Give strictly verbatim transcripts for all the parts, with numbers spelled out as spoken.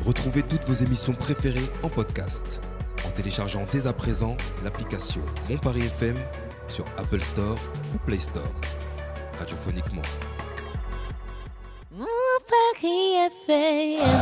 Retrouvez toutes vos émissions préférées en podcast en téléchargeant dès à présent l'application Mon Paris F M sur Apple Store ou Play Store. Radiophoniquement. Mon Paris F M.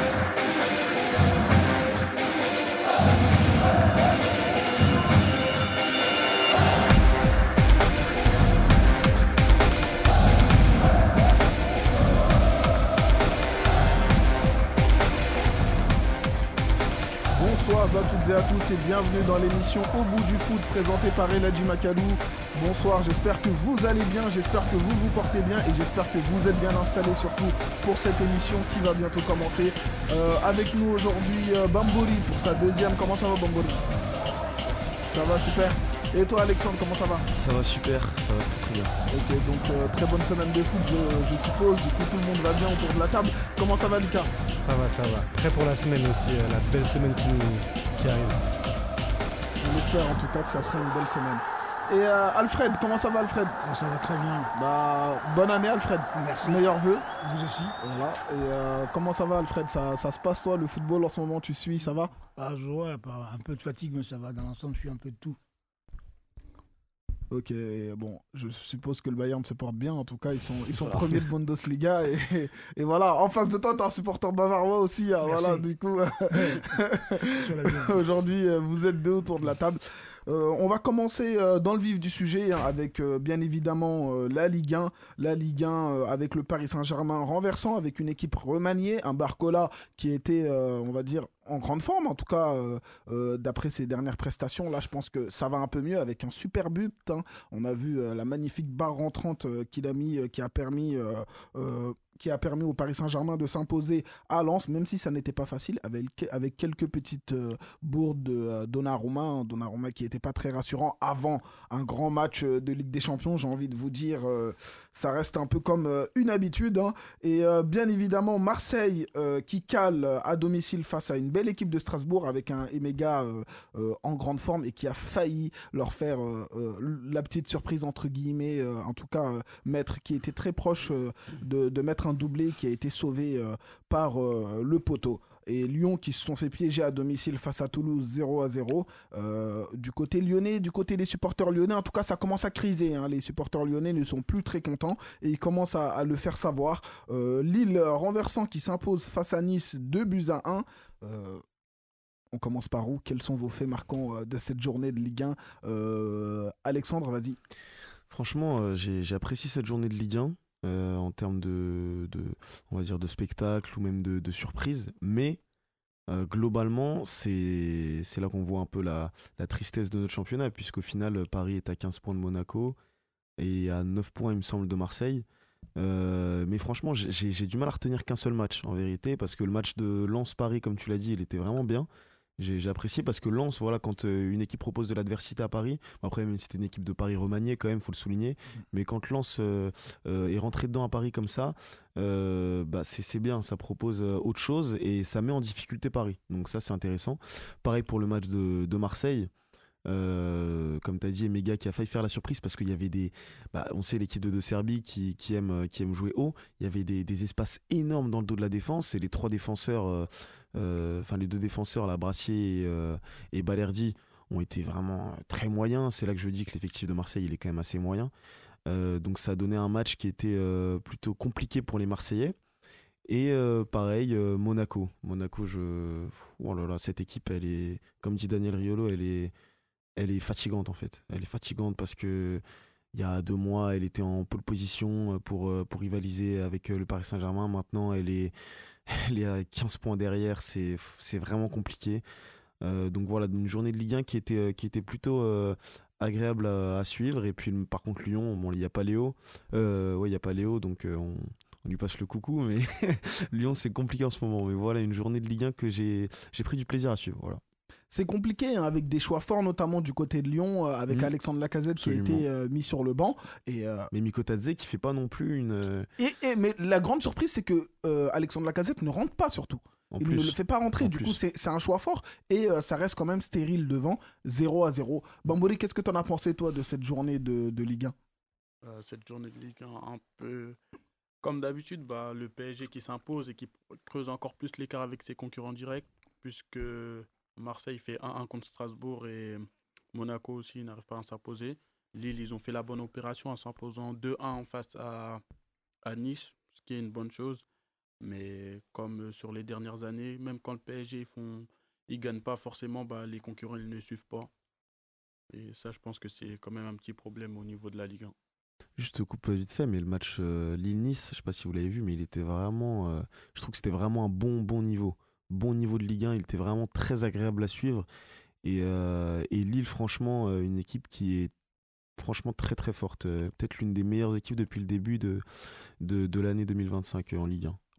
Bonsoir à toutes et à tous et bienvenue dans l'émission Au bout du foot présentée par Eladji Makalou. Bonsoir, j'espère que vous allez bien, j'espère que vous vous portez bien et j'espère que vous êtes bien installés surtout pour cette émission qui va bientôt commencer. Euh, avec nous aujourd'hui euh, Bambori pour sa deuxième. Comment ça va Bambori? Ça va super. Et toi Alexandre, comment ça va? Ça va super, ça va très très bien. Ok, donc euh, très bonne semaine de foot je, je suppose, du coup tout le monde va bien autour de la table. Comment ça va Lucas? Ça va, ça va. Prêt pour la semaine aussi, euh, la belle semaine qui, nous, qui arrive. On espère en tout cas que ça sera une belle semaine. Et euh, Alfred, comment ça va Alfred? Oh, ça va très bien. Bah, bonne année Alfred. Merci. Meilleurs vœux. Vous aussi. Voilà. Et euh, comment ça va Alfred? ça, ça se passe toi, le football en ce moment, tu suis, ça va? Bah, je vois, pas- un peu de fatigue, mais ça va. Dans l'ensemble, je suis un peu de tout. Ok, bon, je suppose que le Bayern se porte bien, en tout cas, ils sont, ils sont premiers de Bundesliga, et, et voilà, en face de toi, t'as un supporter bavarois aussi, hein, Merci. voilà, du coup, Sur la bienvenue. aujourd'hui, euh, vous êtes deux autour de la table. Euh, on va commencer euh, dans le vif du sujet hein, avec euh, bien évidemment euh, la Ligue un, la Ligue un euh, avec le Paris Saint-Germain renversant, avec une équipe remaniée, un Barcola qui était, euh, on va dire, en grande forme, en tout cas euh, euh, d'après ses dernières prestations. Là, je pense que ça va un peu mieux avec un super but. Hein. On a vu euh, la magnifique barre rentrante euh, qu'il a mis, euh, qui a permis. Euh, euh, qui a permis au Paris Saint-Germain de s'imposer à Lens, même si ça n'était pas facile, avec, avec quelques petites euh, bourdes de euh, Donnarumma, hein, Donnarumma qui n'était pas très rassurant avant un grand match euh, de Ligue des Champions, j'ai envie de vous dire, euh, ça reste un peu comme euh, une habitude, hein. Et euh, bien évidemment, Marseille euh, qui cale euh, à domicile face à une belle équipe de Strasbourg avec un Emega euh, euh, en grande forme et qui a failli leur faire euh, euh, la petite surprise entre guillemets, euh, en tout cas euh, mettre, qui était très proche euh, de, de mettre un doublé qui a été sauvé euh, par euh, le poteau. Et Lyon qui se sont fait piéger à domicile face à Toulouse zéro à zéro. Euh, du côté lyonnais, du côté des supporters lyonnais, en tout cas ça commence à criser. Hein. Les supporters lyonnais ne sont plus très contents et ils commencent à, à le faire savoir. Euh, Lille renversant qui s'impose face à Nice deux buts à un. Euh, on commence par où? Quels sont vos faits marquants euh, de cette journée de Ligue un? euh, Alexandre, vas-y. Franchement, euh, j'ai, j'ai apprécié cette journée de Ligue un euh, en termes de, de, on va dire, de spectacle ou même de, de surprise. Mais euh, globalement, c'est, c'est là qu'on voit un peu la, la tristesse de notre championnat, puisqu'au final, Paris est à quinze points de Monaco et à neuf points, il me semble, de Marseille. Euh, mais franchement, j'ai, j'ai j'ai du mal à retenir qu'un seul match, en vérité, parce que le match de Lens-Paris, comme tu l'as dit, il était vraiment bien. J'ai, j'ai apprécié parce que Lens, voilà, quand euh, une équipe propose de l'adversité à Paris, après même si c'était une équipe de Paris remaniée quand même, faut le souligner, mais quand Lens euh, euh, est rentré dedans à Paris comme ça, euh, bah c'est, c'est bien, ça propose euh, autre chose et ça met en difficulté Paris. Donc ça c'est intéressant. Pareil pour le match de, de Marseille. Euh, comme tu as dit, Emega qui a failli faire la surprise parce qu'il y avait des. Bah, on sait l'équipe de, de Serbie qui, qui, aime, euh, qui aime jouer haut. Il y avait des, des espaces énormes dans le dos de la défense et les trois défenseurs, euh, euh, enfin les deux défenseurs, là, Brassier et, euh, et Balerdi, ont été vraiment très moyens. C'est là que je dis que l'effectif de Marseille il est quand même assez moyen. Euh, donc ça a donné un match qui était euh, plutôt compliqué pour les Marseillais. Et euh, pareil, euh, Monaco. Monaco, je. Oh là là, cette équipe, elle est. Comme dit Daniel Riolo, elle est. Elle est fatigante en fait. Elle est fatigante parce que il y a deux mois, elle était en pole position pour, pour rivaliser avec le Paris Saint-Germain. Maintenant, elle est, elle est à quinze points derrière. C'est, c'est vraiment compliqué. Euh, donc voilà, une journée de Ligue un qui était, qui était plutôt euh, agréable à, à suivre. Et puis par contre, Lyon, bon, il n'y a pas Léo. Euh, ouais, il n'y a pas Léo, donc euh, on, on lui passe le coucou. Mais Lyon, c'est compliqué en ce moment. Mais voilà, une journée de Ligue un que j'ai, j'ai pris du plaisir à suivre. Voilà. C'est compliqué hein, avec des choix forts, notamment du côté de Lyon, euh, avec Mmh. Alexandre Lacazette Absolument. qui a été euh, mis sur le banc. Et, euh, Mais Mikotadze qui fait pas non plus une. euh, et, et- mais la grande surprise, c'est que euh, Alexandre Lacazette ne rentre pas surtout. En Il plus. ne le fait pas rentrer. En Du plus. coup, c'est c'est un choix fort. Et euh, ça reste quand même stérile devant, zéro à zéro. Bamboli, qu'est-ce que tu en as pensé, toi, de cette journée de, de Ligue un? Euh, cette journée de Ligue un un peu Comme d'habitude, bah, le P S G qui s'impose et qui creuse encore plus l'écart avec ses concurrents directs, puisque Marseille fait un un contre Strasbourg et Monaco aussi n'arrive pas à s'imposer. Lille, ils ont fait la bonne opération en s'imposant deux un en face à, à Nice, ce qui est une bonne chose. Mais comme sur les dernières années, même quand le P S G ils font, ils gagnent pas forcément, bah, les concurrents ils ne suivent pas. Et ça, je pense que c'est quand même un petit problème au niveau de la Ligue un. Juste te coupe vite fait, mais le match euh, Lille-Nice, je sais pas si vous l'avez vu, mais il était vraiment. euh, je trouve que c'était vraiment un bon, bon niveau. Bon niveau de Ligue un, il était vraiment très agréable à suivre. Et, euh, et Lille, franchement, euh, une équipe qui est franchement très très forte. Euh, peut-être l'une des meilleures équipes depuis le début de, de, de l'année deux mille vingt-cinq euh, en Ligue un.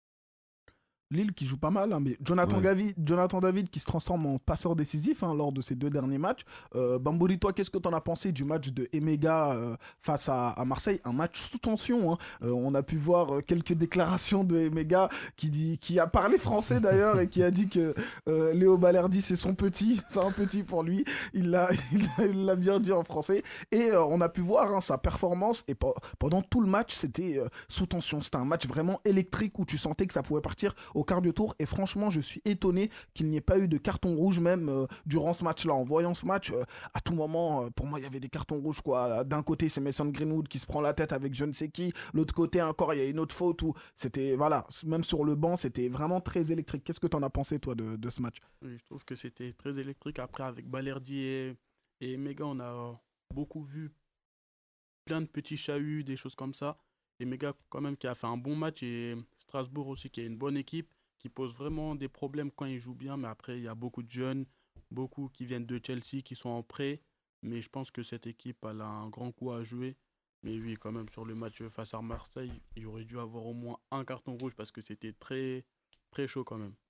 Lille qui joue pas mal, hein, mais Jonathan, Ouais. Gavi- Jonathan David qui se transforme en passeur décisif hein, lors de ces deux derniers matchs. Euh, Bambouli, toi, qu'est-ce que tu en as pensé du match de Emega euh, face à, à Marseille? Un match sous tension. Hein. Euh, on a pu voir euh, quelques déclarations de Emega qui, dit, qui a parlé français d'ailleurs et qui a dit que euh, Léo Balerdi c'est son petit, c'est un petit pour lui. Il l'a, il l'a, il l'a bien dit en français. Et euh, on a pu voir hein, sa performance et pe- pendant tout le match c'était euh, sous tension. C'était un match vraiment électrique où tu sentais que ça pouvait partir au quart de tour et franchement je suis étonné qu'il n'y ait pas eu de carton rouge même euh, durant ce match là en voyant ce match euh, à tout moment euh, pour moi il y avait des cartons rouges quoi. D'un côté c'est Mason Greenwood qui se prend la tête avec je ne sais qui, l'autre côté encore il y a une autre faute où c'était voilà même sur le banc c'était vraiment très électrique. Qu'est-ce que tu en as pensé toi de, de ce match? Oui, je trouve que c'était très électrique. Après, avec Balerdi et, et Mega, on a beaucoup vu plein de petits chahuts, des choses comme ça. Et Mega, quand même, qui a fait un bon match. Et Strasbourg aussi, qui est une bonne équipe, qui pose vraiment des problèmes quand ils jouent bien. Mais après, il y a beaucoup de jeunes, beaucoup qui viennent de Chelsea, qui sont en prêt. Mais je pense que cette équipe, elle a un grand coup à jouer. Mais oui, quand même, sur le match face à Marseille, il aurait dû avoir au moins un carton rouge parce que c'était très, très chaud quand même.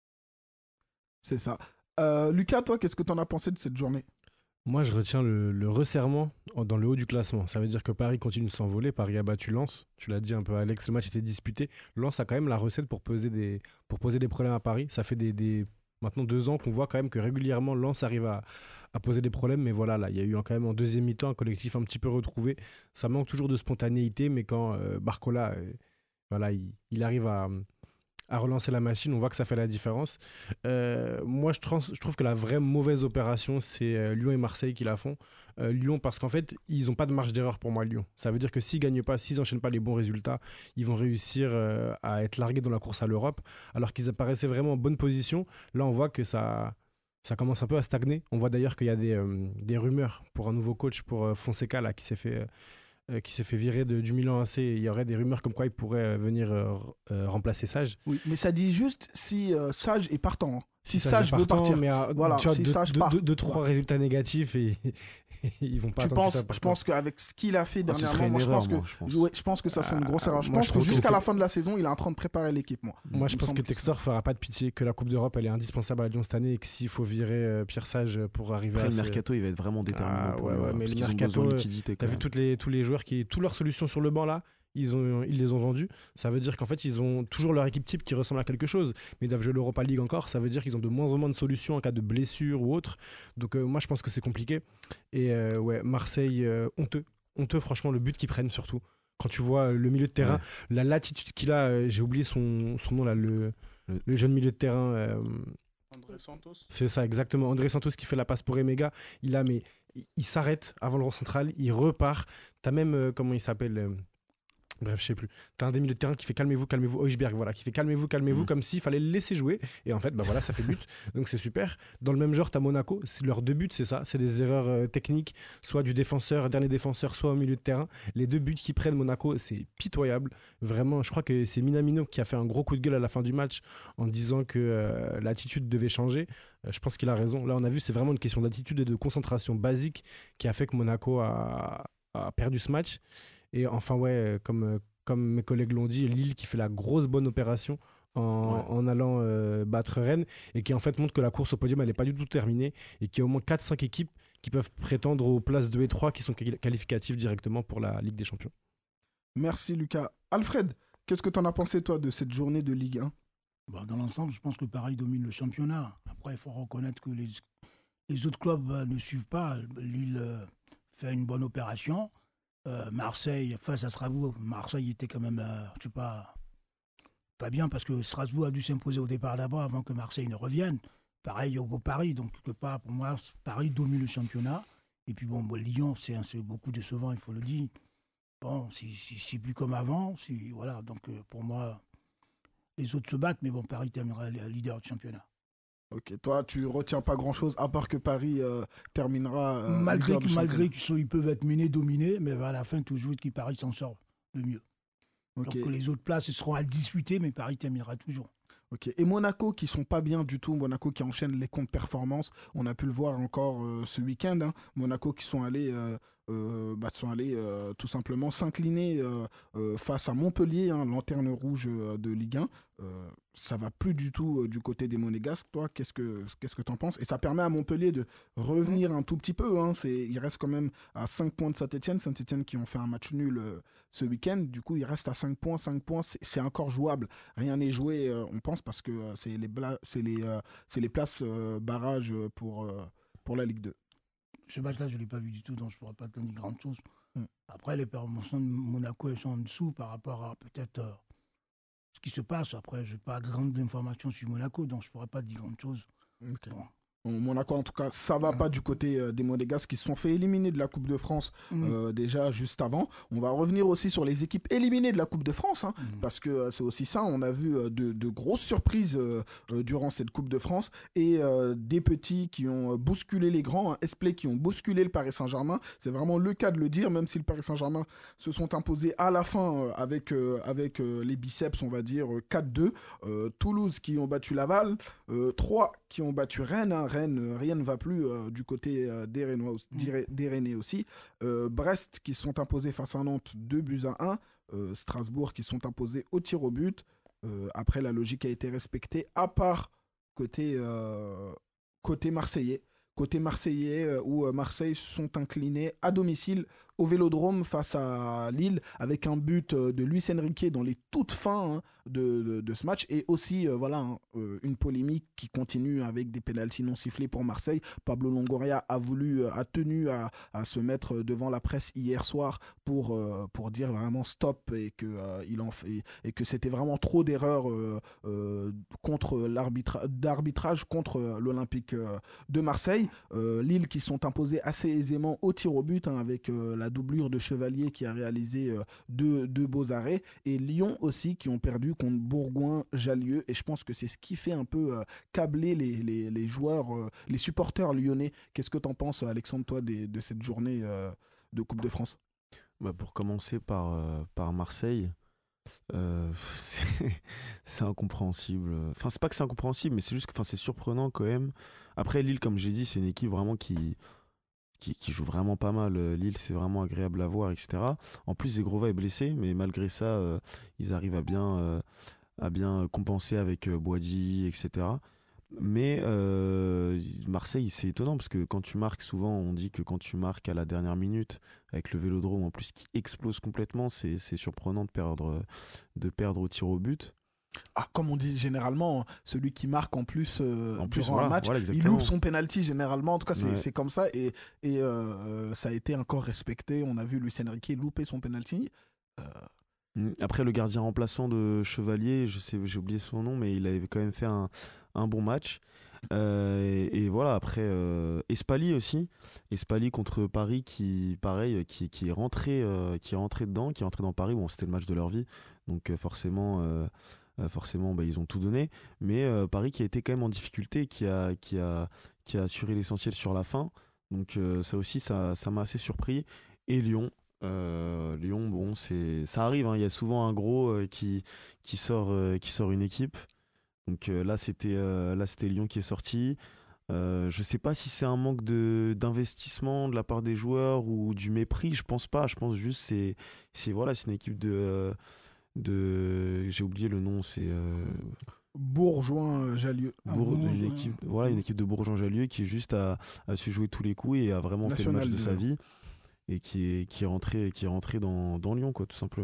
C'est ça. Euh, Lucas, toi, qu'est-ce que tu en as pensé de cette journée? Moi, je retiens le, le resserrement en- dans le haut du classement. Ça veut dire que Paris continue de s'envoler. Paris a battu Lens. Tu l'as dit un peu, Alex, le match était disputé. Lens a quand même la recette pour poser des, pour poser des problèmes à Paris. Ça fait des, des- maintenant deux ans qu'on voit quand même que régulièrement Lens arrive à, à poser des problèmes. Mais voilà, là, il y a eu quand même en deuxième mi-temps un collectif un petit peu retrouvé. Ça manque toujours de spontanéité, mais quand euh, Barcola, euh, voilà, il, il arrive à à relancer la machine, on voit que ça fait la différence. Euh, moi, je, trans- je trouve que la vraie mauvaise opération, c'est euh, Lyon et Marseille qui la font. Euh, Lyon, parce qu'en fait, ils n'ont pas de marge d'erreur pour moi, Lyon. Ça veut dire que s'ils ne gagnent pas, s'ils n'enchaînent pas les bons résultats, ils vont réussir euh, à être largués dans la course à l'Europe, alors qu'ils apparaissaient vraiment en bonne position. Là, on voit que ça, ça commence un peu à stagner. On voit d'ailleurs qu'il y a des, euh, des rumeurs pour un nouveau coach, pour euh, Fonseca, là, qui s'est fait... euh, euh, qui s'est fait virer de, du Milan A C. Il y aurait des rumeurs comme quoi il pourrait euh, venir euh, euh, remplacer Sage. Oui, mais ça dit juste si euh, Sage est partant. hein. Si Ça, Sage j'ai veut partant, partir. mais euh, Voilà, tu vois, si deux, Sage deux- part. deux- deux, trois Voilà. résultats négatifs et ils vont pas Tu attendre que penses, ça je parte. pense qu'avec ce qu'il a fait Ah, ce dernièrement, serait une moi, je erreur, pense que, moi, je pense. ouais, je pense que ça serait une grosse Ah, erreur. Je moi, pense je que pense jusqu'à que- la fin de la saison, il est en train de préparer l'équipe, moi. Moi, je Il me pense semble que que c'est Textor fera pas de pitié, que la Coupe d'Europe elle est indispensable à Lyon cette année et que s'il faut virer euh, Pierre Sage pour arriver Après, à le ce- mercato, il va être vraiment déterminant Ah, pour ouais, Lyon, ouais, là, mais parce le qu'ils ont mercato, besoin de euh, liquidité. T'as quand vu même. toutes les, tous les joueurs qui, toutes leurs solutions sur le banc là, ils, ont, ils les ont vendus. Ça veut dire qu'en fait, ils ont toujours leur équipe type qui ressemble à quelque chose. Mais ils doivent jouer l'Europa League encore. Ça veut dire qu'ils ont de moins en moins de solutions en cas de blessure ou autre. Donc, euh, moi, je pense que c'est compliqué. Et euh, ouais, Marseille, euh, honteux. Honteux, franchement, le but qu'ils prennent surtout. Quand tu vois euh, le milieu de terrain, Ouais. la latitude qu'il a, euh, j'ai oublié son, son nom là, le, Le- le jeune milieu de terrain. euh, André Santos. c'est ça, exactement. André Santos qui fait la passe pour Emega. Il a, mais il, il s'arrête avant le rond central, il repart. T'as même, euh, comment il s'appelle euh, Bref, je sais plus. T'as un des milieux de terrain qui fait calmez-vous, calmez-vous, Højbjerg, voilà, qui fait calmez-vous, calmez-vous, Mhm. comme s'il fallait le laisser jouer. Et en fait, bah voilà, ça fait but. Donc c'est super. Dans le même genre, t'as Monaco. C'est leurs deux buts, c'est ça. C'est des erreurs euh, techniques, soit du défenseur, dernier défenseur, soit au milieu de terrain. Les deux buts qu'ils prennent Monaco, c'est pitoyable. Vraiment, je crois que c'est Minamino qui a fait un gros coup de gueule à la fin du match en disant que euh, l'attitude devait changer. Euh, je pense qu'il a raison. Là, on a vu, c'est vraiment une question d'attitude et de concentration basique qui a fait que Monaco a, a perdu ce match. Et enfin, ouais, euh, comme, euh, comme mes collègues l'ont dit, Lille qui fait la grosse bonne opération en, Ouais. en allant euh, battre Rennes et qui en fait montre que la course au podium, elle n'est pas du tout terminée et qu'il y a au moins quatre cinq équipes qui peuvent prétendre aux places deux et trois qui sont quali- qualificatives directement pour la Ligue des Champions. Merci Lucas. Alfred, qu'est-ce que tu en as pensé toi de cette journée de Ligue un? Bah, dans l'ensemble, je pense que Paris domine le championnat. Après, il faut reconnaître que les, les autres clubs euh, ne suivent pas. Lille euh, fait une bonne opération. Euh, Marseille, face à Strasbourg, Marseille était quand même, euh, je sais pas, pas bien parce que Strasbourg a dû s'imposer au départ là-bas avant que Marseille ne revienne. Pareil au Paris, donc quelque part, pour moi, Paris domine le championnat. Et puis bon, bon Lyon, c'est, c'est beaucoup décevant, il faut le dire. Bon, c'est, c'est, c'est plus comme avant. C'est, voilà, donc euh, pour moi, les autres se battent, mais bon, Paris terminera leader du championnat. Ok, toi, tu retiens pas grand-chose, à part que Paris euh, terminera euh, Malgré, leader du malgré championnat. qu'ils sont- ils peuvent être menés, dominés, mais à la fin, toujours qui Paris s'en sort le mieux. Ok. Donc les autres places seront à disputer, mais Paris terminera toujours. Ok. Et Monaco qui sont pas bien du tout, Monaco qui enchaîne les comptes performances, on a pu le voir encore euh, ce week-end, hein. Monaco qui sont allés, euh, euh, bah, sont allés euh, tout simplement s'incliner euh, euh, face à Montpellier, hein, lanterne rouge euh, de Ligue un. Euh, ça va plus du tout euh, du côté des Monégasques. Toi, qu'est-ce que qu'est-ce que t'en penses? Et ça permet à Montpellier de revenir un tout petit peu, hein. C'est, il reste quand même à cinq points de Saint-Etienne. Saint-Etienne qui ont fait un match nul euh, ce week-end. Du coup, il reste à cinq points. cinq points, c'est, c'est encore jouable. Rien n'est joué, euh, on pense, parce que euh, c'est les, bla- c'est les, euh, c'est les places euh, barrages euh, pour, euh, pour la Ligue deux. Ce match-là, je ne l'ai pas vu du tout, donc je ne pourrais pas te dire grande chose. Mm. Après, les performances de Monaco, elles sont en dessous par rapport à peut-être euh, ce qui se passe. Après, je n'ai pas grande information sur Monaco, donc je ne pourrais pas dire grande chose. Ok. Bon. Bon, Monaco, en tout cas, ça va Mm. pas du côté euh, des Monégasques qui se sont fait éliminer de la Coupe de France Mm. euh, déjà juste avant. On va revenir aussi sur les équipes éliminées de la Coupe de France, hein, Mm. parce que euh, c'est aussi ça. On a vu euh, de, de grosses surprises euh, euh, durant cette Coupe de France et euh, des petits qui ont euh, bousculé les grands, hein, Esplay qui ont bousculé le Paris Saint-Germain. C'est vraiment le cas de le dire, même si le Paris Saint-Germain se sont imposés à la fin euh, avec, euh, avec euh, les biceps, on va dire euh, quatre deux. Euh, Toulouse qui ont battu Laval, euh, Troyes qui ont battu Rennes. Hein. Rennes, euh, rien ne va plus euh, du côté euh, des, Rennois, aussi- des, des Rennais aussi. Euh, Brest qui se sont imposés face à Nantes deux buts à un. Euh, Strasbourg qui sont imposés au tir au but. Euh, après, la logique a été respectée, à part côté, euh, côté marseillais. Côté marseillais, euh, où euh, Marseille sont inclinés à domicile au Vélodrome face à Lille, avec un but euh, de Luis Enrique dans les toutes fins, hein, de, de, de ce match. Et aussi, euh, voilà, hein, euh, une polémique qui continue avec des pénaltys non sifflés pour Marseille. Pablo Longoria a voulu, euh, a tenu à, à se mettre devant la presse hier soir pour, euh, pour dire vraiment stop et que, euh, il en fait, et que c'était vraiment trop d'erreurs euh, euh, contre l'arbitra- d'arbitrage contre euh, l'Olympique euh, de Marseille. Euh, Lille qui sont imposés assez aisément au tir au but, hein, avec euh, la doublure de Chevalier qui a réalisé euh, deux, deux beaux arrêts. Et Lyon aussi qui ont perdu contre Bourgoin-Jallieu. Et je pense que c'est ce qui fait un peu euh, câbler les, les, les joueurs, euh, les supporters lyonnais. Qu'est-ce que t'en penses, Alexandre, toi, des, de cette journée euh, de Coupe de France? Bah, pour commencer par, euh, par Marseille, euh, c'est, c'est incompréhensible. Enfin, c'est pas que c'est incompréhensible, mais c'est juste que enfin, c'est surprenant quand même. Après, Lille, comme j'ai dit, c'est une équipe vraiment qui, qui, qui joue vraiment pas mal. Lille, c'est vraiment agréable à voir, et cetera. En plus, Zegrova est blessé, mais malgré ça, euh, ils arrivent à bien, euh, à bien compenser avec euh, Boadi, et cetera. Mais euh, Marseille, c'est étonnant parce que quand tu marques, souvent on dit que quand tu marques à la dernière minute, avec le Vélodrome en plus qui explose complètement, c'est, c'est surprenant de perdre, de perdre au tir au but. Ah, comme on dit généralement, celui qui marque en plus, euh, En plus, durant voilà, un match, voilà, il exactement. loupe son penalty généralement. En tout cas, c'est Ouais. c'est comme ça. Et, et euh, ça a été encore respecté. On a vu Luis Enrique louper son penalty. Euh, Après, le gardien remplaçant de Chevalier, je sais, j'ai oublié son nom, mais il avait quand même fait un, un bon match. Euh, et, et voilà, après, euh, Espali aussi. Espali contre Paris, qui, pareil, qui, qui, est rentré, euh, qui est rentré dedans, qui est rentré dans Paris. Bon, c'était le match de leur vie. Donc, euh, forcément, euh, euh, forcément bah, ils ont tout donné. Mais euh, Paris qui a été quand même en difficulté, qui a, qui a, qui a assuré l'essentiel sur la fin. Donc, euh, ça aussi, ça, ça m'a assez surpris. Et Lyon. Euh, Lyon, bon, c'est, ça arrive, hein, il y a souvent un gros euh, qui, qui, sort, euh, qui sort une équipe. Donc euh, là, c'était, euh, là, c'était Lyon qui est sorti. Euh, je sais pas si c'est un manque de, d'investissement de la part des joueurs ou du mépris, je pense pas. Je pense juste c'est, c'est, voilà, c'est une équipe de, euh, de. J'ai oublié le nom, c'est. Euh, Bourgoin-Jallieu. Ah, Bourg- bon, une ouais. équipe, voilà, une équipe de Bourgoin-Jallieu qui juste a, a su jouer tous les coups et a vraiment fait le National match de sa deux. vie et qui est, qui est rentré, qui est rentré dans, dans Lyon, quoi, tout simplement.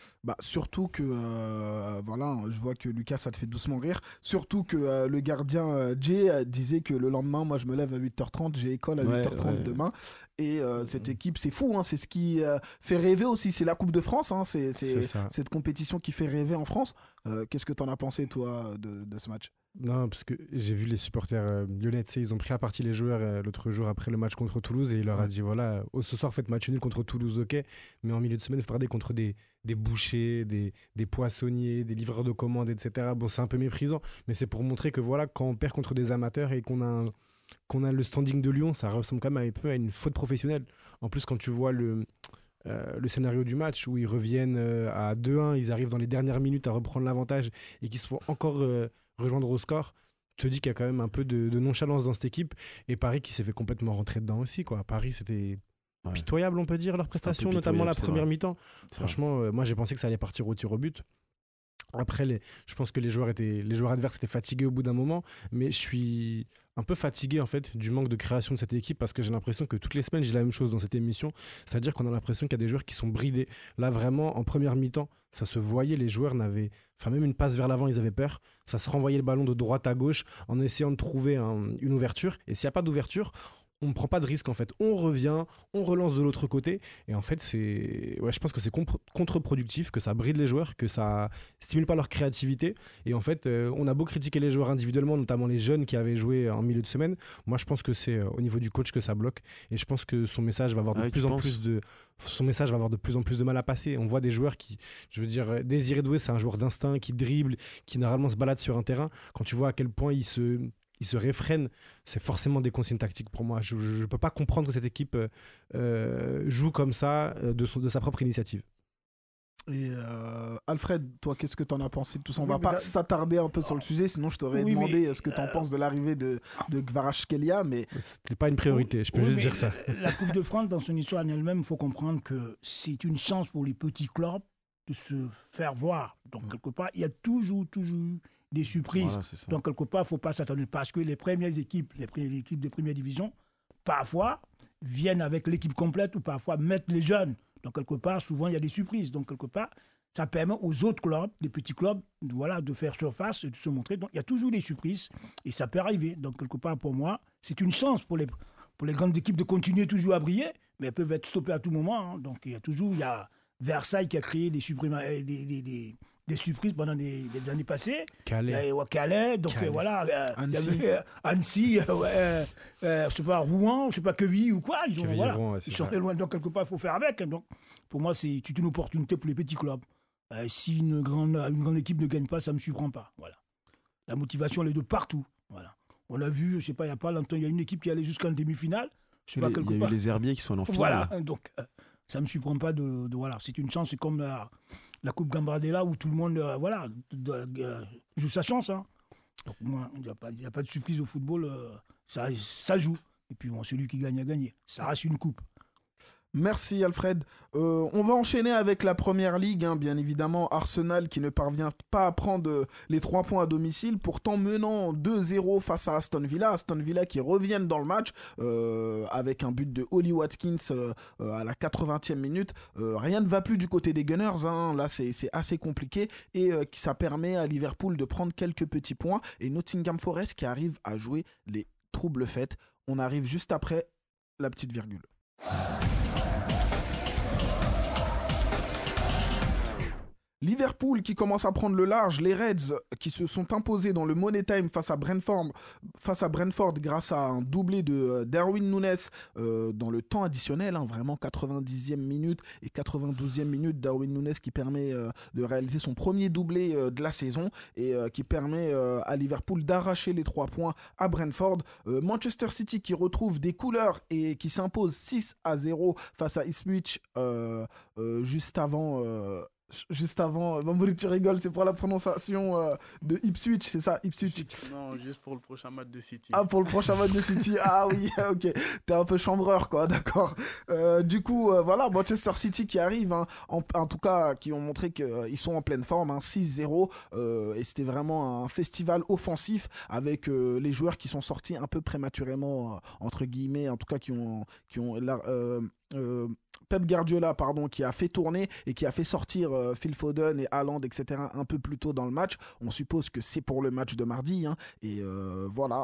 Bah, surtout que, euh, voilà, je vois que Lucas, ça te fait doucement rire. Surtout que euh, le gardien euh, Jay euh, disait que le lendemain, moi, je me lève à huit heures trente, j'ai école à Ouais, huit heures trente ouais. demain. Et euh, cette équipe, c'est fou, hein, c'est ce qui euh, fait rêver aussi. C'est la Coupe de France, hein, c'est, c'est C'est ça. cette compétition qui fait rêver en France. Euh, qu'est-ce que t'en as pensé, toi, de, de ce match? Non, parce que j'ai vu les supporters euh, lyonnais, tu sais, ils ont pris à partie les joueurs euh, l'autre jour après le match contre Toulouse et il leur a Ouais. dit voilà, oh, ce soir faites match nul contre Toulouse, ok, mais en milieu de semaine, vous perdez contre des, des bouchers, des, des poissonniers, des livreurs de commandes, et cetera. Bon, c'est un peu méprisant, mais c'est pour montrer que voilà, quand on perd contre des amateurs et qu'on a, un- qu'on a le standing de Lyon, ça ressemble quand même un peu à une faute professionnelle. En plus, quand tu vois le. euh, le scénario du match où ils reviennent euh, à deux un, ils arrivent dans les dernières minutes à reprendre l'avantage et qu'ils se font encore euh, rejoindre au score, tu te dis qu'il y a quand même un peu de, de nonchalance dans cette équipe et Paris qui s'est fait complètement rentrer dedans aussi, quoi. Paris, c'était Ouais. pitoyable, on peut dire, leur C'était un peu prestation, notamment la pitoyable, c'est première vrai. mi-temps. C'est vrai. Franchement, euh, moi j'ai pensé que ça allait partir au tir au but. Après, les, je pense que les joueurs, étaient, les joueurs adverses étaient fatigués au bout d'un moment, mais je suis un peu fatigué en fait du manque de création de cette équipe parce que j'ai l'impression que toutes les semaines, j'ai la même chose dans cette émission, c'est-à-dire qu'on a l'impression qu'il y a des joueurs qui sont bridés. Là, vraiment, en première mi-temps, ça se voyait, les joueurs n'avaient, enfin même une passe vers l'avant, ils avaient peur, ça se renvoyait le ballon de droite à gauche en essayant de trouver un- une ouverture, et s'il n'y a pas d'ouverture, on ne prend pas de risque en fait. On revient, on relance de l'autre côté. Et en fait, c'est, ouais, je pense que c'est compr- contre-productif, que ça bride les joueurs, que ça stimule pas leur créativité. Et en fait, euh, on a beau critiquer les joueurs individuellement, notamment les jeunes qui avaient joué en milieu de semaine. Moi, je pense que c'est euh, au niveau du coach que ça bloque. Et je pense que son message va avoir de Ah ouais, plus tu en penses plus de, son message va avoir de plus en plus de mal à passer. On voit des joueurs qui, je veux dire, euh, Désiré Doué, c'est un joueur d'instinct qui dribble, qui normalement se balade sur un terrain. Quand tu vois à quel point il se il se réfrène, c'est forcément des consignes tactiques pour moi. Je ne peux pas comprendre que cette équipe euh, euh, joue comme ça euh, de, son- de sa propre initiative. Et euh, Alfred, toi, qu'est-ce que t'en as pensé de tout ça? On Oui, va mais pas là- s'attarder un peu sur le sujet, sinon je t'aurais Oui, demandé mais, euh, ce que t'en euh, penses de l'arrivée de, de Kvaratskhelia, mais C'était pas une priorité, je peux Oui, juste mais dire ça. La, la Coupe de France, dans son histoire en elle-même, il faut comprendre que c'est une chance pour les petits clubs de se faire voir. Donc, quelque part, il y a toujours, toujours eu des surprises. Voilà, c'est ça. Donc, quelque part, il ne faut pas s'attendre. Parce que les premières équipes, les, pré- les équipes de première division, parfois, viennent avec l'équipe complète ou parfois mettent les jeunes. Donc, quelque part, souvent, il y a des surprises. Donc, quelque part, ça permet aux autres clubs, les petits clubs, voilà, de faire surface et de se montrer. Donc, il y a toujours des surprises et ça peut arriver. Donc, quelque part, pour moi, c'est une chance pour les, pour les grandes équipes de continuer toujours à briller, mais elles peuvent être stoppées à tout moment. hein. Donc, il y a toujours, il y a Versailles qui a créé des, supprima- euh, des, des, des, des surprises pendant des, des années passées. Calais. Euh, ouais, Calais, donc Calais. euh, voilà. euh, il y Annecy. avait, euh, Annecy, euh, ouais, euh, euh, je sais pas, Rouen, je sais pas, Quevilly ou quoi. Ils, ont, Quevilly, voilà, Rouen, ouais, c'est ils sont ça. très loin, donc quelque part, il faut faire avec. hein. Donc, pour moi, c'est toute une opportunité pour les petits clubs. Euh, si une grande, une grande équipe ne gagne pas, ça ne me surprend pas. Voilà. La motivation, elle est de partout. Voilà. On a vu, je sais pas, il n'y a pas longtemps, il y a une équipe qui est allée jusqu'en demi-finale. Je sais Il y pas, a- il quelque y a part. eu les Herbiers qui sont allés en finale. Voilà, donc euh, ça ne me surprend pas de, de- voilà, c'est une chance, c'est comme la, la Coupe Gambardella où tout le monde euh, voilà, de- de- euh, joue sa chance. hein. Donc moi, il n'y a, pas- il y a pas de surprise au football, euh, ça, ça joue. Et puis bon, celui qui gagne a gagné. Ça reste une coupe. merci Alfred. Euh, on va enchaîner avec la première ligue, hein, bien évidemment. Arsenal qui ne parvient pas à prendre euh, les trois points à domicile, pourtant menant deux zéro face à Aston Villa. Aston Villa qui reviennent dans le match euh, avec un but de Oli Watkins euh, euh, à la quatre-vingtième minute. Euh, rien ne va plus du côté des Gunners, hein. Là c'est c'est assez compliqué et euh, qui ça permet à Liverpool de prendre quelques petits points. Et Nottingham Forest qui arrive à jouer les troubles fêtes. On arrive juste après la petite virgule. Liverpool qui commence à prendre le large, les Reds qui se sont imposés dans le Money Time face à Brentford, face à Brentford grâce à un doublé de euh, Darwin Núñez euh, dans le temps additionnel, hein, vraiment quatre-vingt-dixième minute et quatre-vingt-douzième minute, Darwin Núñez qui permet euh, de réaliser son premier doublé euh, de la saison et euh, qui permet euh, à Liverpool d'arracher les trois points à Brentford. Euh, Manchester City qui retrouve des couleurs et qui s'impose six à zéro face à Ipswich euh, euh, juste avant... Euh, Juste avant, Bambouli, tu rigoles, c'est pour la prononciation euh, de Ipswich, c'est ça, Ipswich. Non, juste pour le prochain match de City. Ah, pour le prochain match de City, ah oui, ok, t'es un peu chambreur, quoi, d'accord. Euh, du coup, euh, voilà, Manchester City qui arrive, hein, en, en tout cas, qui ont montré qu'ils sont en pleine forme, hein, six zéro, euh, et c'était vraiment un festival offensif avec euh, les joueurs qui sont sortis un peu prématurément, euh, entre guillemets, en tout cas, qui ont, qui ont la, euh, euh, Pep Guardiola, pardon, qui a fait tourner et qui a fait sortir euh, Phil Foden et Haaland, et cetera, un peu plus tôt dans le match. On suppose que c'est pour le match de mardi. Hein, et euh, voilà.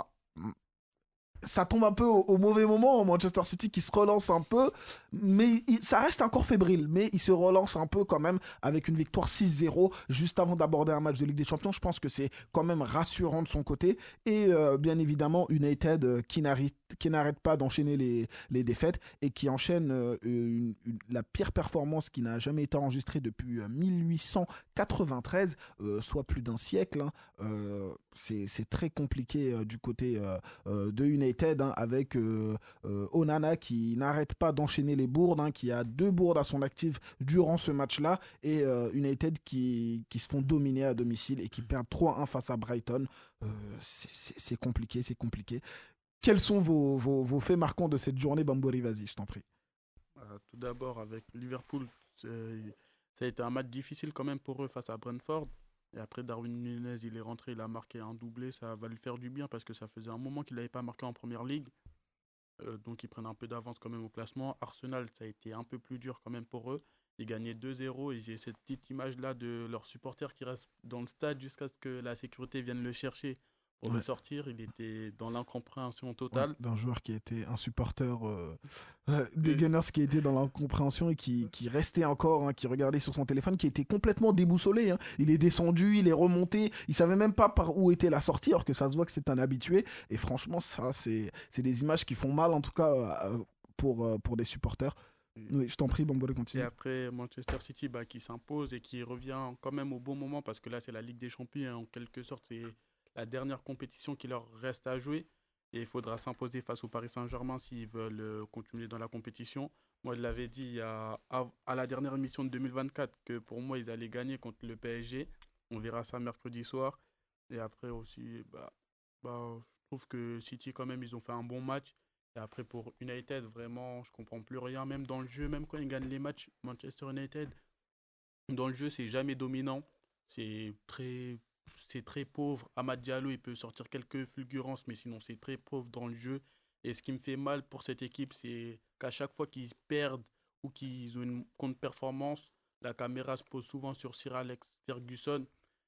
Ça tombe un peu au, au mauvais moment, Manchester City qui se relance un peu, mais il, ça reste encore fébrile, mais il se relance un peu quand même avec une victoire six zéro juste avant d'aborder un match de Ligue des Champions. Je pense que c'est quand même rassurant de son côté, et euh, bien évidemment United euh, qui n'arrête, qui n'arrête pas d'enchaîner les, les défaites et qui enchaîne euh, une, une, la pire performance qui n'a jamais été enregistrée depuis euh, mille huit cent quatre-vingt-treize, euh, soit plus d'un siècle. Hein. Euh, c'est, c'est très compliqué euh, du côté euh, euh, de United. Hein, avec euh, euh, Onana qui n'arrête pas d'enchaîner les bourdes, hein, qui a deux bourdes à son actif durant ce match-là, et euh, United qui, qui se font dominer à domicile et qui perdent trois un face à Brighton. Euh, c'est, c'est, c'est compliqué, c'est compliqué. Quels sont vos, vos, vos faits marquants de cette journée, Bambouri? Vas-y, je t'en prie. Euh, tout d'abord, avec Liverpool, c'est- ça a été un match difficile quand même pour eux face à Brentford. Et après, Darwin Nunez, il est rentré, il a marqué un doublé. Ça va lui faire du bien parce que ça faisait un moment qu'il n'avait pas marqué en première ligue. Euh, donc, ils prennent un peu d'avance quand même au classement. Arsenal, ça a été un peu plus dur quand même pour eux. Ils gagnaient deux zéro et j'ai cette petite image-là de leurs supporters qui restent dans le stade jusqu'à ce que la sécurité vienne le chercher pour Ouais. le sortir. Il était dans l'incompréhension totale. Ouais, d'un joueur qui était un supporter euh, euh, des Et- Gunners, qui était dans l'incompréhension et qui, qui restait encore, hein, qui regardait sur son téléphone, qui était complètement déboussolé. Hein. Il est descendu, il est remonté, il savait même pas par où était la sortie, alors que ça se voit que c'est un habitué. Et franchement, ça, c'est, c'est des images qui font mal, en tout cas euh, pour, euh, pour des supporters. Oui, je t'en prie, Bambole, Et continue. après, Manchester City bah, qui s'impose et qui revient quand même au bon moment parce que là, c'est la Ligue des Champions. En quelque sorte, c'est la dernière compétition qui leur reste à jouer. Et il faudra s'imposer face au Paris Saint-Germain s'ils veulent euh, continuer dans la compétition. Moi, je l'avais dit il y a, à, à la dernière émission de deux mille vingt-quatre que pour moi, ils allaient gagner contre le P S G. On verra ça mercredi soir. Et après aussi, bah, bah, je trouve que City, quand même, ils ont fait un bon match. Et après, pour United, vraiment, je comprends plus rien. Même dans le jeu, même quand ils gagnent les matchs, Manchester United, dans le jeu, c'est jamais dominant. C'est très, c'est très pauvre. Amad Diallo, il peut sortir quelques fulgurances, mais sinon, c'est très pauvre dans le jeu. Et ce qui me fait mal pour cette équipe, c'est qu'à chaque fois qu'ils perdent ou qu'ils ont une contre-performance, la caméra se pose souvent sur Sir Alex Ferguson.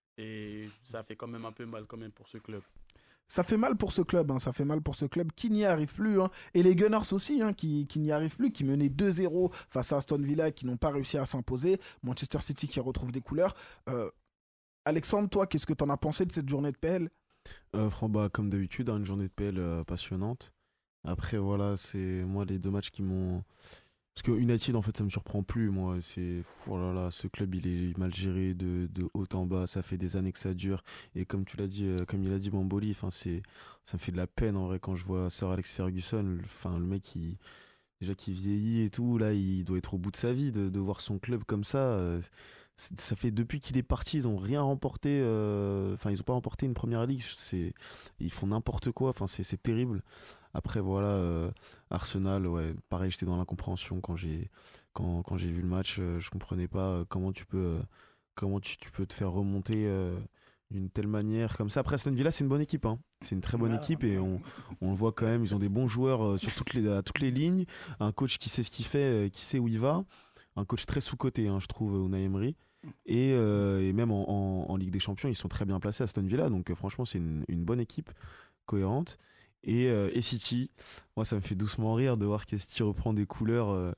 Et ça fait quand même un peu mal quand même pour ce club. Ça fait mal pour ce club, hein, ça fait mal pour ce club qui n'y arrive plus. Hein. Et les Gunners aussi, hein, qui, qui n'y arrivent plus, qui menaient deux zéro face à Aston Villa, qui n'ont pas réussi à s'imposer. Manchester City qui retrouve des couleurs. Euh, Alexandre, toi, qu'est-ce que tu en as pensé de cette journée de P L? Euh, Fran- bah, comme d'habitude, hein, une journée de P L euh, passionnante. Après, voilà, c'est moi les deux matchs qui m'ont. Parce que United, en fait, ça me surprend plus. Moi, c'est. Oh là là, ce club, il est mal géré de, de haut en bas. Ça fait des années que ça dure. Et comme tu l'as dit, euh, comme il a dit Bamboli, enfin, c'est, ça me fait de la peine en vrai quand je vois Sir Alex Ferguson. le- Enfin, le mec, il, déjà qui vieillit et tout, là, il doit être au bout de sa vie de, de voir son club comme ça. euh, c'est- ça fait depuis qu'il est parti, ils ont rien remporté. euh, Enfin, ils ont pas remporté une première ligue. C'est, ils font n'importe quoi. Enfin, c'est c'est terrible. Après, voilà, euh, Arsenal, ouais, pareil, j'étais dans l'incompréhension quand j'ai quand, quand j'ai vu le match. euh, je comprenais pas euh, comment tu peux euh, comment tu, tu peux te faire remonter euh, d'une telle manière comme ça. Après, Aston Villa, c'est une bonne équipe, hein. C'est une très bonne Ouais, équipe et on, on le voit quand même. Ils ont des bons joueurs euh, sur toutes les, à toutes les lignes. Un coach qui sait ce qu'il fait, euh, qui sait où il va. Un coach très sous-coté, hein, je trouve, Unai Emery. Et, euh, et même en, en- en Ligue des Champions, ils sont très bien placés à Aston Villa. Donc, euh, franchement, c'est une, une bonne équipe, cohérente. Et, euh, et City, moi, ça me fait doucement rire de voir que City reprend des couleurs euh,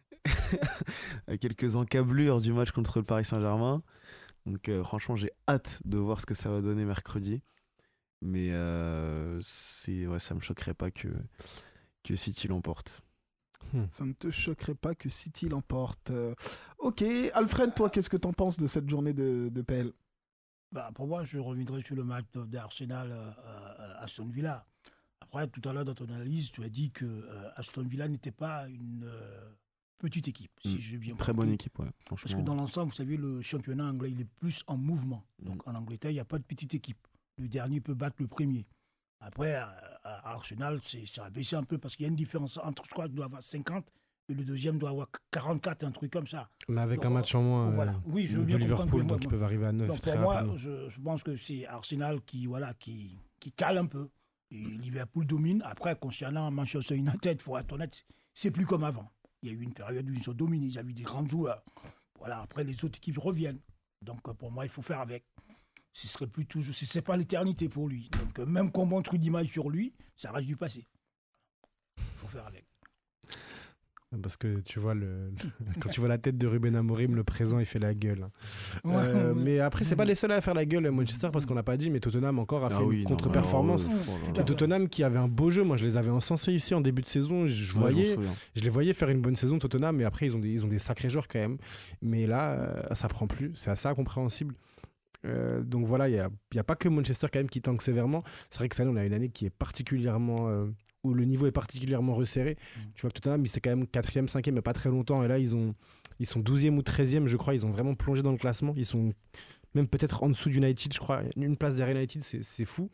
à quelques encablures du match contre le Paris Saint-Germain. Donc, euh, franchement, j'ai hâte de voir ce que ça va donner mercredi. Mais euh, c'est, ouais, ça me choquerait pas que, que City l'emporte. Ça ne te choquerait pas que City l'emporte. Euh, ok, Alfred, toi, qu'est-ce que t'en penses de cette journée de, de P L? Bah, pour moi, je reviendrai sur le match de- d'Arsenal euh, à Aston Villa. Après, tout à l'heure, dans ton analyse, tu as dit que euh, Aston Villa n'était pas une euh, petite équipe, si Mm. j'ai bien Très compris. bonne équipe, ouais, Parce que franchement. dans l'ensemble, vous savez, le championnat anglais, il est plus en mouvement. Donc Mm. en Angleterre, il n'y a pas de petite équipe. Le dernier peut battre le premier. Après, à, à Arsenal, c'est, ça a baissé un peu parce qu'il y a une différence entre, je crois, qu'il doit avoir cinquante et le deuxième doit avoir quarante-quatre, un truc comme ça. Mais avec Donc, un match en moins voilà. euh, Oui, je veux de bien comprendre Liverpool, que moi- donc ils peuvent arriver à neuf Donc très pour moi, rapidement. je, je pense que c'est Arsenal qui, voilà, qui, qui cale un peu. Et Liverpool domine. Après, concernant Manchester United, il faut être honnête, c'est plus comme avant. Il y a eu une période où ils ont dominé, ils avaient des grands joueurs. Voilà, après les autres équipes reviennent. Donc euh, pour moi, il faut faire avec. Ce serait plus toujours, ce n'est pas l'éternité pour lui. Donc euh, même qu'on montre une image sur lui, ça reste du passé. Il faut faire avec. Parce que tu vois, le... quand tu vois la tête de Ruben Amorim, le présent, il fait la gueule. Ouais, euh, ouais. Mais après, c'est pas les seuls à faire la gueule, Manchester, parce qu'on n'a pas dit, mais Tottenham encore a fait ah oui, une contre-performance. Non, oh Tottenham qui avait un beau jeu, moi je les avais encensés ici en début de saison. Je, ouais, voyais, je les voyais faire une bonne saison, Tottenham, mais après, ils ont des, ils ont des sacrés joueurs quand même. Mais là, euh, ça prend plus, c'est assez incompréhensible. Euh, donc voilà, il n'y a, a pas que Manchester quand même qui tanque sévèrement. C'est vrai que cette année, on a une année qui est particulièrement. Euh, où le niveau est particulièrement resserré. Mmh. Tu vois que Tottenham, c'est quand même quatrième, cinquième, mais pas très longtemps. Et là, ils, ont, ils sont douzième ou treizième, je crois. Ils ont vraiment plongé dans le classement. Ils sont même peut-être en dessous d'United, je crois. Une place derrière United, c'est, c'est fou.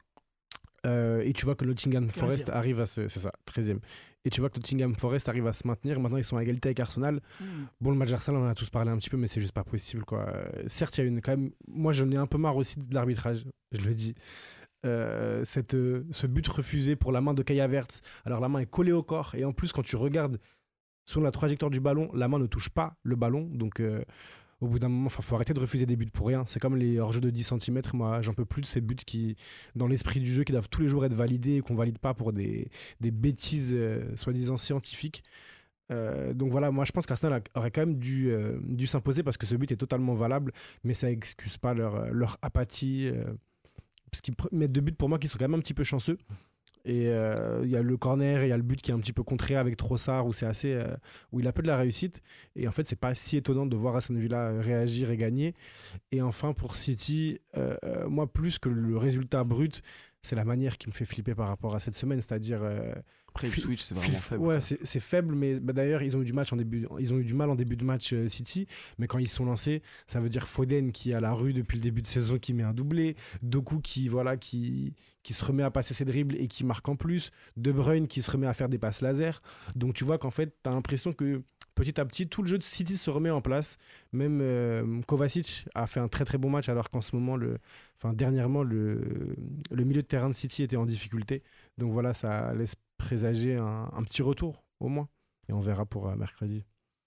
Euh, et tu vois que Nottingham Forest treizième. Arrive à se... C'est ça, treizième. Et tu vois que Nottingham Forest arrive à se maintenir. Maintenant, ils sont à égalité avec Arsenal. Mmh. Bon, le match d'Arsenal, on en a tous parlé un petit peu, mais c'est juste pas possible, quoi. Euh, certes, il y a une quand même... Moi, j'en ai un peu marre aussi de l'arbitrage, je le dis. Euh, cette, euh, ce but refusé pour la main de Kai Havertz. Alors la main est collée au corps et en plus quand tu regardes sur la trajectoire du ballon, la main ne touche pas le ballon, donc euh, au bout d'un moment il faut arrêter de refuser des buts pour rien. C'est comme les hors-jeux de dix centimètres, moi j'en peux plus de ces buts qui, dans l'esprit du jeu, qui doivent tous les jours être validés et qu'on valide pas pour des, des bêtises euh, soi-disant scientifiques. Euh, donc voilà, moi je pense qu'Arsenal aurait quand même dû, euh, dû s'imposer parce que ce but est totalement valable, mais ça excuse pas leur, leur apathie. Euh, Parce qu'ils mettent deux buts pour moi qui sont quand même un petit peu chanceux. Et il euh, y a le corner et il y a le but qui est un petit peu contré avec Trossard où, c'est assez, euh, où il a peu de la réussite. Et en fait, c'est pas si étonnant de voir Aston Villa réagir et gagner. Et enfin, pour City, euh, moi, plus que le résultat brut, c'est la manière qui me fait flipper par rapport à cette semaine. C'est-à-dire. Euh, Après, le switch, c'est vraiment faible. Ouais, c'est, c'est faible, mais bah, d'ailleurs, ils ont eu du match en début, ils ont eu du mal en début de match euh, City, mais quand ils sont lancés, ça veut dire Foden qui est à la rue depuis le début de saison, qui met un doublé, Doku qui voilà, qui qui se remet à passer ses dribbles et qui marque en plus, De Bruyne qui se remet à faire des passes laser. Donc tu vois qu'en fait, t'as l'impression que petit à petit, tout le jeu de City se remet en place. Même euh, Kovacic a fait un très très bon match, alors qu'en ce moment, le, enfin dernièrement, le le milieu de terrain de City était en difficulté. Donc voilà, ça laisse présager un, un petit retour au moins et on verra pour euh, mercredi.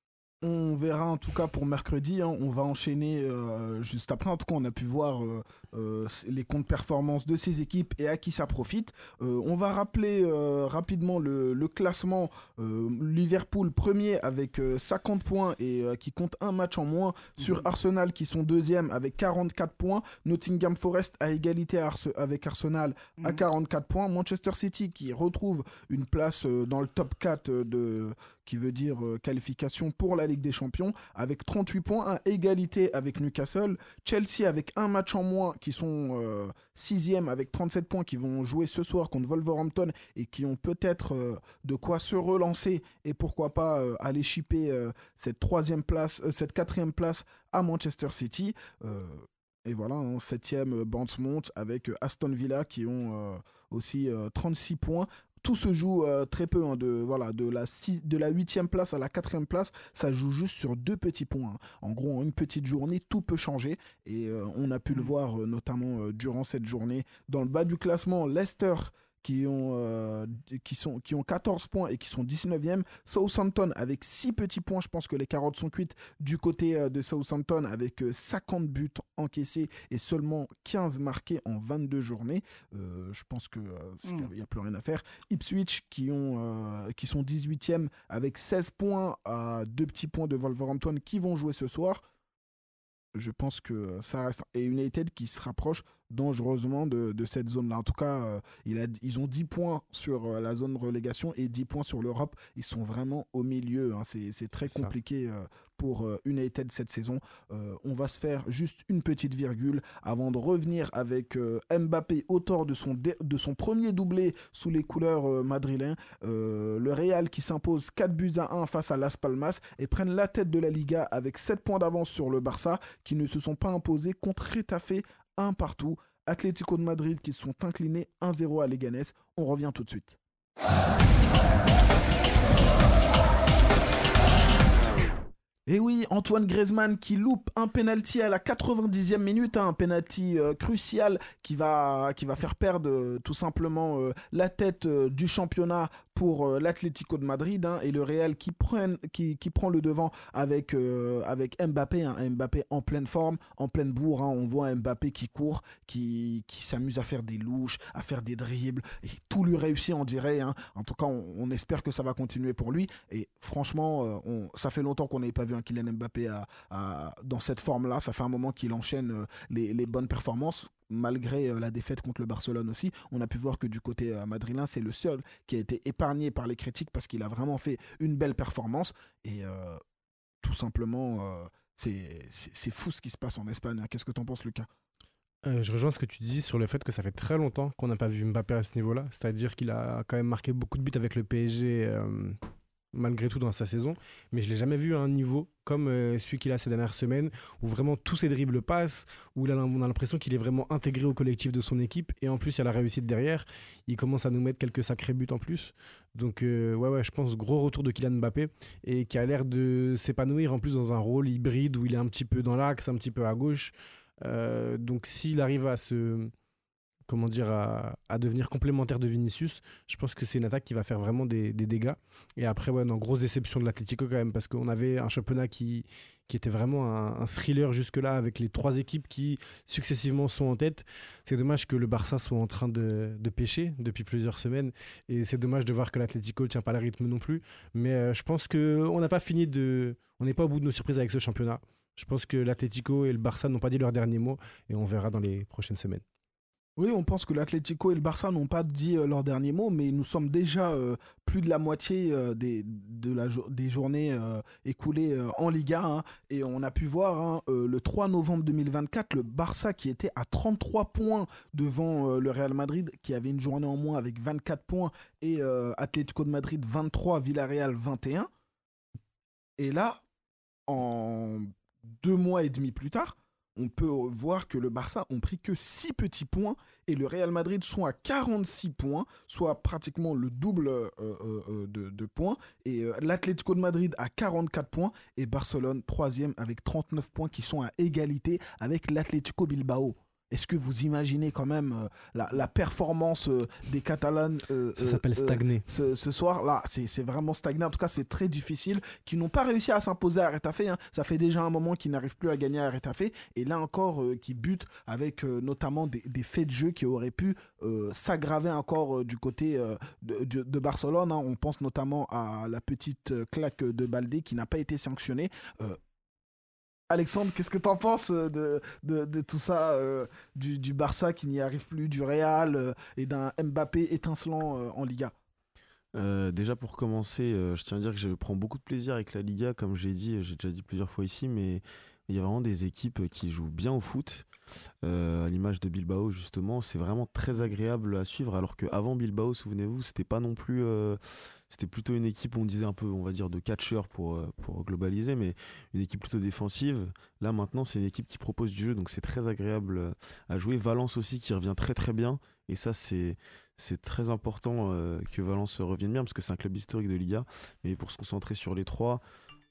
On verra en tout cas pour mercredi, hein. On va enchaîner euh, juste après. En tout cas, on a pu voir euh, euh, les contre-performances de ces équipes et à qui ça profite. Euh, on va rappeler euh, rapidement le, le classement. Euh, Liverpool premier avec euh, cinquante points et euh, qui compte un match en moins sur mmh. Arsenal qui sont deuxième avec quarante-quatre points. Nottingham Forest à égalité à Arse- avec Arsenal mmh. à quarante-quatre points. Manchester City qui retrouve une place euh, dans le top quatre de... qui veut dire euh, qualification pour la Ligue des Champions, avec trente-huit points, à égalité avec Newcastle. Chelsea avec un match en moins, qui sont euh, sixième avec trente-sept points, qui vont jouer ce soir contre Wolverhampton et qui ont peut-être euh, de quoi se relancer et pourquoi pas euh, aller chipper euh, cette troisième place, euh, cette quatrième place à Manchester City. Euh, et voilà, en hein, septième, Bournemouth avec Aston Villa qui ont euh, aussi euh, trente-six points. Tout se joue euh, très peu, hein, de, voilà, de la six, de la huitième place à la quatrième place, ça joue juste sur deux petits points. Hein. En gros, en une petite journée, tout peut changer. Et euh, on a pu le voir euh, notamment euh, durant cette journée. Dans le bas du classement, Leicester qui ont, euh, qui, sont, qui ont quatorze points et qui sont dix-neuvième. Southampton avec six petits points. Je pense que les carottes sont cuites du côté euh, de Southampton avec euh, cinquante buts encaissés et seulement quinze marqués en vingt-deux journées. Euh, je pense qu'il n'y euh, a, a plus rien à faire. Ipswich qui, ont, euh, qui sont dix-huitième avec seize points à deux petits points de Wolverhampton qui vont jouer ce soir. Je pense que ça reste. Et United qui se rapproche dangereusement de, de cette zone-là. En tout cas, euh, il a, ils ont dix points sur euh, la zone relégation et dix points sur l'Europe. Ils sont vraiment au milieu. Hein. C'est, c'est très compliqué euh, pour euh, United cette saison. Euh, on va se faire juste une petite virgule avant de revenir avec euh, Mbappé, auteur de son, dé- de son premier doublé sous les couleurs euh, madrilènes. Euh, le Real qui s'impose quatre buts à un face à Las Palmas et prennent la tête de la Liga avec sept points d'avance sur le Barça qui ne se sont pas imposés contre Getafe un partout. Atlético de Madrid qui se sont inclinés un zéro à Leganés. On revient tout de suite. Et oui, Antoine Griezmann qui loupe un penalty à la quatre-vingt-dixième minute, hein, un penalty euh, crucial qui va, qui va faire perdre euh, tout simplement euh, la tête euh, du championnat pour euh, l'Atlético de Madrid hein, et le Real qui, prennent, qui, qui prend le devant avec, euh, avec Mbappé, hein, Mbappé en pleine forme, en pleine bourre. Hein, on voit Mbappé qui court, qui, qui s'amuse à faire des louches, à faire des dribbles, et tout lui réussit, on dirait. Hein. En tout cas, on, on espère que ça va continuer pour lui. Et franchement, euh, on, ça fait longtemps qu'on n'avait pas vu un Kylian Mbappé à, à, dans cette forme-là. Ça fait un moment qu'il enchaîne euh, les, les bonnes performances. Malgré euh, la défaite contre le Barcelone aussi, on a pu voir que du côté euh, madrilène, c'est le seul qui a été épargné par les critiques parce qu'il a vraiment fait une belle performance. Et euh, tout simplement, euh, c'est, c'est, c'est fou ce qui se passe en Espagne. Qu'est-ce que tu en penses, Lucas ? Euh, je rejoins ce que tu dis sur le fait que ça fait très longtemps qu'on n'a pas vu Mbappé à ce niveau-là. C'est-à-dire qu'il a quand même marqué beaucoup de buts avec le P S G euh, malgré tout dans sa saison. Mais je ne l'ai jamais vu à un niveau comme euh, celui qu'il a ces dernières semaines, où vraiment tous ses dribbles passent, où il a, on a l'impression qu'il est vraiment intégré au collectif de son équipe. Et en plus, il y a la réussite derrière. Il commence à nous mettre quelques sacrés buts en plus. Donc, euh, ouais, ouais, je pense gros retour de Kylian Mbappé et qui a l'air de s'épanouir en plus dans un rôle hybride où il est un petit peu dans l'axe, un petit peu à gauche. Euh, donc s'il arrive à se comment dire à, à devenir complémentaire de Vinicius, je pense que c'est une attaque qui va faire vraiment des, des dégâts. Et après ouais, non, grosse déception de l'Atlético quand même, parce qu'on avait un championnat qui, qui était vraiment un, un thriller jusque-là, avec les trois équipes qui successivement sont en tête. C'est dommage que le Barça soit en train de, de pêcher depuis plusieurs semaines, et c'est dommage de voir que l'Atlético ne tient pas le rythme non plus. Mais euh, je pense qu'on n'a pas fini de... On n'est pas au bout de nos surprises avec ce championnat. Je pense que l'Atlético et le Barça n'ont pas dit leur dernier mot, et on verra dans les prochaines semaines. Oui, on pense que l'Atlético et le Barça n'ont pas dit euh, leur dernier mot, mais nous sommes déjà euh, plus de la moitié euh, des, de la jo- des journées euh, écoulées euh, en Liga. Hein, et on a pu voir hein, euh, le trois novembre deux mille vingt-quatre, le Barça qui était à trente-trois points devant euh, le Real Madrid, qui avait une journée en moins avec vingt-quatre points, et euh, Atlético de Madrid vingt-trois, Villarreal vingt et un. Et là, en deux mois et demi plus tard, on peut voir que le Barça ont pris que six petits points et le Real Madrid sont à quarante-six points, soit pratiquement le double euh, euh, de, de points. Et euh, l'Atlético de Madrid à quarante-quatre points et Barcelone troisième avec trente-neuf points qui sont à égalité avec l'Atlético Bilbao. Est-ce que vous imaginez quand même euh, la, la performance euh, des Catalans euh, Ça s'appelle euh, stagner. euh, ce, ce soir là, c'est, c'est vraiment stagné. En tout cas, c'est très difficile. Qui n'ont pas réussi à s'imposer à Retafe. Hein. Ça fait déjà un moment qu'ils n'arrivent plus à gagner à Retafe. Et là encore, euh, qui butent avec euh, notamment des, des faits de jeu qui auraient pu euh, s'aggraver encore euh, du côté euh, de, de, de Barcelone. Hein. On pense notamment à la petite euh, claque de Baldé qui n'a pas été sanctionnée. Euh, Alexandre, qu'est-ce que tu en penses de, de, de tout ça, euh, du, du Barça qui n'y arrive plus, du Real euh, et d'un Mbappé étincelant euh, en Liga? Euh, déjà pour commencer, euh, je tiens à dire que je prends beaucoup de plaisir avec la Liga, comme j'ai dit, j'ai déjà dit plusieurs fois ici, mais il y a vraiment des équipes qui jouent bien au foot, euh, à l'image de Bilbao justement, c'est vraiment très agréable à suivre, alors qu'avant Bilbao, souvenez-vous, c'était pas non plus, euh, c'était plutôt une équipe, on disait un peu, on va dire, de catcheurs pour, euh, pour globaliser, mais une équipe plutôt défensive. Là maintenant, c'est une équipe qui propose du jeu, donc c'est très agréable à jouer. Valence aussi qui revient très très bien, et ça c'est... C'est très important euh, que Valence revienne bien parce que c'est un club historique de Liga. Mais pour se concentrer sur les trois,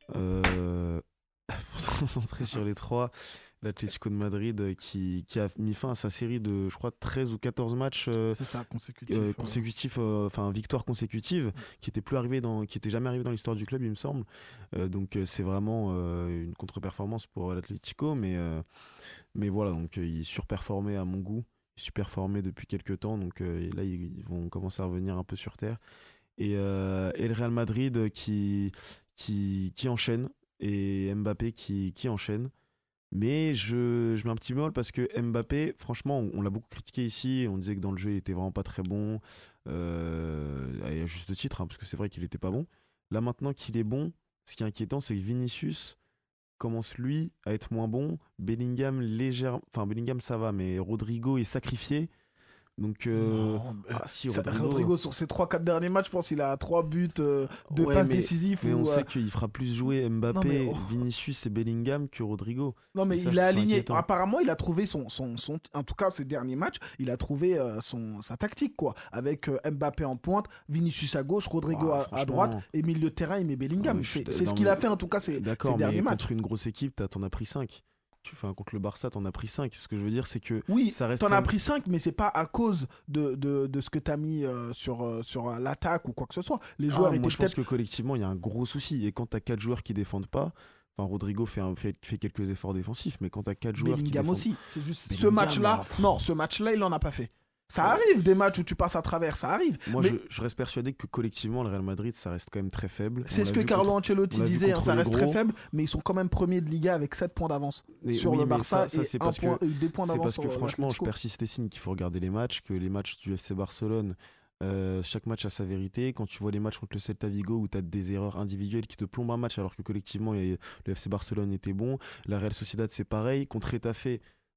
euh, pour se concentrer sur les trois, l'Atlético de Madrid qui, qui a mis fin à sa série de, je crois, treize ou quatorze matchs euh, C'est ça, consécutif. euh, ouais. consécutifs, euh, enfin victoires consécutives, qui était plus arrivé dans, qui était jamais arrivé dans l'histoire du club, il me semble. Euh, donc euh, c'est vraiment euh, une contre-performance pour l'Atlético, mais euh, mais voilà, donc euh, il surperformait à mon goût. Super formé depuis quelques temps, donc euh, là ils, ils vont commencer à revenir un peu sur terre. Et, euh, et le Real Madrid qui, qui, qui enchaîne, et Mbappé qui, qui enchaîne. Mais je, je mets un petit bémol parce que Mbappé, franchement, on, on l'a beaucoup critiqué ici, on disait que dans le jeu il était vraiment pas très bon, euh, et à juste titre, hein, parce que c'est vrai qu'il était pas bon. Là maintenant qu'il est bon, ce qui est inquiétant, c'est que Vinicius commence lui à être moins bon. Bellingham légèrement, enfin Bellingham ça va, mais Rodrigo est sacrifié. Donc euh... Non, ah, si, ça, Rodrigo, Rodrigo, sur ses trois quatre derniers matchs, je pense qu'il a trois buts, euh, deux ouais, passes mais, décisives. mais ou, on euh, sait qu'il fera plus jouer Mbappé, Non, mais, oh. Vinicius et Bellingham que Rodrigo. Non, mais Et ça, il je a trouve ça aligné. inquiétant. Apparemment, il a trouvé son, son, son. En tout cas, ces derniers matchs, il a trouvé euh, son, sa tactique, quoi. Avec euh, Mbappé en pointe, Vinicius à gauche, Rodrigo Ah, à, à franchement. droite, et milieu de terrain, il met Bellingham. Ah, mais je suis c'est d- c'est ce non, qu'il mais- a fait, en tout cas, ces, ces D'accord, derniers mais matchs. contre une grosse équipe, t'as- t'en as pris cinq. tu, enfin, contre le Barça, t'en as pris cinq. Ce que je veux dire, c'est que Oui, ça reste. t'en quand as même- pris cinq, mais c'est pas à cause de, de, de ce que t'as mis euh, sur, euh, sur euh, l'attaque ou quoi que ce soit. Les Ah, joueurs moi, étaient je pense peut-être. que collectivement, il y a un gros souci. Et quand t'as quatre joueurs qui défendent pas, enfin, Rodrigo fait, un- fait, fait quelques efforts défensifs, mais quand t'as quatre joueurs qui Bellingham défendent. aussi. C'est juste ce Bellingham, match-là. là, pff. Non, ce match-là, il en a pas fait. Ça Ouais. arrive des matchs où tu passes à travers, ça arrive. Moi, mais je, je reste persuadé que collectivement, le Real Madrid, ça reste quand même très faible. c'est On ce l'a que vu Carlo contre- Ancelotti on l'a vu disait, hein, contre ça les reste très gros. faible, mais ils sont quand même premiers de Liga avec sept points d'avance Et sur oui, le mais Barça ça- ça, et c'est un parce point, que- euh, deux points C'est d'avance parce sur que euh, franchement, je l'Atlético. persiste et signe qu'il faut regarder les matchs, que les matchs du F C Barcelone, euh, chaque match a sa vérité. Quand tu vois les matchs contre le Celta Vigo où tu as des erreurs individuelles qui te plombent un match alors que collectivement il y a- le F C Barcelone était bon. La Real Sociedad c'est pareil. Contre Retafe,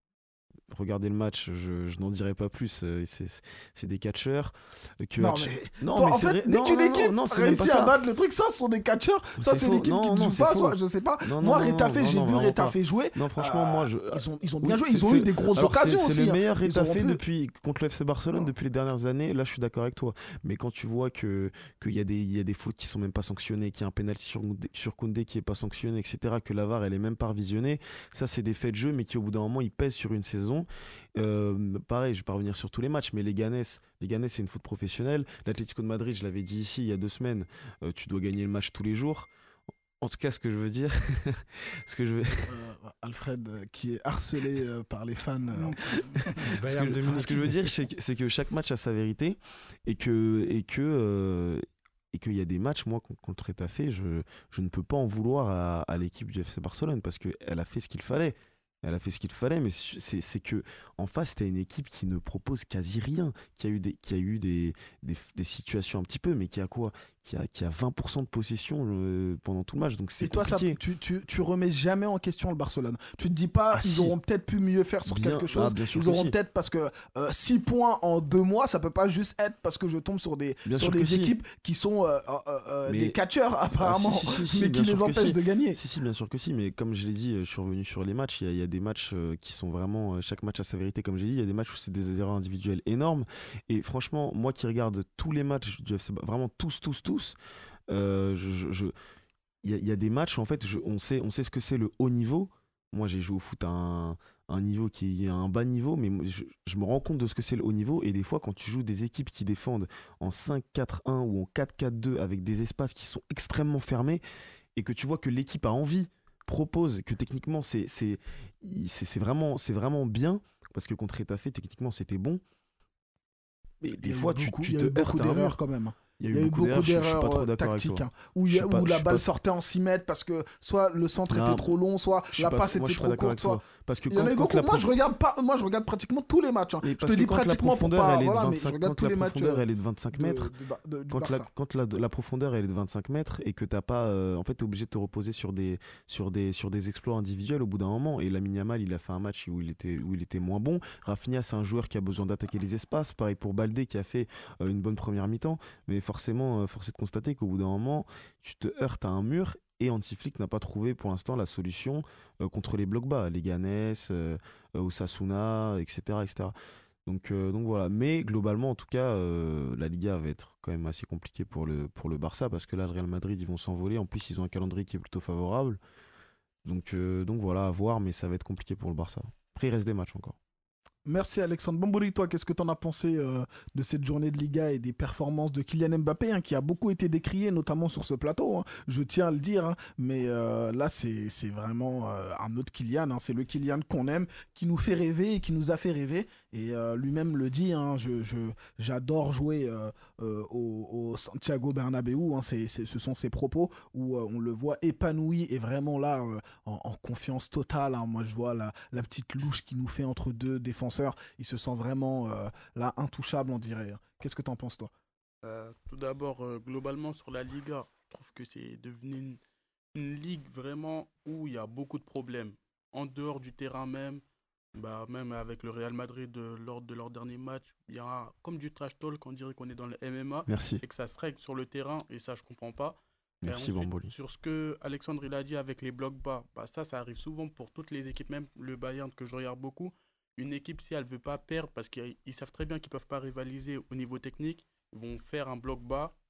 regardez le match, je, je n'en dirai pas plus. euh, C'est, c'est- c'est des catcheurs. Que Non, Hatch- mais non, toi, mais en c'est fait, vrai- dès non, qu'une non, non, équipe non, c'est même pas réussit à ça. battre le truc, ça, ce sont des catcheurs. Ça, C'est c'est faux. l'équipe Non, qui ne non, joue c'est pas. faux. Soit, je sais pas. Non, non, Moi, non, Retafe, non, j'ai non, vu vraiment Retafe pas. jouer. Non, franchement, Euh, moi, je. Ils ont, ils ont Oui, bien joué. c'est- Ils ont c'est- eu des grosses alors, occasions c'est, aussi. C'est le hein. meilleur Ils auront Retafe pu- depuis contre le F C Barcelone Non. depuis les dernières années. Là, je suis d'accord avec toi. Mais quand tu vois que qu'il y a des il y a des fautes qui sont même pas sanctionnées, qu'il y a un penalty sur Koundé, sur Koundé qui est pas sanctionné, et cetera. Que la V A R elle est même pas revisionnée. Ça, c'est des faits de jeu, mais qui au bout d'un moment ils pèsent sur une saison. Euh, pareil, je vais pas revenir sur tous les matchs, mais les Ganes, les Ganes, c'est une faute professionnelle. L'Atlético de Madrid, je l'avais dit ici il y a deux semaines, euh, tu dois gagner le match tous les jours. En tout cas, ce que je veux dire, ce que je veux, Euh, Alfred, euh, qui est harcelé euh, par les fans. euh, Non. ce Bayern que, de Munich. ce que je veux dire, c'est que, c'est que chaque match a sa vérité et que et que euh, et qu'il y a des matchs, moi, con- contre Retafe, je je ne peux pas en vouloir à, à l'équipe du F C Barcelone parce que elle a fait ce qu'il fallait. Elle a fait ce qu'il fallait, mais c'est c'est que en face, t'as une équipe qui ne propose quasi rien, qui a eu des, qui a eu des, des, des situations un petit peu, mais qui a quoi, qui a, qui a vingt pour cent de possession euh, pendant tout le match, donc c'est Et toi, ça, compliqué. tu, tu, tu remets jamais en question le Barcelone. Tu te dis pas, Ah, ils si. auront peut-être pu mieux faire sur Bien- quelque ah, chose. bien sûr Ils que auront si. peut-être parce que six points en deux mois, ça peut pas juste être parce que je tombe sur des, Bien sur sûr que des si. équipes qui sont euh, euh, euh, Mais- des catcheurs apparemment, si, si, si, mais bien qui sûr les que empêchent si. de gagner. Si, si, bien sûr que si, mais comme je l'ai dit, euh, je suis revenu sur les matchs. Il y a, il y a des matchs euh, qui sont vraiment. euh, Chaque match a sa vérité, comme j'ai dit. Il y a des matchs où c'est des erreurs individuelles énormes. Et franchement, moi qui regarde tous les matchs du F C, vraiment tous, tous, tous, euh, je. je- je- il y, a- il y a des matchs où en fait, je- on, sait, on sait ce que c'est le haut niveau. Moi, j'ai joué au foot à un, un niveau qui est un bas niveau, mais moi, je, je me rends compte de ce que c'est le haut niveau. Et des fois, quand tu joues des équipes qui défendent en cinq quatre un ou en quatre quatre deux avec des espaces qui sont extrêmement fermés, et que tu vois que l'équipe a envie, propose, que techniquement c'est c'est c'est c'est vraiment c'est vraiment bien parce que contre Retafe techniquement c'était bon. Mais Il y des a eu fois tu, beaucoup- tu il y a te eu beaucoup heurtes à un d'erreurs mur. quand même. Il Il y a eu beaucoup d'erreurs, je- je suis pas d'erreurs trop euh, d'accord avec tactiques, toi. hein, où, il y Je a- suis pas- où je la suis balle pas- sortait en six mètres parce que soit le centre Non, était trop long, soit Je suis la pas- passe moi, était je suis trop pas d'accord courte. avec toi. Soit... Parce que Il y en quand, a eu quand beaucoup. la Moi, je prof- regarde pas. Moi, je regarde pratiquement tous les matchs. hein. Mais Je parce te que dis quand la pratiquement pour profondeur pas. elle est de Voilà, mais je vingt-cinq regarde quand tous la les matchs. profondeur euh, elle est de vingt-cinq de- mètres, du Ba- de- du quand la, Barça. quand la, la profondeur elle est de vingt-cinq mètres et que t'as pas euh, en fait t'es obligé de te reposer sur des sur des sur des exploits individuels au bout d'un moment. Et Lamine Yamal il a fait un match où il était où il était moins bon. Rafinha c'est un joueur qui a besoin d'attaquer les espaces, pareil pour Baldé qui a fait euh, une bonne première mi-temps, mais forcément euh, force est de constater qu'au bout d'un moment tu te heurtes à un mur. Et Hansi Flick n'a pas trouvé pour l'instant la solution euh, contre les blocs bas, les Ganes, euh, euh, Osasuna, et cetera, et cetera. Donc, euh, donc voilà. Mais globalement, en tout cas, euh, la Liga va être quand même assez compliquée pour le, pour le Barça parce que là, le Real Madrid, ils vont s'envoler. En plus, ils ont un calendrier qui est plutôt favorable. Donc, euh, donc voilà, à voir, mais ça va être compliqué pour le Barça. Après, il reste des matchs encore. Merci Alexandre Bambouri, toi, qu'est-ce que tu en as pensé euh, de cette journée de Liga et des performances de Kylian Mbappé, hein, qui a beaucoup été décrié, notamment sur ce plateau, hein, je tiens à le dire, hein, mais euh, là c'est c'est vraiment euh, un autre Kylian, hein, c'est le Kylian qu'on aime, qui nous fait rêver et qui nous a fait rêver, et euh, lui-même le dit, hein, je, je, j'adore jouer euh, euh, au, au Santiago Bernabéu, hein, c'est, c'est, ce sont ses propos où euh, on le voit épanoui et vraiment là euh, en, en confiance totale, hein. Moi je vois la, la petite louche qui nous fait entre deux défenseurs. Il se sent vraiment euh, là intouchable, on dirait. Qu'est-ce que t'en penses, toi? Euh, tout d'abord, euh, globalement sur la Liga, je trouve que c'est devenu une, une ligue vraiment où il y a beaucoup de problèmes. En dehors du terrain même, bah, même avec le Real Madrid euh, lors de leur dernier match, il y a comme du trash talk, on dirait qu'on est dans le M M A Merci. et que ça se règle sur le terrain et ça je comprends pas. Et Merci, ensuite, Bamboli. sur ce que Alexandre il a dit avec les blocs bas, bah, ça ça arrive souvent pour toutes les équipes, même le Bayern que je regarde beaucoup. Une équipe, si elle ne veut pas perdre, parce qu'ils savent très bien qu'ils ne peuvent pas rivaliser au niveau technique, ils vont faire un bloc bas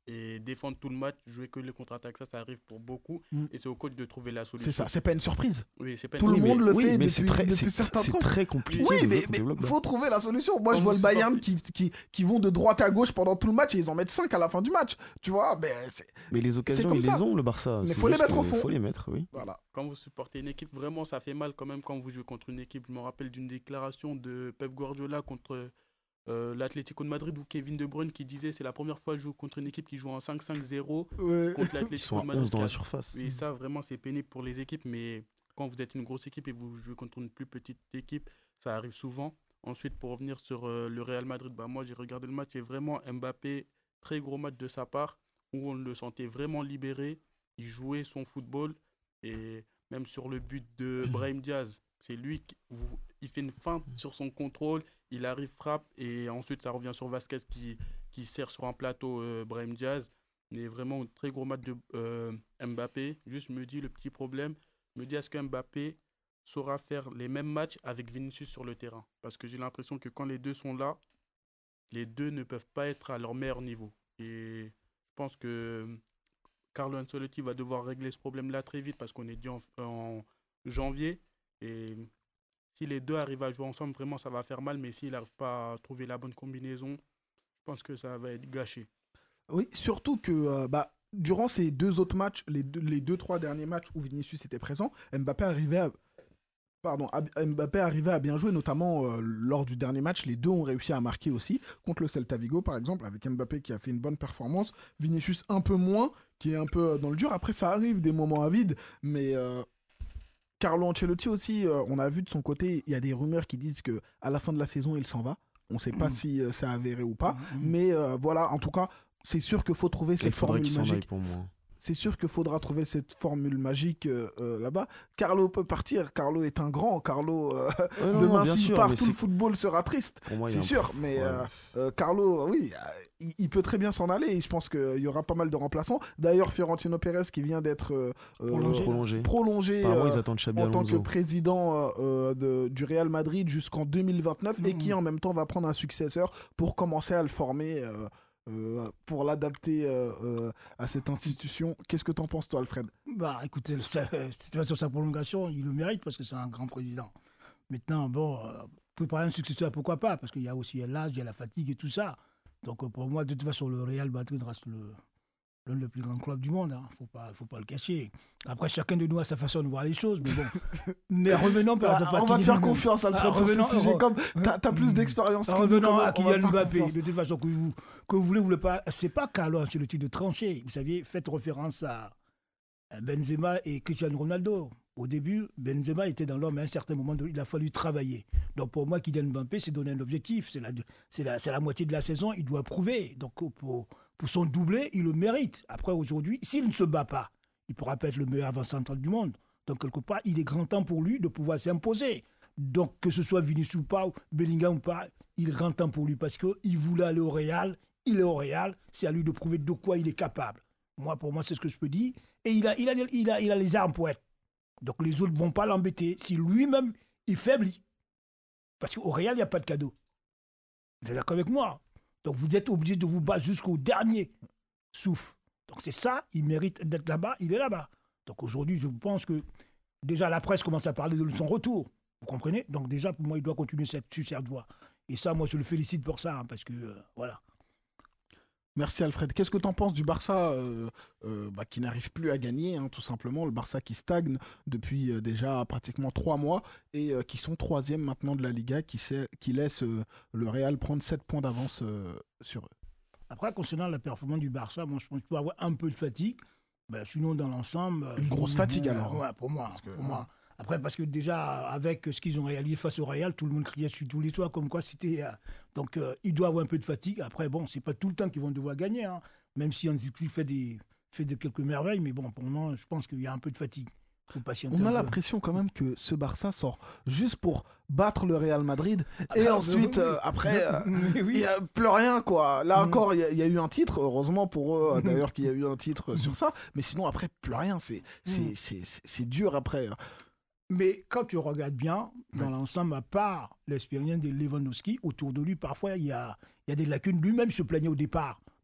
et défendre tout le match, jouer que les contre-attaques, ça, ça arrive pour beaucoup. Mm. Et c'est au coach de trouver la solution. C'est ça, c'est pas une surprise. Oui, c'est pas Tout une le Oui, monde mais- le oui, fait mais depuis, c'est très, depuis c'est- certains c'est trucs. très compliqué. Oui, de mais jouer contre des blocs il bas. faut trouver la solution. Moi, Quand je vois vous le Bayern supportez- qui, qui, qui vont de droite à gauche pendant tout le match et ils en mettent cinq à la fin du match. Tu vois, ben, c'est... Mais les occasions, comme ils ça. les ont, le Barça. Mais C'est faut les juste mettre au que fond. faut les mettre, oui. Voilà. Quand vous supportez une équipe, vraiment, ça fait mal quand même quand vous jouez contre une équipe. Je me rappelle d'une déclaration de Pep Guardiola contre euh, l'Atlético de Madrid ou Kevin De Bruyne qui disait c'est la première fois que je joue contre une équipe qui joue en cinq cinq zéro Ouais. contre Ils l'Atlético sont de à Madrid. onze dans qui la a- surface. Oui, ça vraiment c'est pénible pour les équipes, mais quand vous êtes une grosse équipe et vous jouez contre une plus petite équipe, ça arrive souvent. Ensuite, pour revenir sur euh, le Real Madrid, bah, moi j'ai regardé le match et vraiment Mbappé, très gros match de sa part, où on le sentait vraiment libéré, il jouait son football et même sur le but de Brahim Diaz, c'est lui qui vous- il fait une feinte sur son contrôle, il arrive, frappe et ensuite ça revient sur Vasquez qui, qui sert sur un plateau euh, Brahim Diaz. Mais vraiment un très gros match de euh, Mbappé. Juste me dis le petit problème, me dis est-ce que Mbappé saura faire les mêmes matchs avec Vinicius sur le terrain? Parce que j'ai l'impression que quand les deux sont là, les deux ne peuvent pas être à leur meilleur niveau. Et je pense que Carlo Ancelotti va devoir régler ce problème-là très vite parce qu'on est déjà en, en janvier. Et si les deux arrivent à jouer ensemble, vraiment, ça va faire mal. Mais s'ils n'arrivent pas à trouver la bonne combinaison, je pense que ça va être gâché. Oui, surtout que euh, bah, durant ces deux autres matchs, les deux, les deux, trois derniers matchs où Vinicius était présent, Mbappé arrivait à, pardon, à- Mbappé arrivait à bien jouer, notamment euh, lors du dernier match. Les deux ont réussi à marquer aussi, contre le Celta Vigo par exemple, avec Mbappé qui a fait une bonne performance, Vinicius un peu moins, qui est un peu euh, dans le dur. Après, ça arrive des moments à vide, mais euh, Carlo Ancelotti aussi, euh, on a vu de son côté, il y a des rumeurs qui disent que à la fin de la saison, il s'en va. On ne sait pas Mm. si euh, c'est avéré ou pas, Mm. mais euh, voilà, en tout cas, c'est sûr qu'il faut trouver Il cette faudrait formule qu'il s'en aille magique. pour moi. C'est sûr qu'il faudra trouver cette formule magique euh, euh, là-bas. Carlo peut partir. Carlo est un grand. Carlo, euh, Ouais, non, non, demain, bien s'il sûr, part, mais tout le c'est- football sera triste. pour moi, il y a C'est un- sûr. Mais Ouais. euh, euh, Carlo, oui, euh, il, il peut très bien s'en aller. Et je pense qu'il y aura pas mal de remplaçants. D'ailleurs, Fiorentino Pérez qui vient d'être euh, euh, Prolongé. Prolongé. prolongé, Apparemment, euh, ils attendent Xabi en tant que Alonso. président euh, euh, de- du Real Madrid jusqu'en deux mille vingt-neuf et Mhm. qui en même temps va prendre un successeur pour commencer à le former, euh, euh, pour l'adapter euh, euh, à cette institution. Qu'est-ce que t'en penses toi, Alfred? Bah, écoutez, ça- ça- sur sa prolongation, il le mérite parce que c'est un grand président. Maintenant, bon, euh, préparer un successeur, pourquoi pas? Parce qu'il y a aussi l'âge, il y a la fatigue et tout ça. Donc, euh, pour moi, de toute façon, le Real Madrid reste le, l'un des plus grands clubs du monde. Il hein. ne faut pas, faut pas le cacher. Après, chacun de nous a sa façon de voir les choses. Mais bon. Mais revenons par Ah, exemple à on va te Kylian faire Mbappé. confiance, Alfred, Ah, sur ce revenons- sujet. re- Comme t'as as plus d'expérience que nous, Revenons quand même, à on va te Kylian faire Mbappé. confiance. De toute façon, que vous, que vous voulez, vous voulez pas. C'est pas Carlo Ancelotti de trancher. Vous savez, faites référence à à Benzema et Cristiano Ronaldo. Au début, Benzema était dans l'homme, à un certain moment, il a fallu travailler. Donc pour moi, Kylian Mbappé s'est donné un objectif. C'est la, c'est la, c'est la moitié de la saison, il doit prouver. Donc pour, pour son doublé, il le mérite. Après, aujourd'hui, s'il ne se bat pas, il ne pourra pas être le meilleur avant-central du monde. Donc quelque part, il est grand temps pour lui de pouvoir s'imposer. Donc que ce soit Vinicius ou pas, ou Bellingham ou pas, il est grand temps pour lui parce qu'il voulait aller au Real, il est au Real, c'est à lui de prouver de quoi il est capable. Moi, pour moi, c'est ce que je peux dire. Et il a, il a, il a, il a les armes pour être. Donc les autres ne vont pas l'embêter si lui-même, il faiblit. Parce qu'au Real, il n'y a pas de cadeau. Vous êtes d'accord avec moi? Donc vous êtes obligé de vous battre jusqu'au dernier souffle. Donc c'est ça, il mérite d'être là-bas, il est là-bas. Donc aujourd'hui, je pense que déjà la presse commence à parler de son retour. Vous comprenez? Donc déjà, pour moi, il doit continuer cette, sur cette voie. Et ça, moi, je le félicite pour ça, hein, parce que, euh, voilà. Merci Alfred. Qu'est-ce que tu en penses du Barça euh, euh, bah, qui n'arrive plus à gagner, hein, tout simplement. Le Barça qui stagne depuis euh, déjà pratiquement trois mois et euh, qui sont troisième maintenant de la Liga, qui, sait, qui laisse euh, le Real prendre sept points d'avance euh, sur eux. Après, concernant la performance du Barça, moi, je pense qu'il peut avoir un peu de fatigue. Ben, sinon, dans l'ensemble... Une grosse fatigue, alors. Ouais, pour moi. Parce que, pour moi. Après, parce que déjà, avec ce qu'ils ont réalisé face au Real, tout le monde criait sur tous les toits comme quoi c'était... Euh, donc, euh, il doit avoir un peu de fatigue. Après, bon, c'est pas tout le temps qu'ils vont devoir gagner. Hein. Même si Hansi fait, des, fait de quelques merveilles. Mais bon, pour moi, je pense qu'il y a un peu de fatigue. Faut patienter On a un peu. l'impression quand même que ce Barça sort juste pour battre le Real Madrid Ah et bah, ensuite, oui. euh, après, euh, Mais il oui. n'y a plus rien, quoi. Là Mm. encore, il y, a- il y a eu un titre, heureusement pour eux, d'ailleurs, qu'il y a eu un titre sur ça. Mais sinon, après, plus rien. C'est c'est- Mm. c'est- c'est- c'est dur après. Mais quand tu regardes bien, dans l'ensemble, à part l'expérience de Lewandowski, autour de lui, parfois, il y a, il y a des lacunes. Lui-même se plaignait au départ.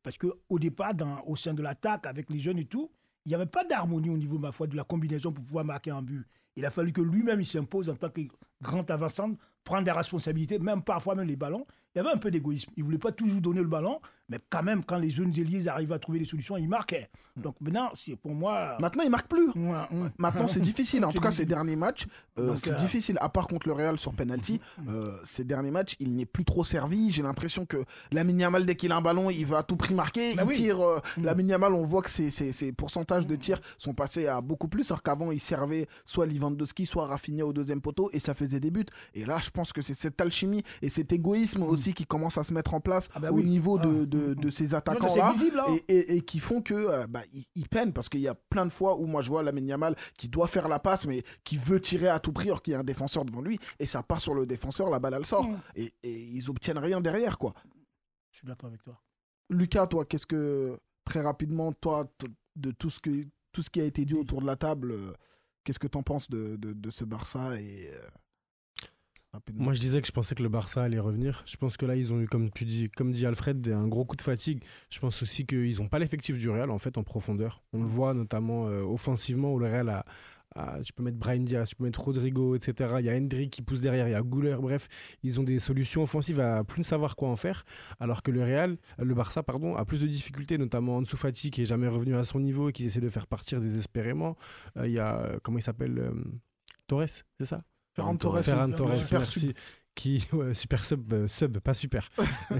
Parce qu'au départ, dans, au sein de l'attaque, avec les jeunes et tout, il n'y avait pas d'harmonie au niveau, ma foi, de la combinaison pour pouvoir marquer un but. Il a fallu que lui-même il s'impose en tant que grand avançant, prendre des responsabilités, même parfois même les ballons. Il y avait un peu d'égoïsme. Il ne voulait pas toujours donner le ballon, mais quand même, quand les jeunes ailiers arrivaient à trouver des solutions, ils marquaient. Donc maintenant, c'est pour moi... Maintenant, il ne marque plus. Ouais, ouais. Maintenant, c'est difficile. En C'est tout cas, difficile. ces derniers matchs, euh, Donc, c'est euh, difficile. À part contre le Real sur penalty, euh, ces derniers matchs, il n'est plus trop servi. J'ai l'impression que Lamine Yamal, dès qu'il a un ballon, il veut à tout prix marquer. Bah il oui. tire. Euh, Mm. Lamine Yamal, on voit que ses, ses, ses pourcentages de tirs sont passés à beaucoup plus. Alors qu'avant, il servait soit Lewandowski, soit Rafinha au deuxième poteau et ça faisait des buts. Et là, je pense que c'est cette alchimie et cet égoïsme aussi qui commence à se mettre en place Ah bah au oui. niveau de, Ah. de, de ces C'est attaquants-là. visible, hein. Et, et, et qui font que euh, bah, ils, ils peinent parce qu'il y a plein de fois où moi je vois Lamine Yamal qui doit faire la passe mais qui veut tirer à tout prix alors qu'il y a un défenseur devant lui et ça part sur le défenseur, la balle elle sort Mm. et, et ils obtiennent rien derrière quoi. Je suis d'accord avec toi. Lucas, toi, qu'est-ce que très rapidement toi t- de tout ce que tout ce qui a été dit autour de la table, euh, qu'est-ce que t'en penses de, de, de ce Barça et euh, rapidement. Moi, je disais que je pensais que le Barça allait revenir. Je pense que là, ils ont eu, comme tu dis, comme dit Alfred, des- un gros coup de fatigue. Je pense aussi qu'ils n'ont pas l'effectif du Real en fait en profondeur. On le voit notamment euh, offensivement où le Real a, a- tu peux mettre Brahim Diaz, tu peux mettre Rodrigo, et cetera. Il y a Hendrik qui pousse derrière, il y a Güler. Bref, ils ont des solutions offensives à plus ne savoir quoi en faire. Alors que le Real, euh, le Barça, pardon, a plus de difficultés, notamment Ansu Fati qui est jamais revenu à son niveau et qui essaie de faire partir désespérément. Euh, Il y a euh, comment il s'appelle euh, Torres, c'est ça? Ferran Torres, Ferran super Torres, super merci. sub. Qui, ouais, super sub, euh, sub, pas super.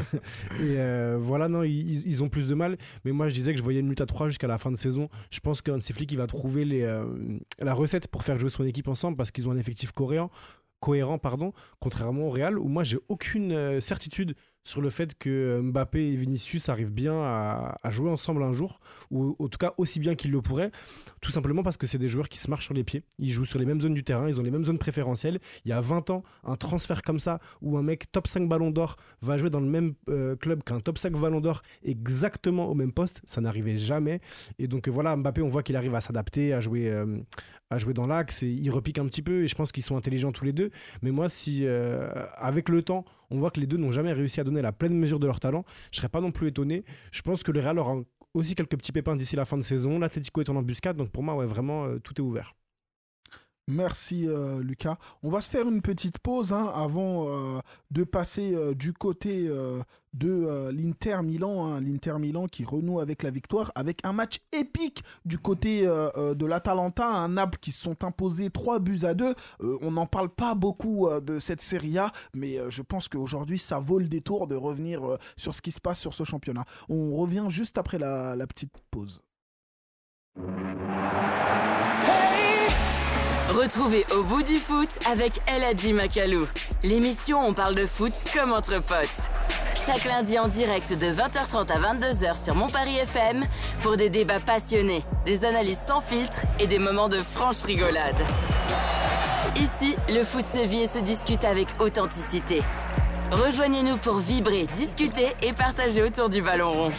Et euh, voilà, non, ils, ils ont plus de mal. Mais moi, je disais que je voyais une lutte à trois jusqu'à la fin de saison. Je pense qu'Hansi Flick, il va trouver les, euh, la recette pour faire jouer son équipe ensemble parce qu'ils ont un effectif coréen, cohérent, pardon, contrairement au Real, où moi, j'ai aucune euh, certitude sur le fait que Mbappé et Vinicius arrivent bien à, à jouer ensemble un jour, ou en tout cas aussi bien qu'ils le pourraient, tout simplement parce que c'est des joueurs qui se marchent sur les pieds. Ils jouent sur les mêmes zones du terrain, ils ont les mêmes zones préférentielles. Il y a vingt ans, un transfert comme ça, où un mec top cinq ballon d'or va jouer dans le même euh, club qu'un top cinq ballon d'or exactement au même poste, ça n'arrivait jamais. Et donc euh, voilà, Mbappé, on voit qu'il arrive à s'adapter, à jouer, euh, à jouer dans l'axe, et il repique un petit peu, et je pense qu'ils sont intelligents tous les deux. Mais moi, si euh, avec le temps, on voit que les deux n'ont jamais réussi à donner la pleine mesure de leur talent, je serais pas non plus étonné. Je pense que le Real aura aussi quelques petits pépins d'ici la fin de saison. L'Atlético est en embuscade, donc pour moi, ouais, vraiment, euh, tout est ouvert. Merci euh, Lucas. On va se faire une petite pause hein, avant euh, de passer euh, du côté euh, de euh, l'Inter Milan, hein, l'Inter Milan qui renoue avec la victoire, avec un match épique du côté euh, euh, de l'Atalanta, un Naples qui se sont imposés trois buts à deux. Euh, on n'en parle pas beaucoup euh, de cette Serie A, mais euh, je pense qu'aujourd'hui ça vaut le détour de revenir euh, sur ce qui se passe sur ce championnat. On revient juste après la, la petite pause. Retrouvez Au bout du foot avec El Hadji Makalou. L'émission où on parle de foot comme entre potes. Chaque lundi en direct de vingt heures trente à vingt-deux heures sur Mon Paris F M pour des débats passionnés, des analyses sans filtre et des moments de franche rigolade. Ici, le foot se vit et se discute avec authenticité. Rejoignez-nous pour vibrer, discuter et partager autour du ballon rond.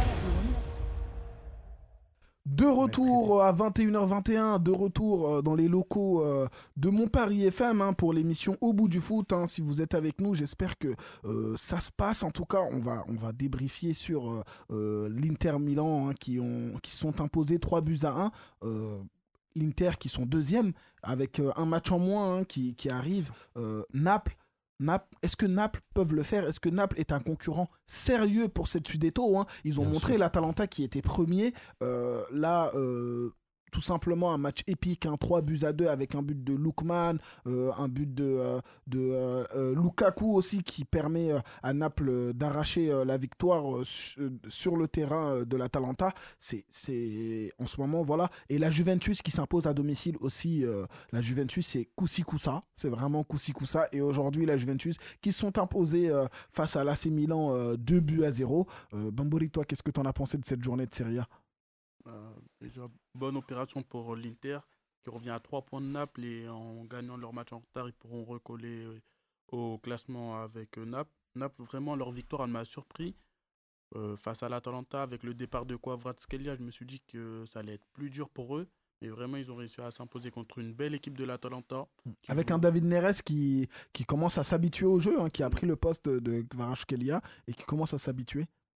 De retour à vingt et une heures vingt et un, de retour dans les locaux de Mon Paris F M hein, pour l'émission Au bout du foot. Hein. Si vous êtes avec nous, j'espère que euh, ça se passe. En tout cas, on va, on va débriefer sur euh, l'Inter Milan hein, qui, ont, qui sont imposés trois buts à un. Euh, L'Inter qui sont deuxième avec euh, un match en moins hein, qui, qui arrive. Euh, Naples. Naples, est-ce que Naples peuvent le faire? Est-ce que Naples est un concurrent sérieux pour cette Scudetto hein? Ils ont Bien montré sûr. l'Atalanta qui était premier. Euh, là, euh, tout simplement un match épique, hein, trois buts à deux avec un but de Lookman, euh, un but de, euh, de euh, euh, Lukaku aussi qui permet euh, à Naples euh, d'arracher euh, la victoire euh, su- euh, sur le terrain euh, de l'Atalanta. C'est, c'est en ce moment, voilà. Et la Juventus qui s'impose à domicile aussi. euh, la Juventus, c'est Koussi Koussa. C'est vraiment Koussi Koussa. Et aujourd'hui, la Juventus qui se sont imposés euh, face à l'A C Milan euh, deux buts à zéro. Euh, Bambori, toi, qu'est-ce que tu en as pensé de cette journée de Serie A? Euh, déjà, bonne opération pour l'Inter qui revient à trois points de Naples et en gagnant leur match en retard, ils pourront recoller euh, au classement avec euh, Naples. Naples, vraiment, leur victoire, elle m'a surpris. Euh, face à l'Atalanta, avec le départ de Kvaratskhelia, je me suis dit que ça allait être plus dur pour eux. Mais vraiment, ils ont réussi à s'imposer contre une belle équipe de l'Atalanta. qui Avec joue- un David Neres qui, qui commence à s'habituer au jeu, hein, qui a pris le poste de, de Kvaratskhelia et qui commence à s'habituer.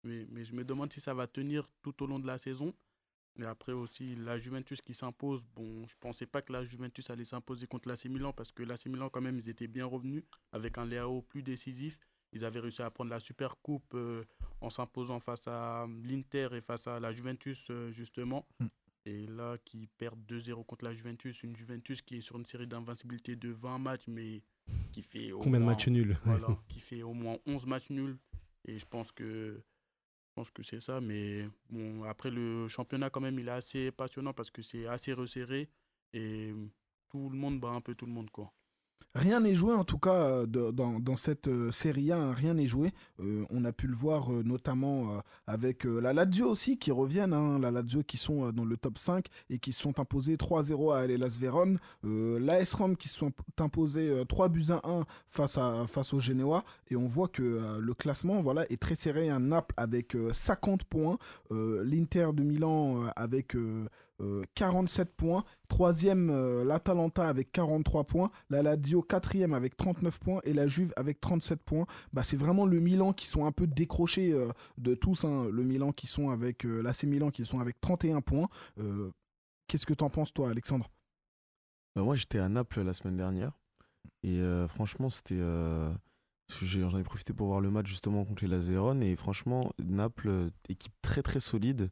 Mais, mais je me demande si ça va tenir tout au long de la saison. Et après aussi, la Juventus qui s'impose. Bon, je ne pensais pas que la Juventus allait s'imposer contre l'A C Milan parce que l'A C Milan, quand même, ils étaient bien revenus avec un Leao plus décisif. Ils avaient réussi à prendre la Super Coupe euh, en s'imposant face à l'Inter et face à la Juventus, euh, justement. Mm. Et là, qui perdent deux zéro contre la Juventus. Une Juventus qui est sur une série d'invincibilité de vingt matchs, mais qui fait au Combien moins, de matchs nuls voilà, qui fait au moins onze matchs nuls. Et je pense que, je pense que c'est ça. Mais bon, après, le championnat, quand même, il est assez passionnant parce que c'est assez resserré. Et tout le monde bat un peu tout le monde, quoi. Rien n'est joué en tout cas de, dans, dans cette euh, Serie A, hein, rien n'est joué. Euh, on a pu le voir euh, notamment euh, avec euh, la Lazio aussi qui reviennent, hein, la Lazio qui sont euh, dans le top cinq et qui sont imposés trois zéro à Hellas Vérone. Euh, L'A S Rome qui se sont imposés euh, trois buts à un face, à, face au Genoa. Et on voit que euh, le classement voilà, est très serré. Un Naples avec euh, cinquante points, euh, l'Inter de Milan euh, avec... Euh, Euh, quarante-sept points, troisième euh, l'Atalanta avec quarante-trois points, la Lazio quatrième avec trente-neuf points et la Juve avec trente-sept points. Bah, c'est vraiment le Milan qui sont un peu décrochés euh, de tous, hein. Le Milan qui sont avec euh, l'A C Milan qui sont avec trente et un points. Euh, qu'est-ce que t'en penses toi, Alexandre? Bah, moi j'étais à Naples la semaine dernière et euh, franchement c'était euh, j'en ai profité pour voir le match justement contre les Lazérone et franchement Naples, équipe très très solide.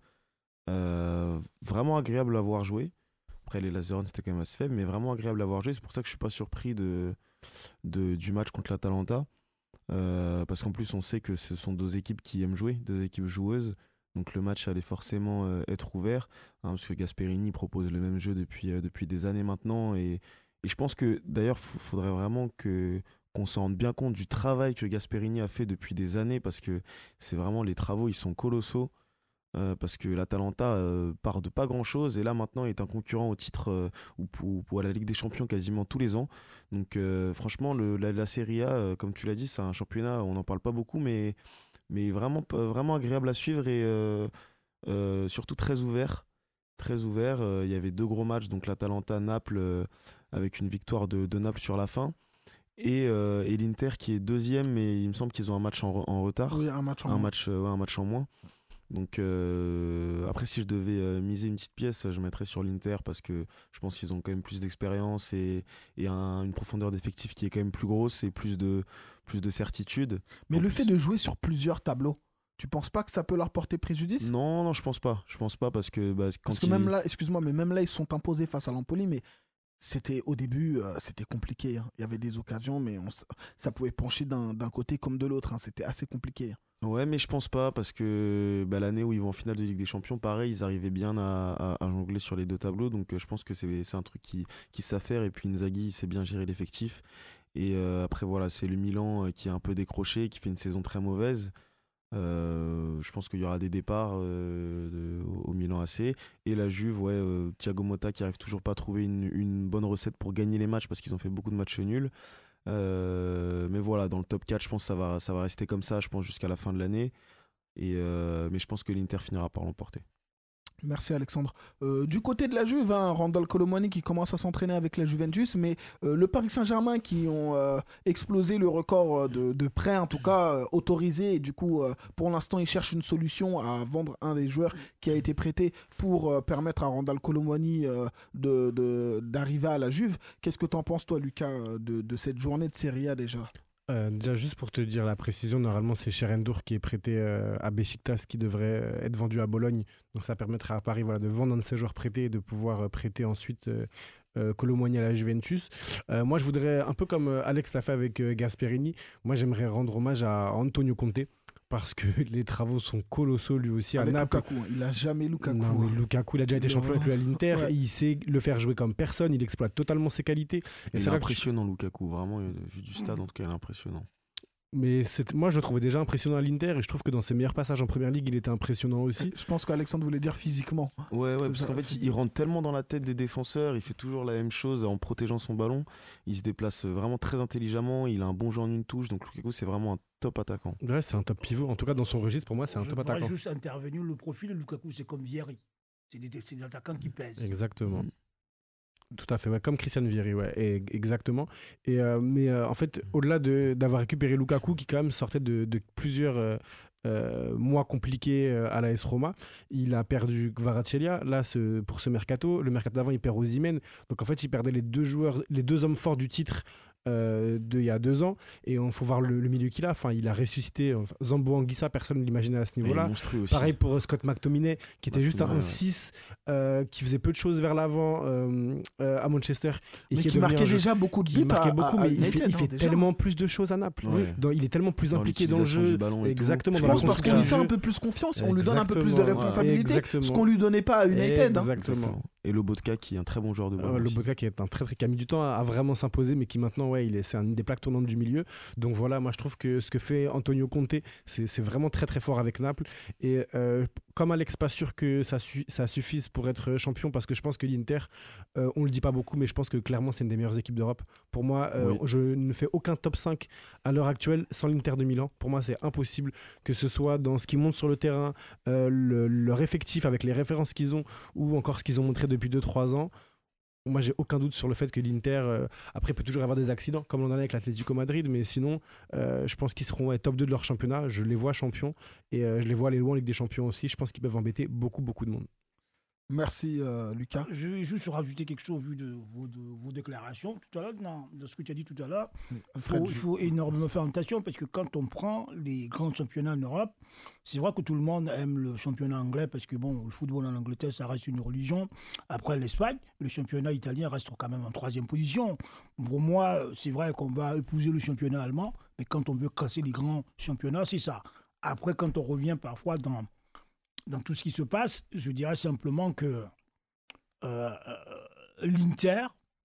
Euh, vraiment agréable à voir jouer. Après les Lazérone c'était quand même assez faible, mais vraiment agréable à voir jouer. C'est pour ça que je suis pas surpris de, de, du match contre l'Atalanta, euh, parce qu'en plus on sait que ce sont deux équipes qui aiment jouer, deux équipes joueuses, donc le match allait forcément euh, être ouvert, hein, parce que Gasperini propose le même jeu depuis, euh, depuis des années maintenant, et, et je pense que d'ailleurs il faudrait vraiment que qu'on se rende bien compte du travail que Gasperini a fait depuis des années, parce que c'est vraiment, les travaux ils sont colossaux. Euh, parce que l'Atalanta euh, part de pas grand chose et là maintenant est un concurrent au titre euh, ou, ou, ou à la Ligue des Champions quasiment tous les ans. Donc euh, franchement le, la, la Serie A, euh, comme tu l'as dit, c'est un championnat, on n'en parle pas beaucoup, mais, mais vraiment, vraiment agréable à suivre et euh, euh, surtout très ouvert. Très ouvert. Il euh, y avait deux gros matchs, donc l'Atalanta-Naples euh, avec une victoire de, de Naples sur la fin. Et, euh, et l'Inter qui est deuxième, mais il me semble qu'ils ont un match en, en retard. Oui, un match en un moins. Match, euh, ouais, un match en moins. Donc euh, après si je devais euh, miser une petite pièce, je mettrais sur l'Inter parce que je pense qu'ils ont quand même plus d'expérience et, et un, une profondeur d'effectif qui est quand même plus grosse et plus de, plus de certitude. Mais en le plus... fait de jouer sur plusieurs tableaux, tu penses pas que ça peut leur porter préjudice? Non, non, je pense pas. Je pense pas parce que bah, quand parce que ils... même là, excuse-moi, mais même là ils sont imposés face à l'Empoli, mais c'était au début, euh, c'était compliqué. Hein. Il y avait des occasions, mais on, ça pouvait pencher d'un, d'un côté comme de l'autre. Hein. C'était assez compliqué. Ouais, mais je pense pas parce que bah, l'année où ils vont en finale de Ligue des Champions, pareil, ils arrivaient bien à, à, à jongler sur les deux tableaux. Donc euh, je pense que c'est, c'est un truc qui, qui savent faire. Et puis Inzaghi, il sait bien gérer l'effectif. Et euh, après, voilà, c'est le Milan euh, qui est un peu décroché, qui fait une saison très mauvaise. Euh, je pense qu'il y aura des départs euh, de, au Milan A C et la Juve, ouais, euh, Thiago Motta qui arrive toujours pas à trouver une, une bonne recette pour gagner les matchs parce qu'ils ont fait beaucoup de matchs nuls. Euh, mais voilà, dans le top quatre, je pense que ça va, ça va rester comme ça, je pense, jusqu'à la fin de l'année. Et euh, mais je pense que l'Inter finira par l'emporter. Merci Alexandre. Euh, du côté de la Juve, hein, Randal Colomwani qui commence à s'entraîner avec la Juventus, mais euh, le Paris Saint-Germain qui ont euh, explosé le record de, de prêts, en tout cas euh, autorisé, et du coup euh, pour l'instant ils cherchent une solution à vendre un des joueurs qui a été prêté pour euh, permettre à Randal Colomwani euh, de, de, d'arriver à la Juve. Qu'est-ce que tu en penses toi Lucas de, de cette journée de Serie A déjà? Euh, déjà, juste pour te dire la précision, normalement, c'est Cherendour qui est prêté euh, à Beşiktaş qui devrait euh, être vendu à Bologne. Donc, ça permettra à Paris voilà, de vendre un de ses joueurs prêtés et de pouvoir euh, prêter ensuite euh, euh, Colomwani à la Juventus. Euh, moi, je voudrais, un peu comme euh, Alex l'a fait avec euh, Gasperini, moi, j'aimerais rendre hommage à Antonio Conte parce que les travaux sont colossaux lui aussi avec à Naples. Lukaku, hein. Il n'a jamais Lukaku. Non, mais Lukaku, il a déjà été champion avec lui à l'Inter. Ouais. Il sait le faire jouer comme personne. Il exploite totalement ses qualités. Et il c'est est impressionnant, je... Lukaku. Vraiment, vu du stade, en tout cas, il est impressionnant. Mais c'est... moi, je le trouvais déjà impressionnant à l'Inter et je trouve que dans ses meilleurs passages en première ligue, il était impressionnant aussi. Je pense qu'Alexandre voulait dire physiquement. Ouais, ouais, parce qu'en fait, il rentre tellement dans la tête des défenseurs, il fait toujours la même chose en protégeant son ballon. Il se déplace vraiment très intelligemment, il a un bon jeu en une touche, donc Lukaku, c'est vraiment un top attaquant. Ouais, c'est un top pivot. En tout cas, dans son registre, pour moi, c'est un je top attaquant. Je juste intervenir, le profil de Lukaku, c'est comme Vieri. C'est des, c'est des attaquants qui pèsent. Exactement. Mmh. Tout à fait, ouais, comme Christian Vieri, ouais, et, exactement. Et, euh, mais euh, en fait, au-delà de, d'avoir récupéré Lukaku, qui quand même sortait de, de plusieurs euh, euh, mois compliqués euh, à l'A S Roma. Il a perdu Kvaratskhelia. Là, ce, pour ce mercato, le mercato d'avant, il perd Osimhen. Donc en fait, il perdait les deux joueurs, les deux hommes forts du titre. Euh, de il y a deux ans, et il faut voir le, le milieu qu'il a. Enfin, il a ressuscité enfin, Zambo Anguissa, personne ne l'imaginait à ce niveau-là. Pareil pour euh, Scott McTominay, qui était juste un, un six, euh, qui faisait peu de choses vers l'avant euh, euh, à Manchester. Et mais qui, qui marquait déjà beaucoup de buts. Il marquait à, beaucoup, à, mais à il fait, il fait déjà. tellement plus de choses à Naples. Ouais. Dans, il est tellement plus dans impliqué dans le jeu. Exactement. Je pense parce qu'on lui fait un peu plus confiance, on lui donne un peu plus de responsabilités, ce qu'on lui donnait pas à United. Exactement. Et Lobotka qui est un très bon joueur de ballon. Euh, Lobotka qui est un très très qui a mis du temps à, à vraiment s'imposer, mais qui maintenant ouais il est c'est une des plaques tournantes du milieu. Donc voilà, moi je trouve que ce que fait Antonio Conte, c'est, c'est vraiment très très fort avec Naples. Et euh, comme Alex, pas sûr que ça, su- ça suffise pour être champion, parce que je pense que l'Inter, euh, on le dit pas beaucoup, mais je pense que clairement c'est une des meilleures équipes d'Europe. Pour moi, euh, oui. je ne fais aucun top cinq à l'heure actuelle sans l'Inter de Milan. Pour moi, c'est impossible, que ce soit dans ce qu'ils montrent sur le terrain, euh, le, leur effectif avec les références qu'ils ont, ou encore ce qu'ils ont montré depuis deux trois ans. Moi, j'ai aucun doute sur le fait que l'Inter, euh, après, peut toujours avoir des accidents, comme l'on en a avec l'Atlético Madrid, mais sinon, euh, je pense qu'ils seront ouais, top deux de leur championnat. Je les vois champions, et euh, je les vois aller loin en Ligue des Champions aussi. Je pense qu'ils peuvent embêter beaucoup, beaucoup de monde. Merci euh, Lucas. Je vais juste rajouter quelque chose vu de vos, de vos déclarations tout à l'heure, non, de ce que tu as dit tout à l'heure. Il faut, il faut énormément faire attention parce que quand on prend les grands championnats en Europe, c'est vrai que tout le monde aime le championnat anglais parce que bon, le football en Angleterre, ça reste une religion. Après l'Espagne, le championnat italien reste quand même en troisième position. Pour moi, c'est vrai qu'on va épouser le championnat allemand, mais quand on veut casser les grands championnats, c'est ça. Après, quand on revient parfois dans... dans tout ce qui se passe, je dirais simplement que euh, l'Inter,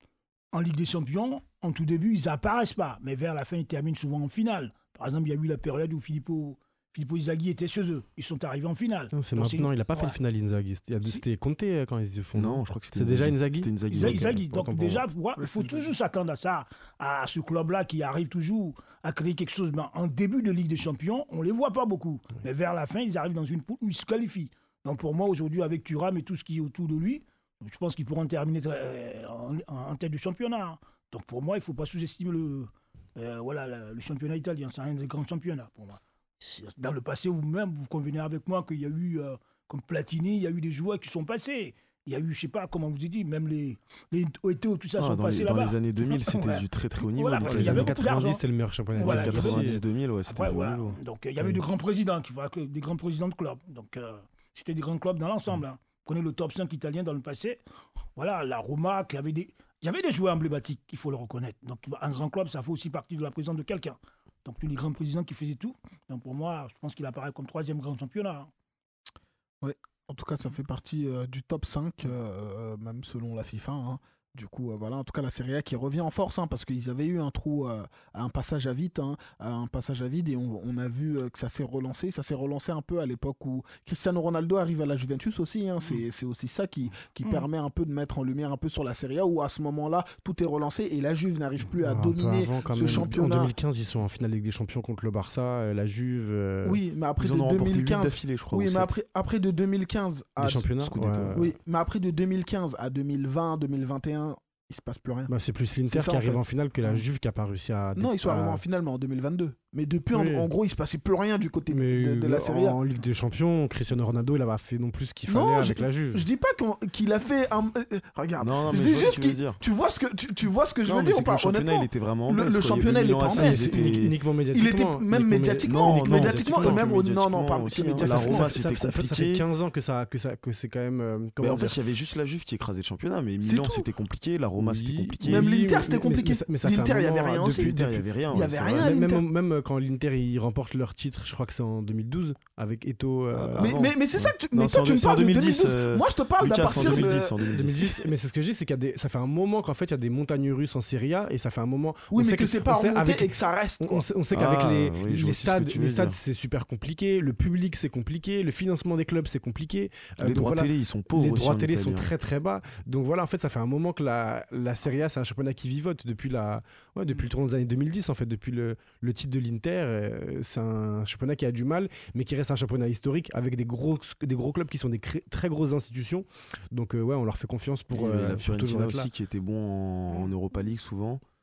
en Ligue des Champions, en tout début, ils n'apparaissent pas. Mais vers la fin, ils terminent souvent en finale. Par exemple, il y a eu la période où Filippo, Filippo Inzaghi était chez eux. Ils sont arrivés en finale. Non, c'est donc, maintenant, c'est... il n'a pas ouais. fait de finale Inzaghi. C'était Conte quand ils se font. Non, je crois que c'était c'est déjà Inzaghi. C'était Inzaghi. Inzaghi. Inzaghi. Donc, Pourtant, déjà, bon. ouais, il faut toujours s'attendre à ça, à ce club-là qui arrive toujours à créer quelque chose. Mais en début de Ligue des Champions, on ne les voit pas beaucoup. Oui. Mais vers la fin, ils arrivent dans une poule où ils se qualifient. Donc pour moi, aujourd'hui, avec Thuram et tout ce qui est autour de lui, je pense qu'ils pourront terminer en, en tête du championnat. Donc pour moi, il ne faut pas sous-estimer le, euh, voilà, le, le championnat italien. C'est un des grands championnats pour moi. Dans le passé, vous-même, vous convenez avec moi qu'il y a eu, euh, comme Platini, il y a eu des joueurs qui sont passés. Il y a eu, je ne sais pas comment vous ai dit, même les, les Eto'o, tout ça ah, sont passés les, là-bas. Dans les années deux mille, c'était ouais. du très très haut niveau. Voilà, les années quatre-vingt-dix, c'était le meilleur championnat. Voilà, quatre-vingt-dix deux mille, ouais, c'était ouais, du haut voilà. niveau. Donc il y avait oui. de grands présidents, qui, des grands présidents de clubs. Donc euh, c'était des grands clubs dans l'ensemble. Hein. Prenez le top cinq italien dans le passé. Voilà, la Roma, qui avait des... il y avait des joueurs emblématiques, il faut le reconnaître. Donc un grand club, ça fait aussi partie de la présence de quelqu'un. Donc tous les grands présidents qui faisaient tout. Donc pour moi, je pense qu'il apparaît comme troisième grand championnat. Hein. Oui, en tout cas, ça fait partie euh, du top cinq, euh, même selon la FIFA. Hein. Du coup, euh, voilà, en tout cas, la Serie A qui revient en force, hein, parce qu'ils avaient eu un trou, euh, un passage à vide, hein, un passage à vide, et on, on a vu euh, que ça s'est relancé. Ça s'est relancé un peu à l'époque où Cristiano Ronaldo arrive à la Juventus aussi. Hein, c'est, c'est aussi ça qui, qui mmh. permet un peu de mettre en lumière un peu sur la Serie A, où à ce moment-là, tout est relancé et la Juve n'arrive plus à un dominer avant, ce même. championnat. En deux mille quinze, ils sont en finale Ligue des Champions contre le Barça, la Juve. Euh... Oui, mais après ils de en ont deux mille quinze, d'affilée, je crois. Oui, mais après, après de deux mille quinze à des championnats. Ouais. Oui, mais après de deux mille quinze à deux mille vingt, deux mille vingt et un. Il se passe plus rien. Bah, c'est plus l'Inter c'est ça, qui en arrive fait. en finale que la Juve qui a pas réussi à... Non, ils sont arrivés à... en finale, mais en deux mille vingt-deux. Mais depuis, oui. en, en gros, il se passait plus rien du côté mais de, de la Serie A. En Ligue des Champions, Cristiano Ronaldo, il a fait non plus ce qu'il fallait non, avec je, la Juve. Je dis pas qu'il a fait un... Euh, regarde, non, non, je dis juste que dire. Tu vois ce que, tu, tu vois ce que je non, veux dire ou pas? Le championnat, honnêtement, il était vraiment le, le championnat, il est pas en baisse. Uniquement médiatiquement. Il était même médiatiquement. Médiatiquement, et même... Non, non, pas que médiatiquement. La Roma, c'était compliqué. Ça fait quinze ans que c'est quand même... En fait, il y avait juste la Juve qui écrasait le championnat, mais Milan, c'était compliqué. La Roma, c'était compliqué. Même l'Inter, c'était compliqué. L'Inter, il n'y avait rien aussi. L'Inter, il n'y avait rien. Il n'y avait rien à l'Inter. Même quand l'Inter, ils remportent leur titre, je crois que c'est en deux mille douze, avec Eto'o. Mais c'est ça que tu... Mais toi, tu me parles de deux mille douze. Moi, je te parle d'à partir de... deux mille dix. Mais c'est ce que je dis, c'est que ça fait un moment qu'en fait, il y a des montagnes russes en Serie A, et ça fait un moment... Oui, mais que c'est pas remonté et que ça reste. On sait qu'avec les stades, les stades, c'est super compliqué, le public, c'est compliqué, le financement des clubs, c'est compliqué. Les droits télé, ils sont pauvres. Les droits télé sont très très bas. Donc voilà, en fait, ça fait un moment que la Serie A, c'est un championnat qui vivote depuis la... Ouais, depuis le tournant des années deux mille dix, en fait, depuis le, le titre de l'Inter, euh, c'est un championnat qui a du mal, mais qui reste un championnat historique avec des gros, des gros clubs qui sont des cré- très grosses institutions. Donc, euh, ouais, on leur fait confiance pour. Euh, la pour Fiorentina aussi, qui était bon en, en Europa League souvent.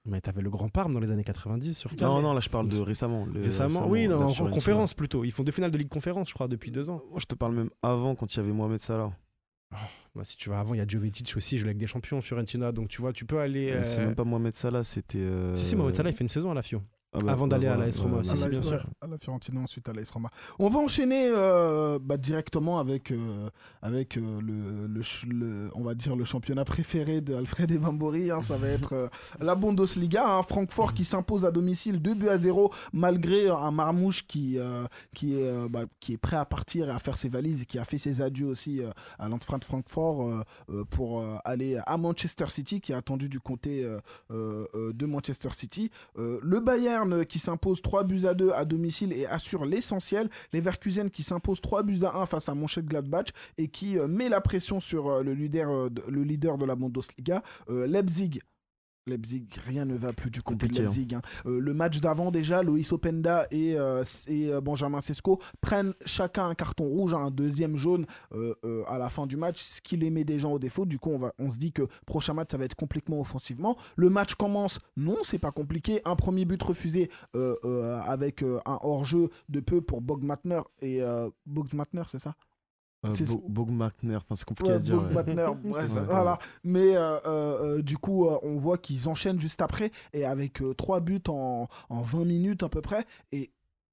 Mais t'avais le Grand Parme dans les années quatre-vingt-dix, surtout. Non, non, là je parle de récemment. le- Récemment, oui, là, non, en, sur en N C A. conférence plutôt. Ils font deux finales de Ligue Conférence, je crois, depuis deux ans. Moi, je te parle même avant, quand il y avait Mohamed Salah. Bah, si tu vas avant, il y a Jovetic aussi, je l'ai avec des champions, Fiorentina. Donc tu vois, tu peux aller. Euh, C'est euh, même pas Mohamed Salah, c'était. euh, Si, si, Mohamed Salah, il fait une saison à la Fio. ah bah, avant bah d'aller à voilà, l'A S Roma. euh, Si, à si, la, bien ouais, sûr. à la Fiorentina, ensuite à l'A S Roma. On va enchaîner euh, bah, directement avec, euh, avec euh, le, le, ch- le- on va dire le championnat préféré d'Alfred Ebambori. Hein, ça va être euh, la Bundesliga. Hein, Francfort qui s'impose à domicile deux buts à zéro malgré un Marmouche qui, euh, qui, est, euh, bah, qui est prêt à partir et à faire ses valises et qui a fait ses adieux aussi euh, à l'Eintracht Francfort euh, euh, pour euh, aller à Manchester City, qui est attendu du côté euh, euh, de Manchester City. Euh, le Bayern qui s'impose trois buts à deux à domicile et assure l'essentiel. Leverkusen qui s'impose trois buts à un face à Mönchengladbach et qui euh, met la pression sur euh, le, leader, euh, de, le leader de la Bundesliga. Euh, Leipzig. Leipzig, rien ne va plus du côté de Compliqué, Leipzig. Hein. Euh, le match d'avant déjà, Loïs Openda et, euh, et euh, Benjamin Sesko prennent chacun un carton rouge, un deuxième jaune euh, euh, à la fin du match, ce qui les met des gens au défaut. Du coup, on, va, on se dit que prochain match, ça va être complètement offensivement. Le match commence, non, c'est pas compliqué. Un premier but refusé euh, euh, avec euh, un hors-jeu de peu pour Bogmatner et euh, Bogmatner, c'est ça? Euh, C'est- Bo- Bogmarkner, enfin c'est compliqué Ouais, à dire. Bob ouais. Matner, bref, ça. voilà. Mais euh, euh, euh, du coup, euh, on voit qu'ils enchaînent juste après et avec euh, trois buts en, en vingt minutes à peu près. Et,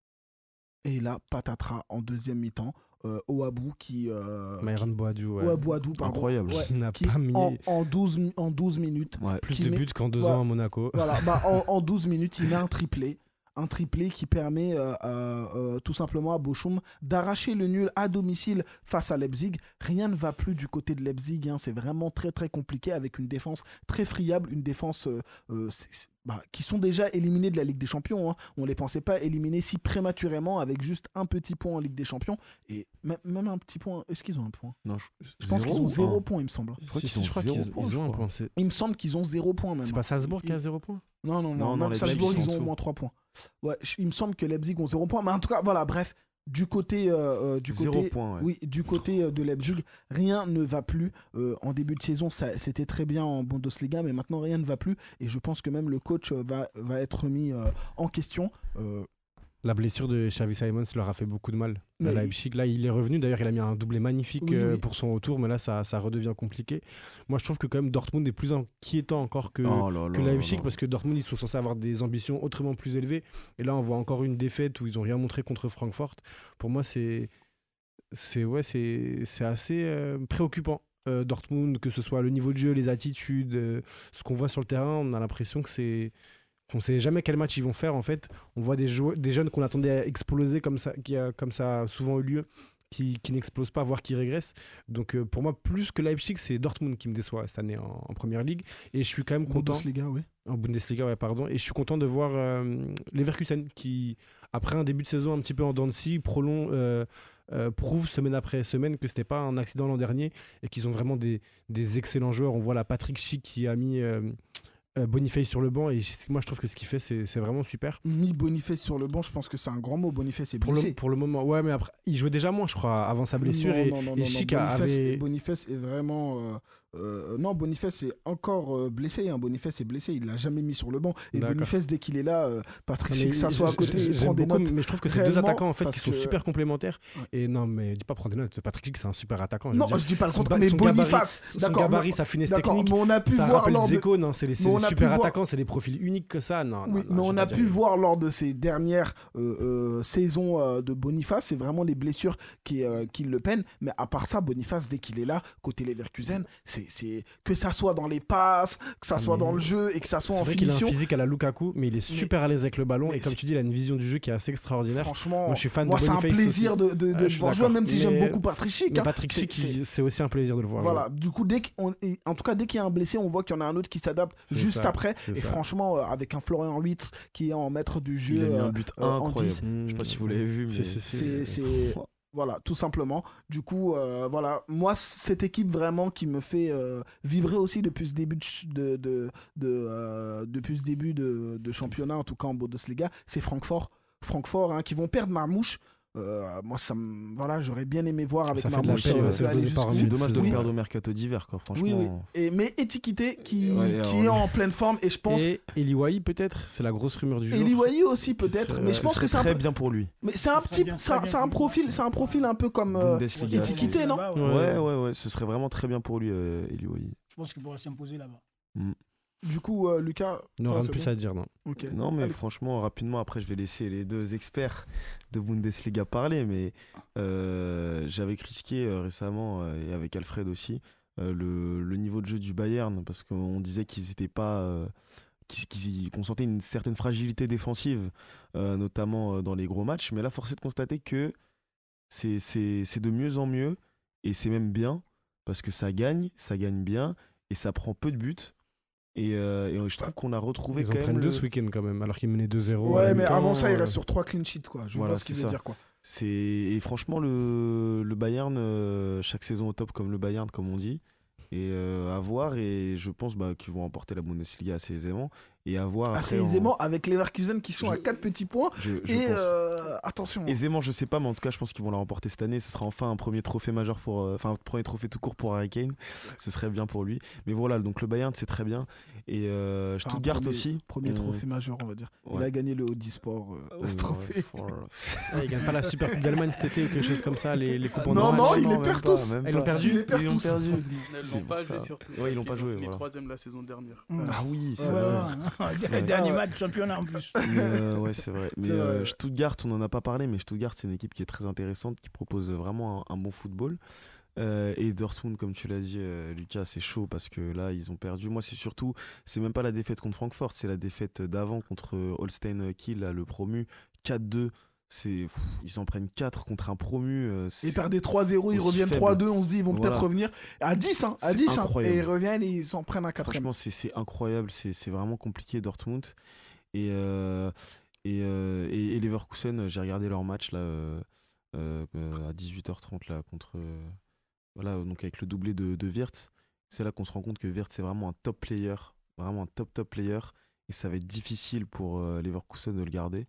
et là, patatras en deuxième mi-temps. Euh, Ouabou qui. Euh, Myron Boadou, ouais. Ouabou Adou, pardon. Incroyable. Ouais, Qui n'a qui, pas mis en, en, douze, mi- en douze minutes. Ouais. plus qui de met- buts qu'en deux Ouais. ans à Monaco. Voilà, bah, en, en douze minutes, il met un triplé. Un triplé qui permet euh, euh, euh, tout simplement à Bochum d'arracher le nul à domicile face à Leipzig. Rien ne va plus du côté de Leipzig. Hein. C'est vraiment très très compliqué avec une défense très friable, une défense euh, euh, c'est- c'est- bah, qui sont déjà éliminés de la Ligue des Champions. Hein. On ne les pensait pas éliminés si prématurément avec juste un petit point en Ligue des Champions. Et même, même un petit point. Est-ce qu'ils ont un point? Non, Je pense zéro qu'ils ont ou zéro un point, il me semble. Je crois Si, qu'ils si, ont je crois zéro qu'ils point, ils je ont un crois. point. C'est Il me semble qu'ils ont zéro point même. c'est hein. pas Salzbourg Ils- qui a zéro point? Non, non, non, Non, non, même les Salzbourg, Belges, ils ils sont ont en au dessous. moins trois points. Ouais, je- il me semble que Leipzig ont zéro points, mais en tout cas, voilà, bref, du côté, euh, euh, du Zéro côté, point, ouais. oui, du côté euh, de Leipzig, rien ne va plus. Euh, en début de saison, ça, c'était très bien en Bundesliga, mais maintenant rien ne va plus, et je pense que même le coach euh, va, va être mis euh, en question. Euh, La blessure de Xavi Simons leur a fait beaucoup de mal à Mais- Leipzig. Là, il est revenu. D'ailleurs, il a mis un doublé magnifique Oui, euh, oui. pour son retour, mais là, ça, ça redevient compliqué. Moi, je trouve que quand même Dortmund est plus inquiétant encore que, Oh là là que là Leipzig, là. parce que Dortmund, ils sont censés avoir des ambitions autrement plus élevées. Et là, on voit encore une défaite où ils n'ont rien montré contre Francfort. Pour moi, c'est c'est ouais, c'est c'est assez euh, préoccupant. Euh, Dortmund, que ce soit le niveau de jeu, les attitudes, euh, ce qu'on voit sur le terrain, on a l'impression que c'est qu'on ne sait jamais quel match ils vont faire en fait. On voit des, joueurs, des jeunes qu'on attendait à exploser comme ça, qui a, comme ça a souvent eu lieu, qui, qui n'explosent pas, voire qui régressent. Donc euh, pour moi, plus que Leipzig, c'est Dortmund qui me déçoit cette année en, en Première Ligue. Et je suis quand même content. Bundesliga, oui. En Bundesliga, ouais, pardon. Et je suis content de voir euh, Leverkusen qui, après un début de saison un petit peu en dents de scie, prolonge, euh, euh, prouve semaine après semaine que c'était pas un accident l'an dernier et qu'ils ont vraiment des, des excellents joueurs. On voit la Patrick Schick qui a mis euh, euh, Boniface sur le banc et je- moi je trouve que ce qu'il fait c'est c'est vraiment super. Mis Boniface sur le banc, je pense que c'est un grand mot. Boniface est Pour blessé. le, pour le moment, ouais, mais après, il jouait déjà moins, je crois, avant sa blessure. Non, et non, non, et non, Schick non, a- Boniface, avait. Boniface est vraiment. euh, euh, non, Boniface est encore euh, blessé. Hein. Boniface est blessé. Il l'a jamais mis sur le banc. Et D'accord. Boniface, dès qu'il est là, euh, Patrick Non, Schick mais s'assoit à j- côté j- et j'aime prend des beaucoup, notes. mais je trouve que c'est deux réellement, attaquants en fait parce qui sont que- super complémentaires. Ouais. Et non, mais dis pas prendre des notes. Patrick Schick, c'est un super attaquant. je Non, veux dire. je dis pas le Son contraire. ba- Mais son gabarit- Boniface, Son d'accord, gabarit, mais- sa finesse d'accord, technique. mais on a pu Ça voir rappelle lors de. Dzeko, non, c'est des, c'est Mais on des a pu super voir- attaquants, c'est des profils uniques que ça. Non, non, Oui, non, mais je on vais a pas pu dire- voir lors de ces dernières euh, euh, saisons euh, de Boniface, c'est vraiment les blessures qui, euh, qui le peinent. Mais à part ça, Boniface, dès qu'il est là, côté Leverkusen, c'est, c'est que ça soit dans les passes, que ça Ah, soit mais- dans le jeu et que ça soit C'est en vrai qu'il a un finition. physique à la Lukaku, mais il est super à l'aise avec le ballon. mais Et comme c'est- tu dis, il a une vision du jeu qui est assez extraordinaire. Franchement, Moi, je suis fan moi de c'est un Boniface plaisir aussi. de, de, de Ouais, je le suis voir jouer, d'accord. même si j'aime Mais- beaucoup Patrick Schick. Mais hein. Patrick C'est- Schick, c'est- il- c'est aussi un plaisir de le voir. Voilà, ouais. du coup, dès qu'on, et en tout cas, dès qu'il y a un blessé, on voit qu'il y en a un autre qui s'adapte C'est juste ça, après. c'est Et ça. franchement, euh, avec un Florian Wirtz qui est en maître du jeu. Il a mis euh, un but euh, en incroyable. dix. Je sais pas si vous l'avez vu, mais C'est- c'est- C'est, c'est- c'est- voilà, tout simplement. Du coup, euh, voilà, moi, c- cette équipe vraiment qui me fait euh, vibrer aussi depuis ce début de, ch- de, de, de, euh, depuis ce début de, de championnat, en tout cas en Bundesliga, c'est Francfort. Francfort, hein, qui vont perdre Marmouche. Euh, moi, ça me- voilà, j'aurais bien aimé voir avec Ça fait de la Marmouche peine, euh, parce que aller le départ en jusqu'au C'est milieu de bout. dommage de saison. perdre Oui. au mercato d'hiver, quoi, franchement. Oui, oui. Et, mais Étiquité qui, Ouais, qui alors, est en pleine forme et je pense. Et Eliwaï, peut-être, c'est la grosse rumeur du jour. Eliwayi aussi peut-être, serait- mais je Ce pense serait que c'est un très peu- bien pour lui. mais c'est Ce un serait petit, bien, c'est très un, bien c'est un pour lui. profil, c'est un profil un peu comme euh, Bundesliga. Étiquité, non? Là-bas, Ouais, Ouais. ouais, ouais, ce serait vraiment très bien pour lui, euh, Eliwayi. Je pense qu'il pourra s'imposer là-bas. Du coup, euh, Lucas, Non, toi, rien de c'est plus bon à dire, non. Ok. Non, mais Alex. franchement, rapidement, après, je vais laisser les deux experts de Bundesliga parler. Mais euh, j'avais critiqué euh, récemment, euh, et avec Alfred aussi, euh, le, le niveau de jeu du Bayern, parce qu'on disait qu'ils n'étaient pas. Euh, qu'ils- qu'ils- qu'on sentait une certaine fragilité défensive, euh, notamment euh, dans les gros matchs. Mais là, force est de constater que c'est c'est- c'est de mieux en mieux, et c'est même bien, parce que ça gagne, ça gagne bien, et ça prend peu de buts. Et, euh, et je trouve qu'on a retrouvé Ils quand en même prennent le... deux ce week-end quand même, alors qu'ils menaient deux zéro. Ouais, à la mais mi-temps, avant ça, il euh, reste sur trois clean sheets, quoi. Je Voilà, vois ce qu'il c'est veut ça. dire, quoi. C'est... Et franchement, le, le Bayern, euh, chaque saison au top comme le Bayern, comme on dit. Et euh, à voir, et je pense bah, qu'ils vont remporter la Bundesliga assez aisément. Et à voir Assez après en- aisément avec Leverkusen qui sont Je- à quatre petits points. Je, je Et pense. euh, attention. Aisément, je sais pas, mais en tout cas, je pense qu'ils vont la remporter cette année. Ce sera enfin un premier trophée majeur pour, euh, enfin, un premier trophée tout court pour Harry Kane. Ce serait bien pour lui. Mais voilà, donc le Bayern, c'est très bien. Et euh, Enfin, Stuttgart premier- aussi. Premier on- trophée majeur, on va dire. Il Ouais. a gagné le Audi Sport, euh, Oui, ce ouais, trophée. ouais, Ouais, ils gagnent pas la Super Coupe d'Allemagne cet été ou quelque chose comme ça, les, les coupes en Non, un non, match. ils les même perdent pas, tous. même Ah, ils l'ont pas. perdu Ils les perdent Ils l'ont tous. perdu. Elles C'est l'ont pas pour ça. joué surtout. Ouais, ils l'ont parce pas qu'ils joué, fini voilà. troisième la saison dernière. Ah oui, c'est Ouais, vrai. ouais. Ouais. Dernier Ah, ouais. match championnat en plus. Mais, euh, ouais, c'est vrai. Mais C'est vrai, euh, ouais. Stuttgart, on n'en a pas parlé, mais Stuttgart, c'est une équipe qui est très intéressante, qui propose vraiment un, un bon football. Euh, et Dortmund, comme tu l'as dit, euh, Lucas, c'est chaud parce que là, ils ont perdu. Moi, c'est surtout, c'est même pas la défaite contre Francfort, c'est la défaite d'avant contre Holstein Kiel, là, le promu, quatre deux. C'est, pff, ils s'en prennent quatre contre un promu. euh, c'est- Ils perdaient trois zéro, ils aussi reviennent faible. trois deux, on se dit ils vont Voilà. peut-être revenir à dix, hein, à C'est dix, hein, incroyable. et ils reviennent et ils s'en prennent un quatrième. Franchement, c'est, c'est incroyable, c'est, c'est vraiment compliqué Dortmund. Et, euh, et, euh, et, et Leverkusen, j'ai regardé leur match là, euh, euh, à dix-huit heures trente là, contre, euh, voilà, donc avec le doublé de, de Wirtz. C'est là qu'on se rend compte que Wirtz c'est vraiment un top player, vraiment un top top player. Et ça va être difficile pour euh, Leverkusen de le garder.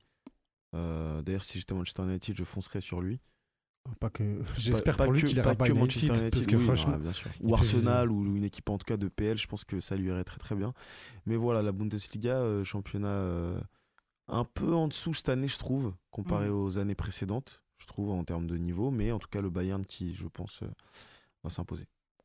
Euh, d'ailleurs, si j'étais à Manchester United, je foncerais sur lui. Pas que... J'espère Pas- pas pour lui que- qu'il ira pas que à Manchester United, United, parce que oui, franchement... ouais, bien sûr. il Ou peut- Arsenal ou une équipe en tout cas de P L, je pense que ça lui irait très très bien. Mais voilà, la Bundesliga, euh, championnat euh, un peu en dessous cette année, je trouve, comparé Mhm. aux années précédentes, je trouve, en termes de niveau. Mais en tout cas, le Bayern qui, je pense, euh, va s'imposer.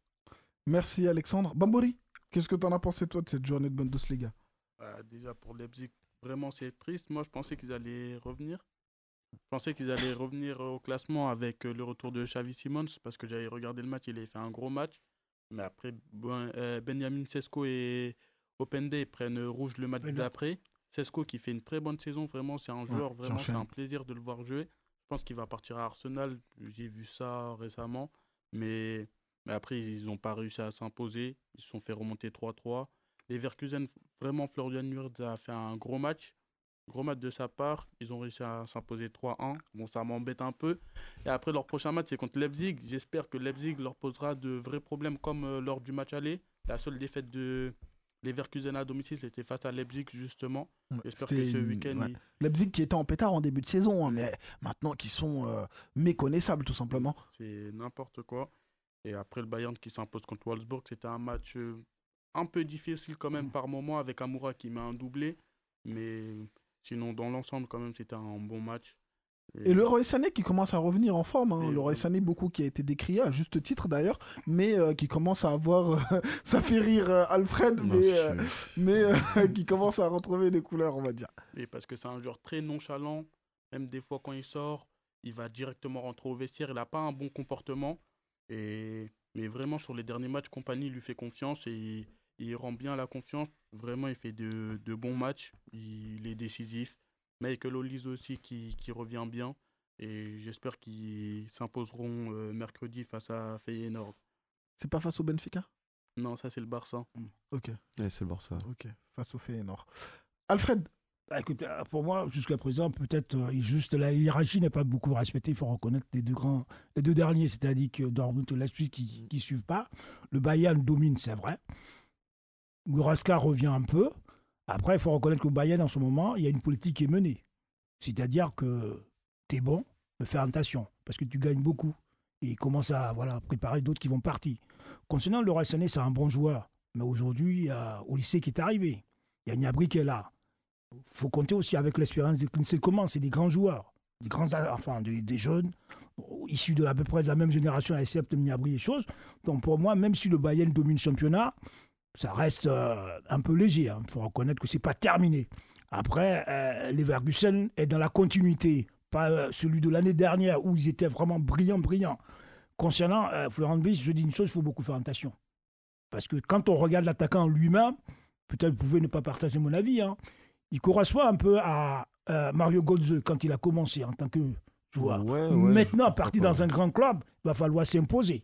Merci Alexandre. Bambori, qu'est-ce que t'en as pensé toi de cette journée de Bundesliga? Euh, déjà pour Leipzig, vraiment c'est triste. Moi je pensais qu'ils allaient revenir. Je pensais qu'ils allaient revenir au classement avec euh, le retour de Xavi Simons parce que j'avais regardé le match, il avait fait un gros match. Mais après, ben, euh, Benjamin Sesko et Opende prennent rouge le match Oui, non. d'après. Sesko qui fait une très bonne saison, vraiment c'est un joueur, vraiment c'est j'enchaîne. un plaisir de le voir jouer. Je pense qu'il va partir à Arsenal, j'ai vu ça récemment. Mais, mais après ils n'ont pas réussi à s'imposer, ils se sont fait remonter trois trois. Leverkusen, vraiment Florian Wirtz a fait un gros match. Gros match de sa part, ils ont réussi à s'imposer trois un. Bon, ça m'embête un peu. Et après, leur prochain match, c'est contre Leipzig. J'espère que Leipzig leur posera de vrais problèmes comme euh, lors du match aller. La seule défaite de Leverkusen à domicile, c'était face à Leipzig, justement. Ouais, J'espère que c'était ce une- week-end, ouais. ils- Leipzig qui était en pétard en début de saison, hein, mais maintenant qui sont euh, méconnaissables tout simplement. c'est n'importe quoi. Et après, le Bayern qui s'impose contre Wolfsburg, c'était un match euh, un peu difficile quand même par moment, avec Amoura qui met un doublé. Mais sinon, dans l'ensemble, quand même, c'était un bon match. Et le Leroy Sané qui commence à revenir en forme. Hein. Et Le Leroy ouais. Sané, beaucoup qui a été décrié, à juste titre d'ailleurs, mais euh, qui commence à avoir. euh, ça fait rire euh, Alfred, Non, mais, si euh, je- mais euh, qui commence à retrouver des couleurs, on va dire. Et parce que c'est un joueur très nonchalant. Même des fois, quand il sort, il va directement rentrer au vestiaire. Il n'a pas un bon comportement. Et... Mais vraiment, sur les derniers matchs, Compagnie lui fait confiance et il, il rend bien la confiance. Vraiment, il fait de, de bons matchs. Il est décisif. Michael Olise aussi qui, qui revient bien. Et j'espère qu'ils s'imposeront euh, mercredi face à Feyenoord. C'est pas face au Benfica? Non, ça c'est le Barça. Ok, Ouais, c'est le Barça. ok, face au Feyenoord. Alfred, Bah, écoute, euh, pour moi, jusqu'à présent, peut-être euh, juste la hiérarchie n'est pas beaucoup respectée. Il faut reconnaître les deux grands, les deux derniers, c'est-à-dire que Dortmund et Leipzig qui ne suivent pas. Le Bayern domine, c'est vrai. Goretzka revient un peu. Après, il faut reconnaître qu'au Bayern, en ce moment, il y a une politique qui est menée. C'est-à-dire que tu es bon, Mais fais attention, parce que tu gagnes beaucoup. Et il commence à voilà, préparer d'autres qui vont partir. Concernant le Sané, c'est un bon joueur. Mais aujourd'hui, il y a Olysée qui est arrivé. Il y a Niabri qui est là. Il faut compter aussi avec l'expérience de Kingsley Coman. C'est des grands joueurs, des, grands, enfin, des, des jeunes, issus de à peu près de la même génération, excepte Niabri et choses. Donc pour moi, même si le Bayern domine le championnat, ça reste euh, un peu léger. Il hein. faut reconnaître que ce n'est pas terminé. Après, euh, Leverkusen est dans la continuité. Pas euh, celui de l'année dernière où ils étaient vraiment brillants, brillants. Concernant euh, Florent Wiss, je dis une chose, il faut beaucoup faire attention. Parce que quand on regarde l'attaquant lui-même, peut-être vous pouvez ne pas partager mon avis, hein, il correspond un peu à euh, Mario Götze quand il a commencé en tant que joueur. Ouais, ouais, Maintenant, parti dans un grand club, il va falloir s'imposer.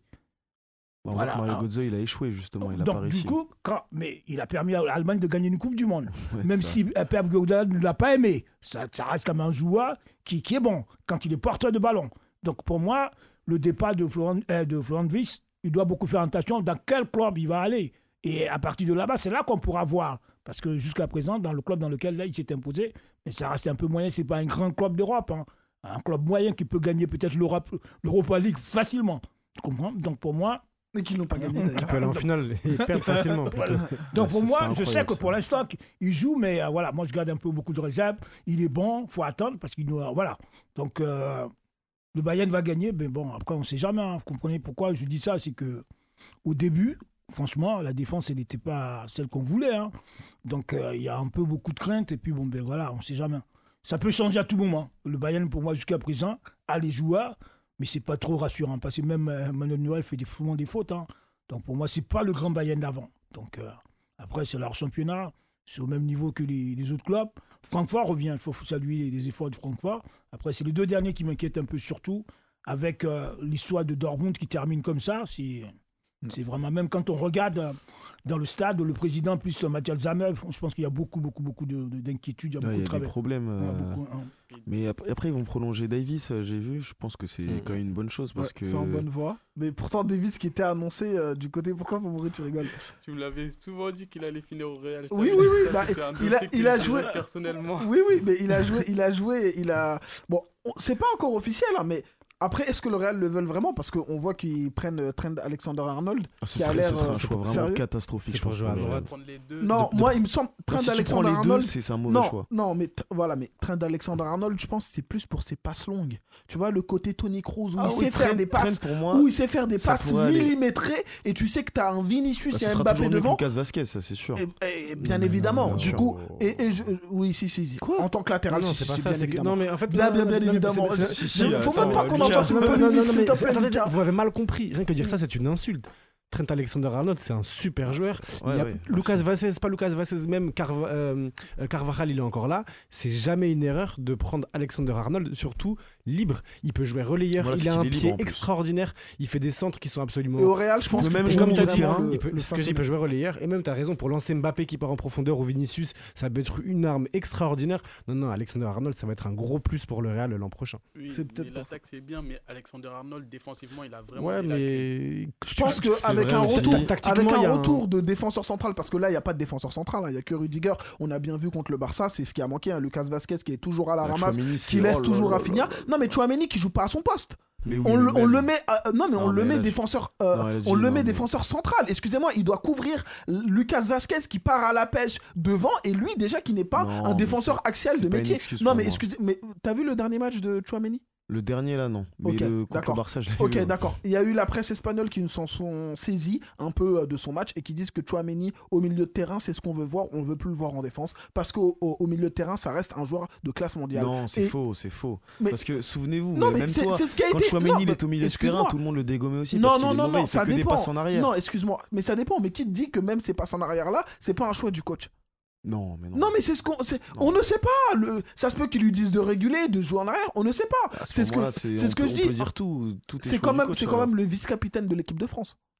Bon, voilà. Mario Götze, il a échoué justement, il a Donc, pas réussi. du coup, quand, mais il a permis à l'Allemagne de gagner une Coupe du Monde. Ouais, même ça. si Pep Guardiola ne l'a pas aimé, ça, ça reste comme un joueur qui, qui est bon quand il est porteur de ballon. Donc pour moi, le départ de Florent, euh, de Florent Wiss, il doit beaucoup faire attention dans quel club il va aller. Et à partir de là-bas, c'est là qu'on pourra voir. Parce que jusqu'à présent, dans le club dans lequel là, il s'est imposé, mais ça reste un peu moyen, c'est pas un grand club d'Europe. Hein. Un club moyen qui peut gagner peut-être l'Europe, l'Europa League facilement. Tu comprends? Donc pour moi, Et qu'ils n'ont pas gagné Qui d'ailleurs. peut aller en finale et perdre facilement. plutôt. Voilà. Donc pour c'est- moi, c'était je sais incroyable, que ça. pour l'instant, il joue, mais euh, voilà, moi je garde un peu beaucoup de réserve. Il est bon, faut attendre parce qu'il nous, voilà. Donc euh, le Bayern va gagner, mais bon, après on ne sait jamais. Hein. Vous comprenez pourquoi je dis ça, c'est que au début, franchement, la défense, elle n'était pas celle qu'on voulait. Hein. Donc euh, il y a un peu beaucoup de crainte et puis bon, ben voilà, on ne sait jamais. Ça peut changer à tout moment. Le Bayern, pour moi, jusqu'à présent, a les joueurs, mais c'est pas trop rassurant parce que même euh, Manuel Neuer fait des, souvent des fautes. Hein. Donc pour moi, c'est pas le grand Bayern d'avant. Donc euh, après, c'est leur championnat, c'est au même niveau que les, les autres clubs. Francfort revient, il faut saluer les efforts de Francfort. Après, c'est les deux derniers qui m'inquiètent un peu surtout, avec euh, l'histoire de Dortmund qui termine comme ça. C'est, c'est vraiment, même quand on regarde euh, dans le stade, le président plus euh, Matthias Sammer, je pense qu'il y a beaucoup, beaucoup, beaucoup de, de, d'inquiétudes, il y a Ouais, beaucoup il y de a des travail. problèmes. Il y a euh, beaucoup, hein. Mais ap- après, ils vont prolonger Davis, euh, j'ai vu. Je pense que c'est Mhm. quand même une bonne chose parce Ouais, que. C'est en bonne voie. Mais pourtant, Davis qui était annoncé euh, du côté. Pourquoi vous mourrez, tu rigoles? Tu me l'avais souvent dit qu'il allait finir au Real. Oui, Ça, oui, oui, ça, bah, c'était un il a- dossier que il a je joué- gérais personnellement. Oui, oui, mais il a joué, il a joué, il a. Bon, on- c'est pas encore officiel, hein, mais après, est-ce que le Real le veulent vraiment? Parce qu'on voit qu'ils prennent euh, Trent Alexander-Arnold. Ah, ce qui a serait, l'air, ce serait euh, un choix vraiment sérieux. catastrophique. C'est je pour pense, jouer à le droite. Real. Prendre les deux. Non, de- moi, il me semble Bah, Trent si tu prends les deux, Alexander-Arnold. c'est c'est un mauvais Non, choix. non, mais t- voilà, mais Trent Alexander-Arnold, je pense que c'est plus pour ses passes longues. Tu vois, le côté Tony Kroos où Ah il oui, sait faire Trent- des passes, Trent, pour moi, où il sait faire des ça passes pourrait aller. millimétrées, et tu sais que t'as un Vinicius bah, ce et un sera Mbappé toujours mieux que devant. Lucas Vasquez, ça c'est sûr. Et, et bien Non, évidemment, non, du bien coup, sûr. et, et je, oui, si, si, si. En tant que latéral, Non, non, si, c'est pas si, ça. bien c'est que- évidemment. Non, mais en fait, Bien, non, bien, non, bien non, mais évidemment. c'est- c'est- Si, si, Il faut attends, même pas qu'on en Lucas- fasse une Non, non, non, polémique, non, s'il mais te plaît, attendez, Lucas. vous m'avez mal compris. Rien que dire ça, c'est une insulte. Trent Alexander-Arnold, c'est un super joueur. Ouais, Il y a ouais, Lucas merci. Vasquez, pas Lucas Vasquez, même Carva- euh, euh, Carvajal, il est encore là. C'est jamais une erreur de prendre Alexander-Arnold, surtout libre. Il peut jouer relayeur, Voilà, il c'est a qu'il un est libre, pied en plus. extraordinaire. Il fait des centres qui sont absolument. Et au Real, je pense Le qu'il même peut joueur Comme tu as dit, vraiment hein, le- il peut, le ce que je dis, il façonner. peut jouer relayeur. Et même, tu as raison, pour lancer Mbappé qui part en profondeur ou Vinicius, ça peut être une arme extraordinaire. Non, non, Alexander-Arnold, ça va être un gros plus pour le Real l'an prochain. Oui, C'est peut-être mais pour l'attaque c'est bien, mais Alexander-Arnold défensivement il a vraiment. Ouais, des lacunes. mais. Je pense C'est qu'avec vrai un aussi. retour, Tactiquement, avec il y un a retour de défenseur central, parce que là, il n'y a pas de défenseur central, hein, il n'y a que Rudiger. On a bien vu contre le Barça, c'est ce qui a manqué. Hein, Lucas Vasquez qui est toujours à la Bah, ramasse, Tchouaméni, qui c'est- laisse oh là toujours là Rafinha. là là Non, mais là. Tchouaméni qui joue pas à son poste. Mais oui, On, le, mais on même. le met, euh, non mais on Non, le mais met là, je- défenseur, euh, Non, là, je on dis le non, met mais- défenseur central. Excusez-moi, il doit couvrir Lucas Vasquez qui part à la pêche devant et lui déjà qui n'est pas Non, un mais défenseur c'est- axial c'est de pas une métier. excuse Non pour mais moi. excusez, mais t'as vu le dernier match de Tchouaméni? Le dernier là, non. Mais Ok, le, contre d'accord. le Barça, je l'ai Ok, vu. hein. d'accord. Il y a eu la presse espagnole qui s'en sont saisis un peu euh, de son match et qui disent que Tchouaméni au milieu de terrain, c'est ce qu'on veut voir. On veut plus le voir en défense parce qu'au au, au milieu de terrain, ça reste un joueur de classe mondiale. Non, c'est Et- faux, c'est faux. Mais- Parce que souvenez-vous, Non, mais mais même c'est toi, c'est ce qui a quand été. Chouameni non, il mais est au milieu de excuse-moi. terrain, tout le monde le dégommait aussi Non, parce qu'il non, est non, mauvais, non, il fait ça que des dépend. passes en arrière. Non, excuse-moi, mais ça dépend. Mais qui te dit que même ces passes en arrière là, c'est pas un choix du coach? Non, mais non. Non, mais c'est ce qu'on. c'est- Non. On ne sait pas. Le... Ça se peut qu'ils lui disent de réguler, de jouer en arrière. On ne sait pas. À ce C'est ce que. moment-là, c'est on ce que peut- je on dis. peut dire tout. tout est C'est choix quand du même, coach, c'est quand alors. même le vice-capitaine de l'équipe de France.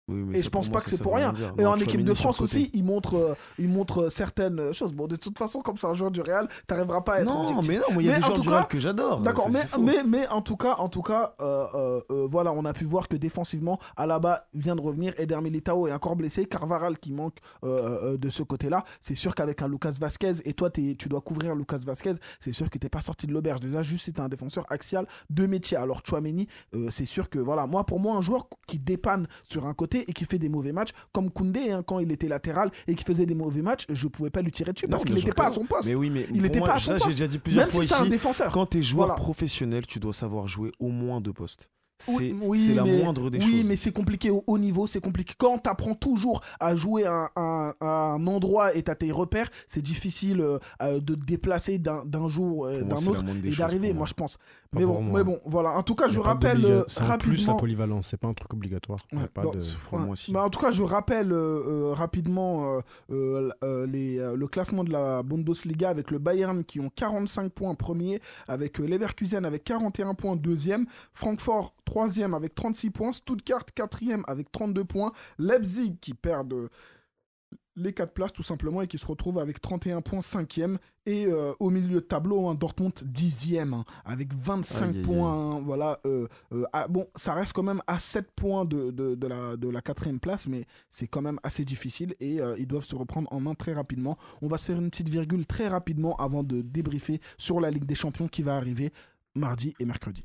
Oui, mais Et ça, je pense pour pas moi, que ça, c'est ça pour veut rien. dire. Et Non, en équipe Tchouaméni de France surcoté. aussi, il montre, euh, il montre certaines choses. Bon, de toute façon, comme c'est un joueur du Real, t'arriveras pas à être Non, objectif. mais non, moi il y a Mais des en joueurs tout du cas- Real que j'adore. D'accord, c'est- mais, c'est faux. mais, mais en tout cas, en tout cas euh, euh, euh, voilà, on a pu voir que défensivement, Alaba vient de revenir, Eder Militao est encore blessé, Carvaral qui manque euh, euh, de ce côté-là. C'est sûr qu'avec un Lucas Vasquez, et toi t'es- tu dois couvrir Lucas Vasquez, c'est sûr que t'es pas sorti de l'auberge. Déjà, juste c'était un défenseur axial de métier. Alors Tchouaméni, euh, c'est sûr que voilà, moi pour moi, un joueur qui dépanne sur un côté et qui fait des mauvais matchs, comme Koundé, hein, quand il était latéral et qui faisait des mauvais matchs, je pouvais pas lui tirer dessus Non, parce qu'il bien n'était sûr pas que à son poste. Mais oui, mais Il pour était moi, pas à son ça, poste. j'ai déjà dit plusieurs Même fois si c'est un ici. défenseur. Quand t'es joueur Voilà. professionnel, tu dois savoir jouer au moins deux postes. C'est Oui, oui, c'est la mais- moindre des oui, choses. mais c'est compliqué au haut niveau, c'est compliqué. Quand tu apprends toujours à jouer à un, à un endroit et tu as tes repères, c'est difficile euh, euh, de te déplacer d'un d'un jour, euh, Pour moi, d'un c'est la autre moindre des et choses d'arriver, pour moi moi. je pense. Pas Mais pour bon, moi. mais bon, voilà. En tout cas, Y a je pas rappelle d'obliga- euh, C'est en plus la rapidement. polyvalence, c'est pas un truc obligatoire. Y a Ouais, pas bon, de- c'est- pour ouais. moi aussi. Mais en tout cas, je rappelle euh, euh, rapidement euh, euh, euh, les, euh, le classement de la Bundesliga avec le Bayern qui ont quarante-cinq points premier, avec euh, Leverkusen avec quarante et un points deuxième, Francfort troisième avec trente-six points, Stuttgart quatrième avec trente-deux points, Leipzig qui perd euh, les quatre places tout simplement et qui se retrouve avec trente et un points cinquième, et euh, au milieu de tableau, hein, Dortmund dixième hein, avec vingt-cinq Aïe, aïe, aïe. points. hein, voilà, euh, euh, ah, bon, ça reste quand même à sept points de, de, de la, de la quatrième place, mais c'est quand même assez difficile et euh, ils doivent se reprendre en main très rapidement. On va se faire une petite virgule très rapidement avant de débriefer sur la Ligue des Champions qui va arriver mardi et mercredi.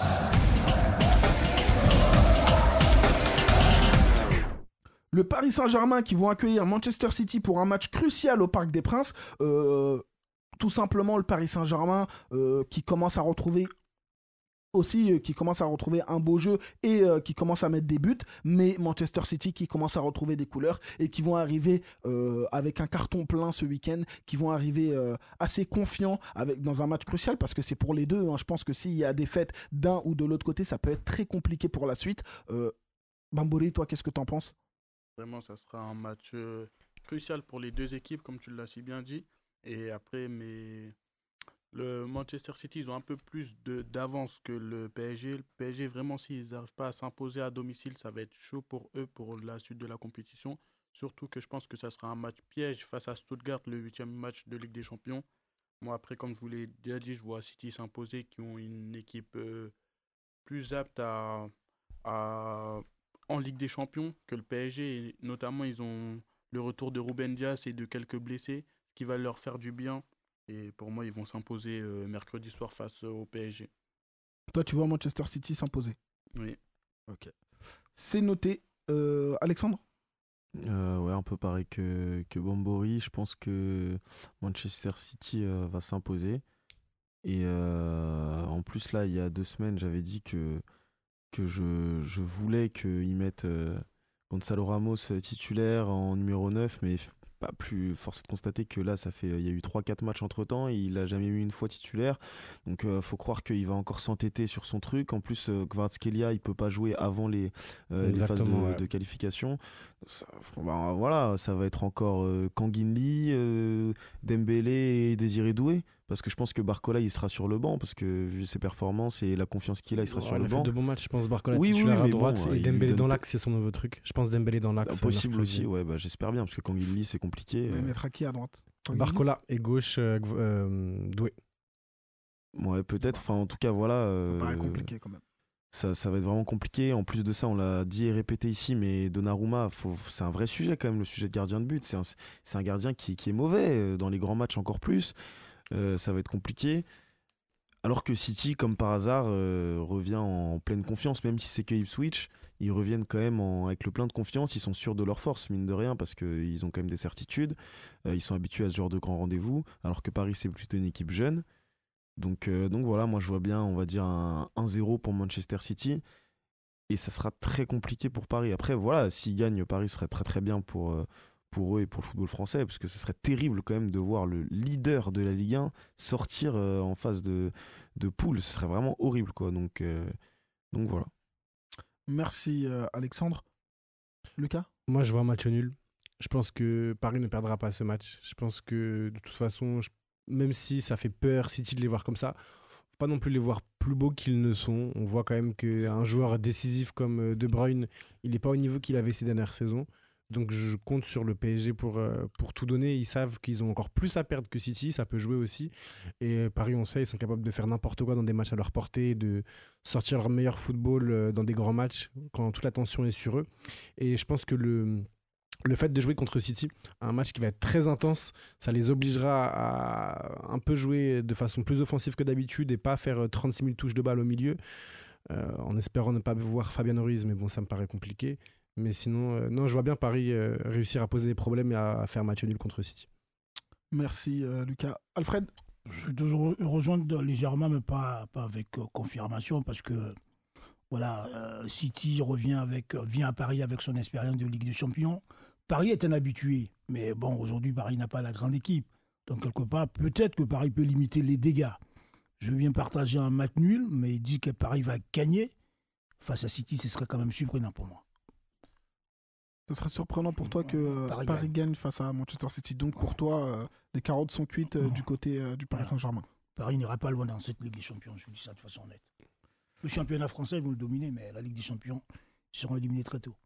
Le Paris Saint-Germain qui vont accueillir Manchester City pour un match crucial au Parc des Princes. Euh, tout simplement, le Paris Saint-Germain euh, qui commence à retrouver aussi euh, qui commence à retrouver un beau jeu et euh, qui commence à mettre des buts, mais Manchester City qui commence à retrouver des couleurs et qui vont arriver euh, avec un carton plein ce week-end, qui vont arriver euh, assez confiants avec, dans un match crucial parce que c'est pour les deux. hein. Je pense que s'il y a défaite d'un ou de l'autre côté, ça peut être très compliqué pour la suite. Euh, Bambouri, toi, qu'est-ce que t'en penses ? Vraiment, ça sera un match euh, crucial pour les deux équipes, comme tu l'as si bien dit. Et après, mais le Manchester City, ils ont un peu plus de, d'avance que le P S G. Le P S G, vraiment, s'ils n'arrivent pas à s'imposer à domicile, ça va être chaud pour eux pour la suite de la compétition. Surtout que je pense que ça sera un match piège face à Stuttgart, le huitième match de Ligue des Champions. Moi, après, comme je vous l'ai déjà dit, je vois City s'imposer, qui ont une équipe euh, plus apte à, à, en Ligue des Champions que le P S G. Et notamment, ils ont le retour de Ruben Dias et de quelques blessés, ce qui va leur faire du bien. Et pour moi, ils vont s'imposer euh, mercredi soir face euh, au P S G. Toi, tu vois Manchester City s'imposer. Oui. Ok. C'est noté. Euh, Alexandre ? Euh, ouais, un peu pareil que, que Bambori. Je pense que Manchester City euh, va s'imposer. Et euh, en plus, là, il y a deux semaines, j'avais dit que, que je, je voulais qu'ils mettent euh, Gonzalo Ramos titulaire en numéro neuf, mais f- pas plus force est de constater que là, ça fait, il y a eu trois quatre matchs entre temps et il n'a jamais eu une fois titulaire. Donc, il euh, faut croire qu'il va encore s'entêter sur son truc. En plus, euh, Kvaratskhelia, il peut pas jouer avant les, euh, les phases de, Exactement, ouais. de qualification. Ça, bah, voilà, ça va être encore euh, Kanginli, euh, Dembélé et Désiré Doué. Parce que je pense que Barcola, il sera sur le banc. Parce que vu ses performances et la confiance qu'il a, il sera Ouais, sur il le a fait banc. de bons matchs, je pense. Barcola Oui, oui, titulaire mais à droite bon, et il Dembélé donne dans pas- l'axe, c'est son nouveau truc. Je pense Dembélé dans l'axe. Ah, euh, possible mercredi. aussi, ouais, bah, j'espère bien. Parce que Kanginli, c'est compliqué. Il euh, mettra qui à droite ? Tanguy ? Barcola et gauche, euh, Gv- euh, Doué. Ouais, peut-être. Enfin, en tout cas, voilà. Ça paraît euh, compliqué quand même. Ça, ça va être vraiment compliqué. En plus de ça, on l'a dit et répété ici, mais Donnarumma, faut, c'est un vrai sujet quand même, le sujet de gardien de but. C'est un, c'est un gardien qui, qui est mauvais, euh, dans les grands matchs encore plus. Euh, ça va être compliqué. Alors que City, comme par hasard, euh, revient en pleine confiance, même si c'est que Ipswich, ils reviennent quand même en- avec le plein de confiance. Ils sont sûrs de leur force, mine de rien, parce qu'ils ont quand même des certitudes. Euh, ils sont habitués à ce genre de grands rendez-vous, alors que Paris, c'est plutôt une équipe jeune. Donc, euh, donc voilà, moi je vois bien, on va dire un un zéro pour Manchester City. Et ça sera très compliqué pour Paris. Après, voilà, s'ils gagnent, Paris serait très très bien pour, euh, pour eux et pour le football français, parce que ce serait terrible quand même de voir le leader de la Ligue un sortir euh, en phase de, de poule. Ce serait vraiment horrible, quoi. Donc, euh, donc voilà. Merci euh, Alexandre. Lucas ? Moi, je vois un match nul. Je pense que Paris ne perdra pas ce match. Je pense que de toute façon, je- même si ça fait peur City de les voir comme ça, faut pas non plus les voir plus beaux qu'ils ne sont. On voit quand même qu'un joueur décisif comme euh, De Bruyne, il n'est pas au niveau qu'il avait ces dernières saisons. Donc je compte sur le P S G pour, euh, pour tout donner. Ils savent qu'ils ont encore plus à perdre que City, ça peut jouer aussi. Et Paris, on sait, ils sont capables de faire n'importe quoi dans des matchs à leur portée, de sortir leur meilleur football euh, dans des grands matchs quand toute l'attention est sur eux. Et je pense que le, le fait de jouer contre City, un match qui va être très intense, ça les obligera à un peu jouer de façon plus offensive que d'habitude et pas faire trente-six mille touches de balle au milieu, euh, en espérant ne pas voir Fabian Ruiz, mais bon, ça me paraît compliqué. Mais sinon, euh, non, je vois bien Paris euh, réussir à poser des problèmes et à, à faire match nul contre City. Merci euh, Lucas. Alfred? Je vais toujours rejoindre légèrement, mais pas, pas avec euh, confirmation, parce que voilà, euh, City revient avec, euh, vient à Paris avec son expérience de Ligue des Champions. Paris est un habitué, mais bon, aujourd'hui, Paris n'a pas la grande équipe. Donc, quelque part, peut-être que Paris peut limiter les dégâts. Je viens partager un match nul, mais il dit que Paris va gagner. Face à City, ce serait quand même surprenant pour moi. Ce serait surprenant pour toi que euh, Paris, Paris gagne. gagne face à Manchester City. Donc pour toi, euh, les carottes sont cuites euh, du côté euh, du Paris voilà. Saint-Germain. Paris n'ira pas loin dans cette Ligue des Champions, je vous dis ça de façon honnête. Le championnat français, ils vont le dominer, mais la Ligue des Champions, ils seront éliminés très tôt.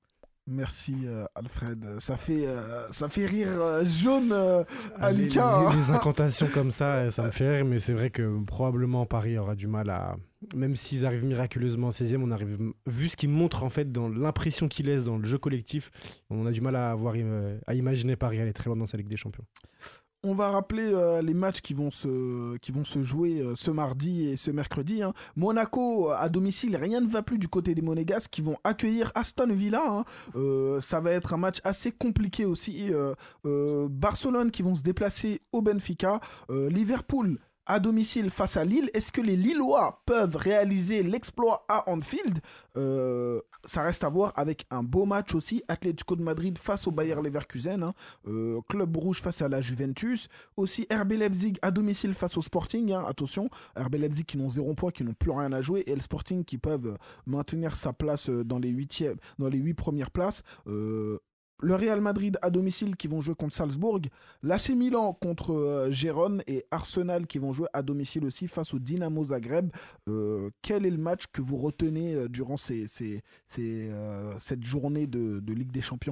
Merci euh, Alfred. Ça fait, euh, ça fait rire euh, jaune euh, à les, Lucas. Les, les incantations comme ça, ça me fait rire, mais c'est vrai que probablement Paris aura du mal à... Même s'ils arrivent miraculeusement en seizième, on arrive... vu ce qu'ils montrent en fait, dans l'impression qu'ils laissent dans le jeu collectif, on a du mal à, avoir, à imaginer Paris aller très loin dans sa Ligue des Champions. On va rappeler euh, les matchs qui vont se, qui vont se jouer euh, ce mardi et ce mercredi. Hein. Monaco à domicile, rien ne va plus du côté des Monégasques qui vont accueillir Aston Villa. Hein. Euh, ça va être un match assez compliqué aussi. Euh, euh, Barcelone qui vont se déplacer au Benfica. Euh, Liverpool à domicile face à Lille. Est-ce que les Lillois peuvent réaliser l'exploit à Anfield? euh, Ça reste à voir avec un beau match aussi. Atlético de Madrid face au Bayer Leverkusen. Hein. Euh, Club Rouge face à la Juventus. Aussi R B Leipzig à domicile face au Sporting. Hein. Attention, R B Leipzig qui n'ont zéro point, qui n'ont plus rien à jouer. Et le Sporting qui peuvent maintenir sa place dans les, huitièmes, dans les huit premières places. Euh, Le Real Madrid à domicile qui vont jouer contre Salzbourg, l'A C Milan contre euh, Gérone et Arsenal qui vont jouer à domicile aussi face au Dynamo Zagreb. Euh, quel est le match que vous retenez euh, durant ces, ces, ces, euh, cette journée de, de Ligue des Champions?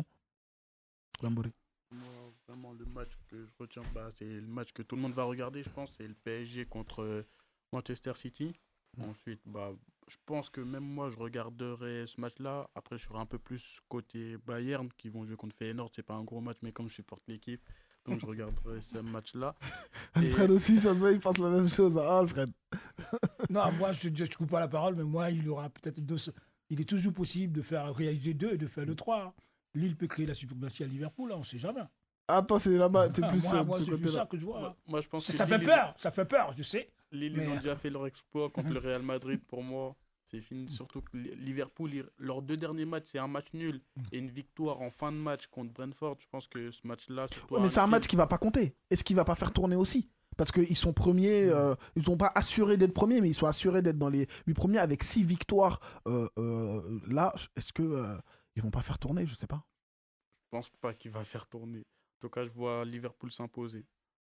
Lamboré. Moi, vraiment, le match que je retiens, bah, c'est le match que tout le monde va regarder, je pense, c'est le P S G contre euh, Manchester City. Ensuite, bah, je pense que même moi, je regarderai ce match-là. Après, je serai un peu plus côté Bayern, qui vont jouer contre Feyenoord. C'est pas un gros match, mais comme je supporte l'équipe, donc je regarderai ce match-là. Alfred Et... aussi, ça se voit, il pense la même chose. Ah, Alfred. Non, moi, je ne coupe pas la parole, mais moi, il aura peut-être deux... Il est toujours possible de faire réaliser deux et de faire le trois. Lille peut créer la suprématie à Liverpool, là, on ne sait jamais. Ah, toi, c'est là-bas, t'es ah, plus moi, euh, moi, de ce c'est côté-là. ça que je vois. Moi, moi, je pense ça, que ça fait peur, ça fait peur, je sais. Lille, mais... ils ont déjà fait leur exploit contre le Real Madrid. Pour moi, c'est fini. Surtout que Liverpool, ils... leurs deux derniers matchs, c'est un match nul et une victoire en fin de match contre Brentford. Je pense que ce match-là, surtout ouais, mais c'est un match qui va pas compter. Est-ce qu'il va pas faire tourner aussi? Parce qu'ils sont premiers, euh, ils sont pas assurés d'être premiers, mais ils sont assurés d'être dans les huit premiers avec six victoires. Euh, euh, là, est-ce que euh, ils vont pas faire tourner? Je sais pas. Je pense pas qu'il va faire tourner. En tout cas, je vois Liverpool s'imposer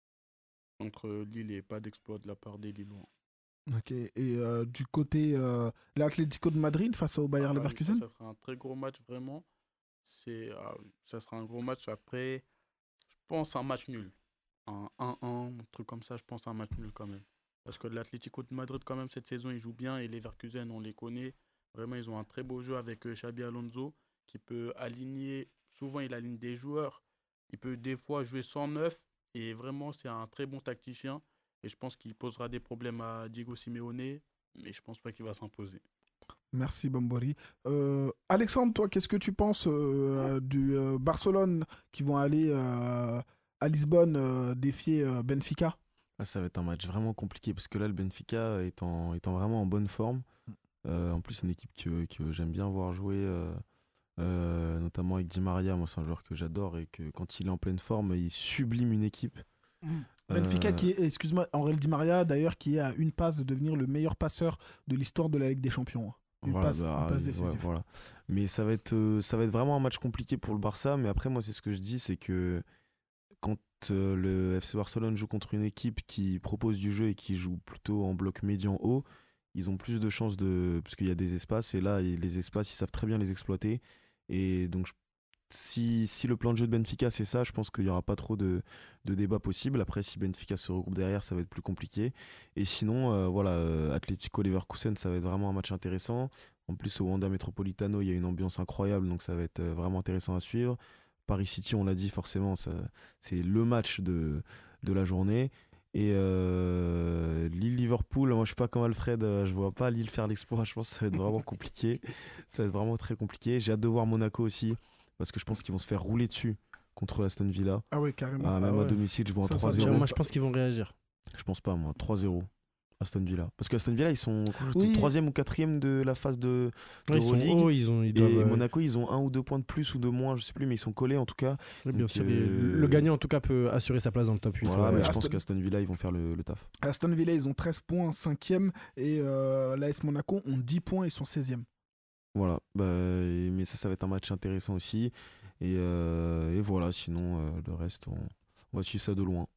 contre Lille et pas d'exploit de la part des Lillois. Ok, et euh, du côté euh, l'Atlético de Madrid face au Bayer ah, Leverkusen? Ça sera un très gros match, vraiment. C'est, ah, ça sera un gros match. Après, je pense un match nul. Un un un, un truc comme ça, je pense un match nul quand même. Parce que l'Atlético de Madrid, quand même, cette saison, ils jouent bien. Et les Leverkusen, on les connaît. Vraiment, ils ont un très beau jeu avec euh, Xabi Alonso qui peut aligner. Souvent, il aligne des joueurs. Il peut des fois jouer cent neuf et vraiment, c'est un très bon tacticien. Et je pense qu'il posera des problèmes à Diego Simeone, mais je ne pense pas qu'il va s'imposer. Merci Bambori. Euh, Alexandre, toi, qu'est-ce que tu penses euh, du euh, Barcelone qui vont aller euh, à Lisbonne euh, défier euh, Benfica? Ah, ça va être un match vraiment compliqué parce que là, le Benfica est, en, est en vraiment en bonne forme. Euh, en plus, c'est une équipe que, que j'aime bien voir jouer. Euh... Euh, notamment avec Di Maria, moi c'est un joueur que j'adore et que quand il est en pleine forme, il sublime une équipe. Mmh. Benfica euh... qui est, excuse-moi, Aurel Di Maria d'ailleurs qui est à une passe de devenir le meilleur passeur de l'histoire de la Ligue des Champions. Une voilà, passe, bah, une passe décisive. Ouais, voilà. Mais ça va être, euh, ça va être vraiment un match compliqué pour le Barça. Mais après moi c'est ce que je dis, c'est que quand euh, le F C Barcelone joue contre une équipe qui propose du jeu et qui joue plutôt en bloc médian haut, ils ont plus de chances de. Parce qu'il y a des espaces, et là, les espaces, ils savent très bien les exploiter. Et donc, je- si, si le plan de jeu de Benfica, c'est ça, je pense qu'il n'y aura pas trop de, de débat possible. Après, si Benfica se regroupe derrière, ça va être plus compliqué. Et sinon, euh, voilà, euh, Atlético Leverkusen, ça va être vraiment un match intéressant. En plus, au Wanda Metropolitano, il y a une ambiance incroyable, donc ça va être euh, vraiment intéressant à suivre. Paris City, on l'a dit, forcément, ça, c'est le match de, de la journée. Et euh, Lille-Liverpool, moi je suis pas comme Alfred, euh, je vois pas Lille faire l'exploit, je pense que ça va être vraiment compliqué. Ça va être vraiment très compliqué. J'ai hâte de voir Monaco aussi, parce que je pense qu'ils vont se faire rouler dessus contre l'Aston Villa. Ah ouais, carrément. Ah, même Ah à ouais. domicile, je vois un Ça, ça trois me zéro. dit- Moi, je pense qu'ils vont réagir. Je pense pas, moi, trois zéro. Aston Villa. Parce qu'Aston Villa, ils sont Oui. troisième ou quatrième de la phase de Ouais, ils sont d'Euroleague. hauts, ils ont, ils Et doivent, euh, Monaco, ils ont un ou deux points de plus ou de moins, je sais plus, mais ils sont collés en tout cas. oui, bien donc, sûr. euh, Et Le gagnant, en tout cas, peut assurer sa place dans le top huit. Voilà, ouais. mais je Aston- pense qu'Aston Villa, ils vont faire le, le taf. Aston Villa, ils ont treize points, cinquième. Et euh, l'A S Monaco ont dix points, ils sont seizième. Voilà, bah, et- mais ça, ça va être un match intéressant aussi. Et, euh, et voilà, sinon, euh, le reste, on, on va suivre ça de loin.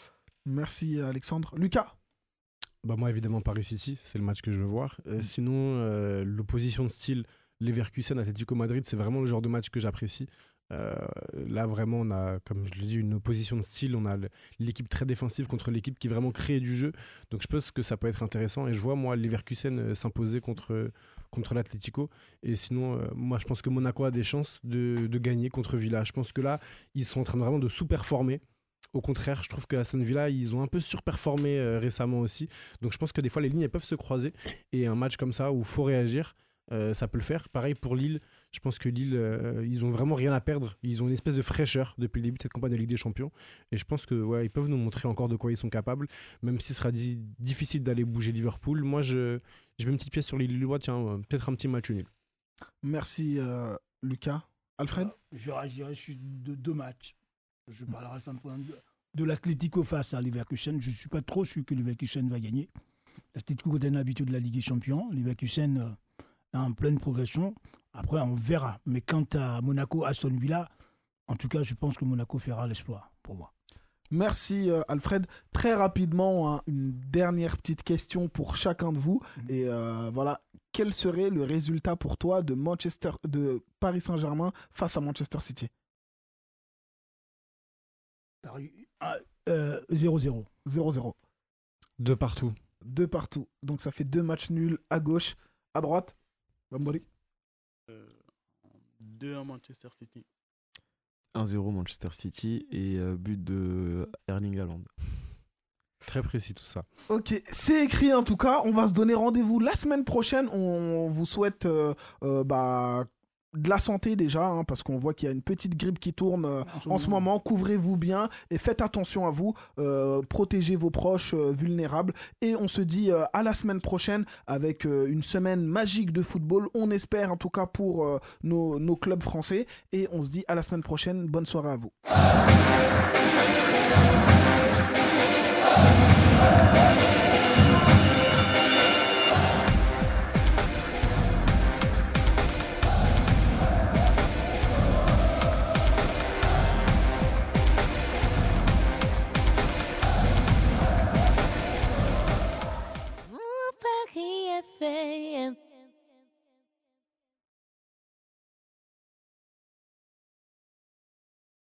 Merci Alexandre. Lucas. Bah moi évidemment Paris City, c'est le match que je veux voir. Euh, Sinon euh, l'opposition de style Leverkusen Atlético Madrid, c'est vraiment le genre de match que j'apprécie. Euh, là vraiment on a, comme je l'ai dit, une opposition de style. On a le- l'équipe très défensive contre l'équipe qui vraiment crée du jeu. Donc je pense que ça peut être intéressant. Et je vois moi Leverkusen euh, s'imposer contre, contre l'Atlético. Et sinon euh, moi je pense que Monaco a des chances de, de gagner contre Villa. Je pense que là ils sont en train de vraiment de sous-performer. Au contraire, je trouve que Aston Villa, ils ont un peu surperformé euh, récemment aussi. Donc je pense que des fois, les lignes elles peuvent se croiser. Et un match comme ça où il faut réagir, euh, ça peut le faire. Pareil pour Lille. Je pense que Lille, euh, ils ont vraiment rien à perdre. Ils ont une espèce de fraîcheur depuis le début de cette campagne de Ligue des Champions. Et je pense que ouais, ils peuvent nous montrer encore de quoi ils sont capables. Même si ce sera di- difficile d'aller bouger Liverpool. Moi, je, je mets une petite pièce sur les Lillois. Tiens, euh, peut-être un petit match nul. Merci euh, Lucas. Alfred. Je réagirai sur deux, deux matchs. Je parlerai simplement de, de l'Atlético face à Leverkusen. Je ne suis pas trop sûr que Leverkusen va gagner. L'Atlético est un habitué de la Ligue des Champions. Leverkusen euh, est en pleine progression. Après, on verra. Mais quant à Monaco, Aston Villa, en tout cas, je pense que Monaco fera l'exploit pour moi. Merci euh, Alfred. Très rapidement, hein, une dernière petite question pour chacun de vous. Mhm. Et euh, voilà, quel serait le résultat pour toi de Manchester, de Paris Saint-Germain face à Manchester City? Paris, ah, euh, zéro zéro. zéro zéro. De partout. Deux partout. Donc ça fait deux matchs nuls à gauche, à droite. Bambori. Euh, deux à Manchester City. un zéro Manchester City et euh, but de Erling Haaland. Très précis tout ça. Ok, c'est écrit en tout cas. On va se donner rendez-vous la semaine prochaine. On vous souhaite euh, euh, bah, de la santé déjà, hein, parce qu'on voit qu'il y a une petite grippe qui tourne euh, en ce moment. Couvrez-vous bien et faites attention à vous. Euh, protégez vos proches euh, vulnérables. Et on se dit euh, à la semaine prochaine avec euh, une semaine magique de football. On espère en tout cas pour euh, nos, nos clubs français. Et on se dit à la semaine prochaine. Bonne soirée à vous. Thank you.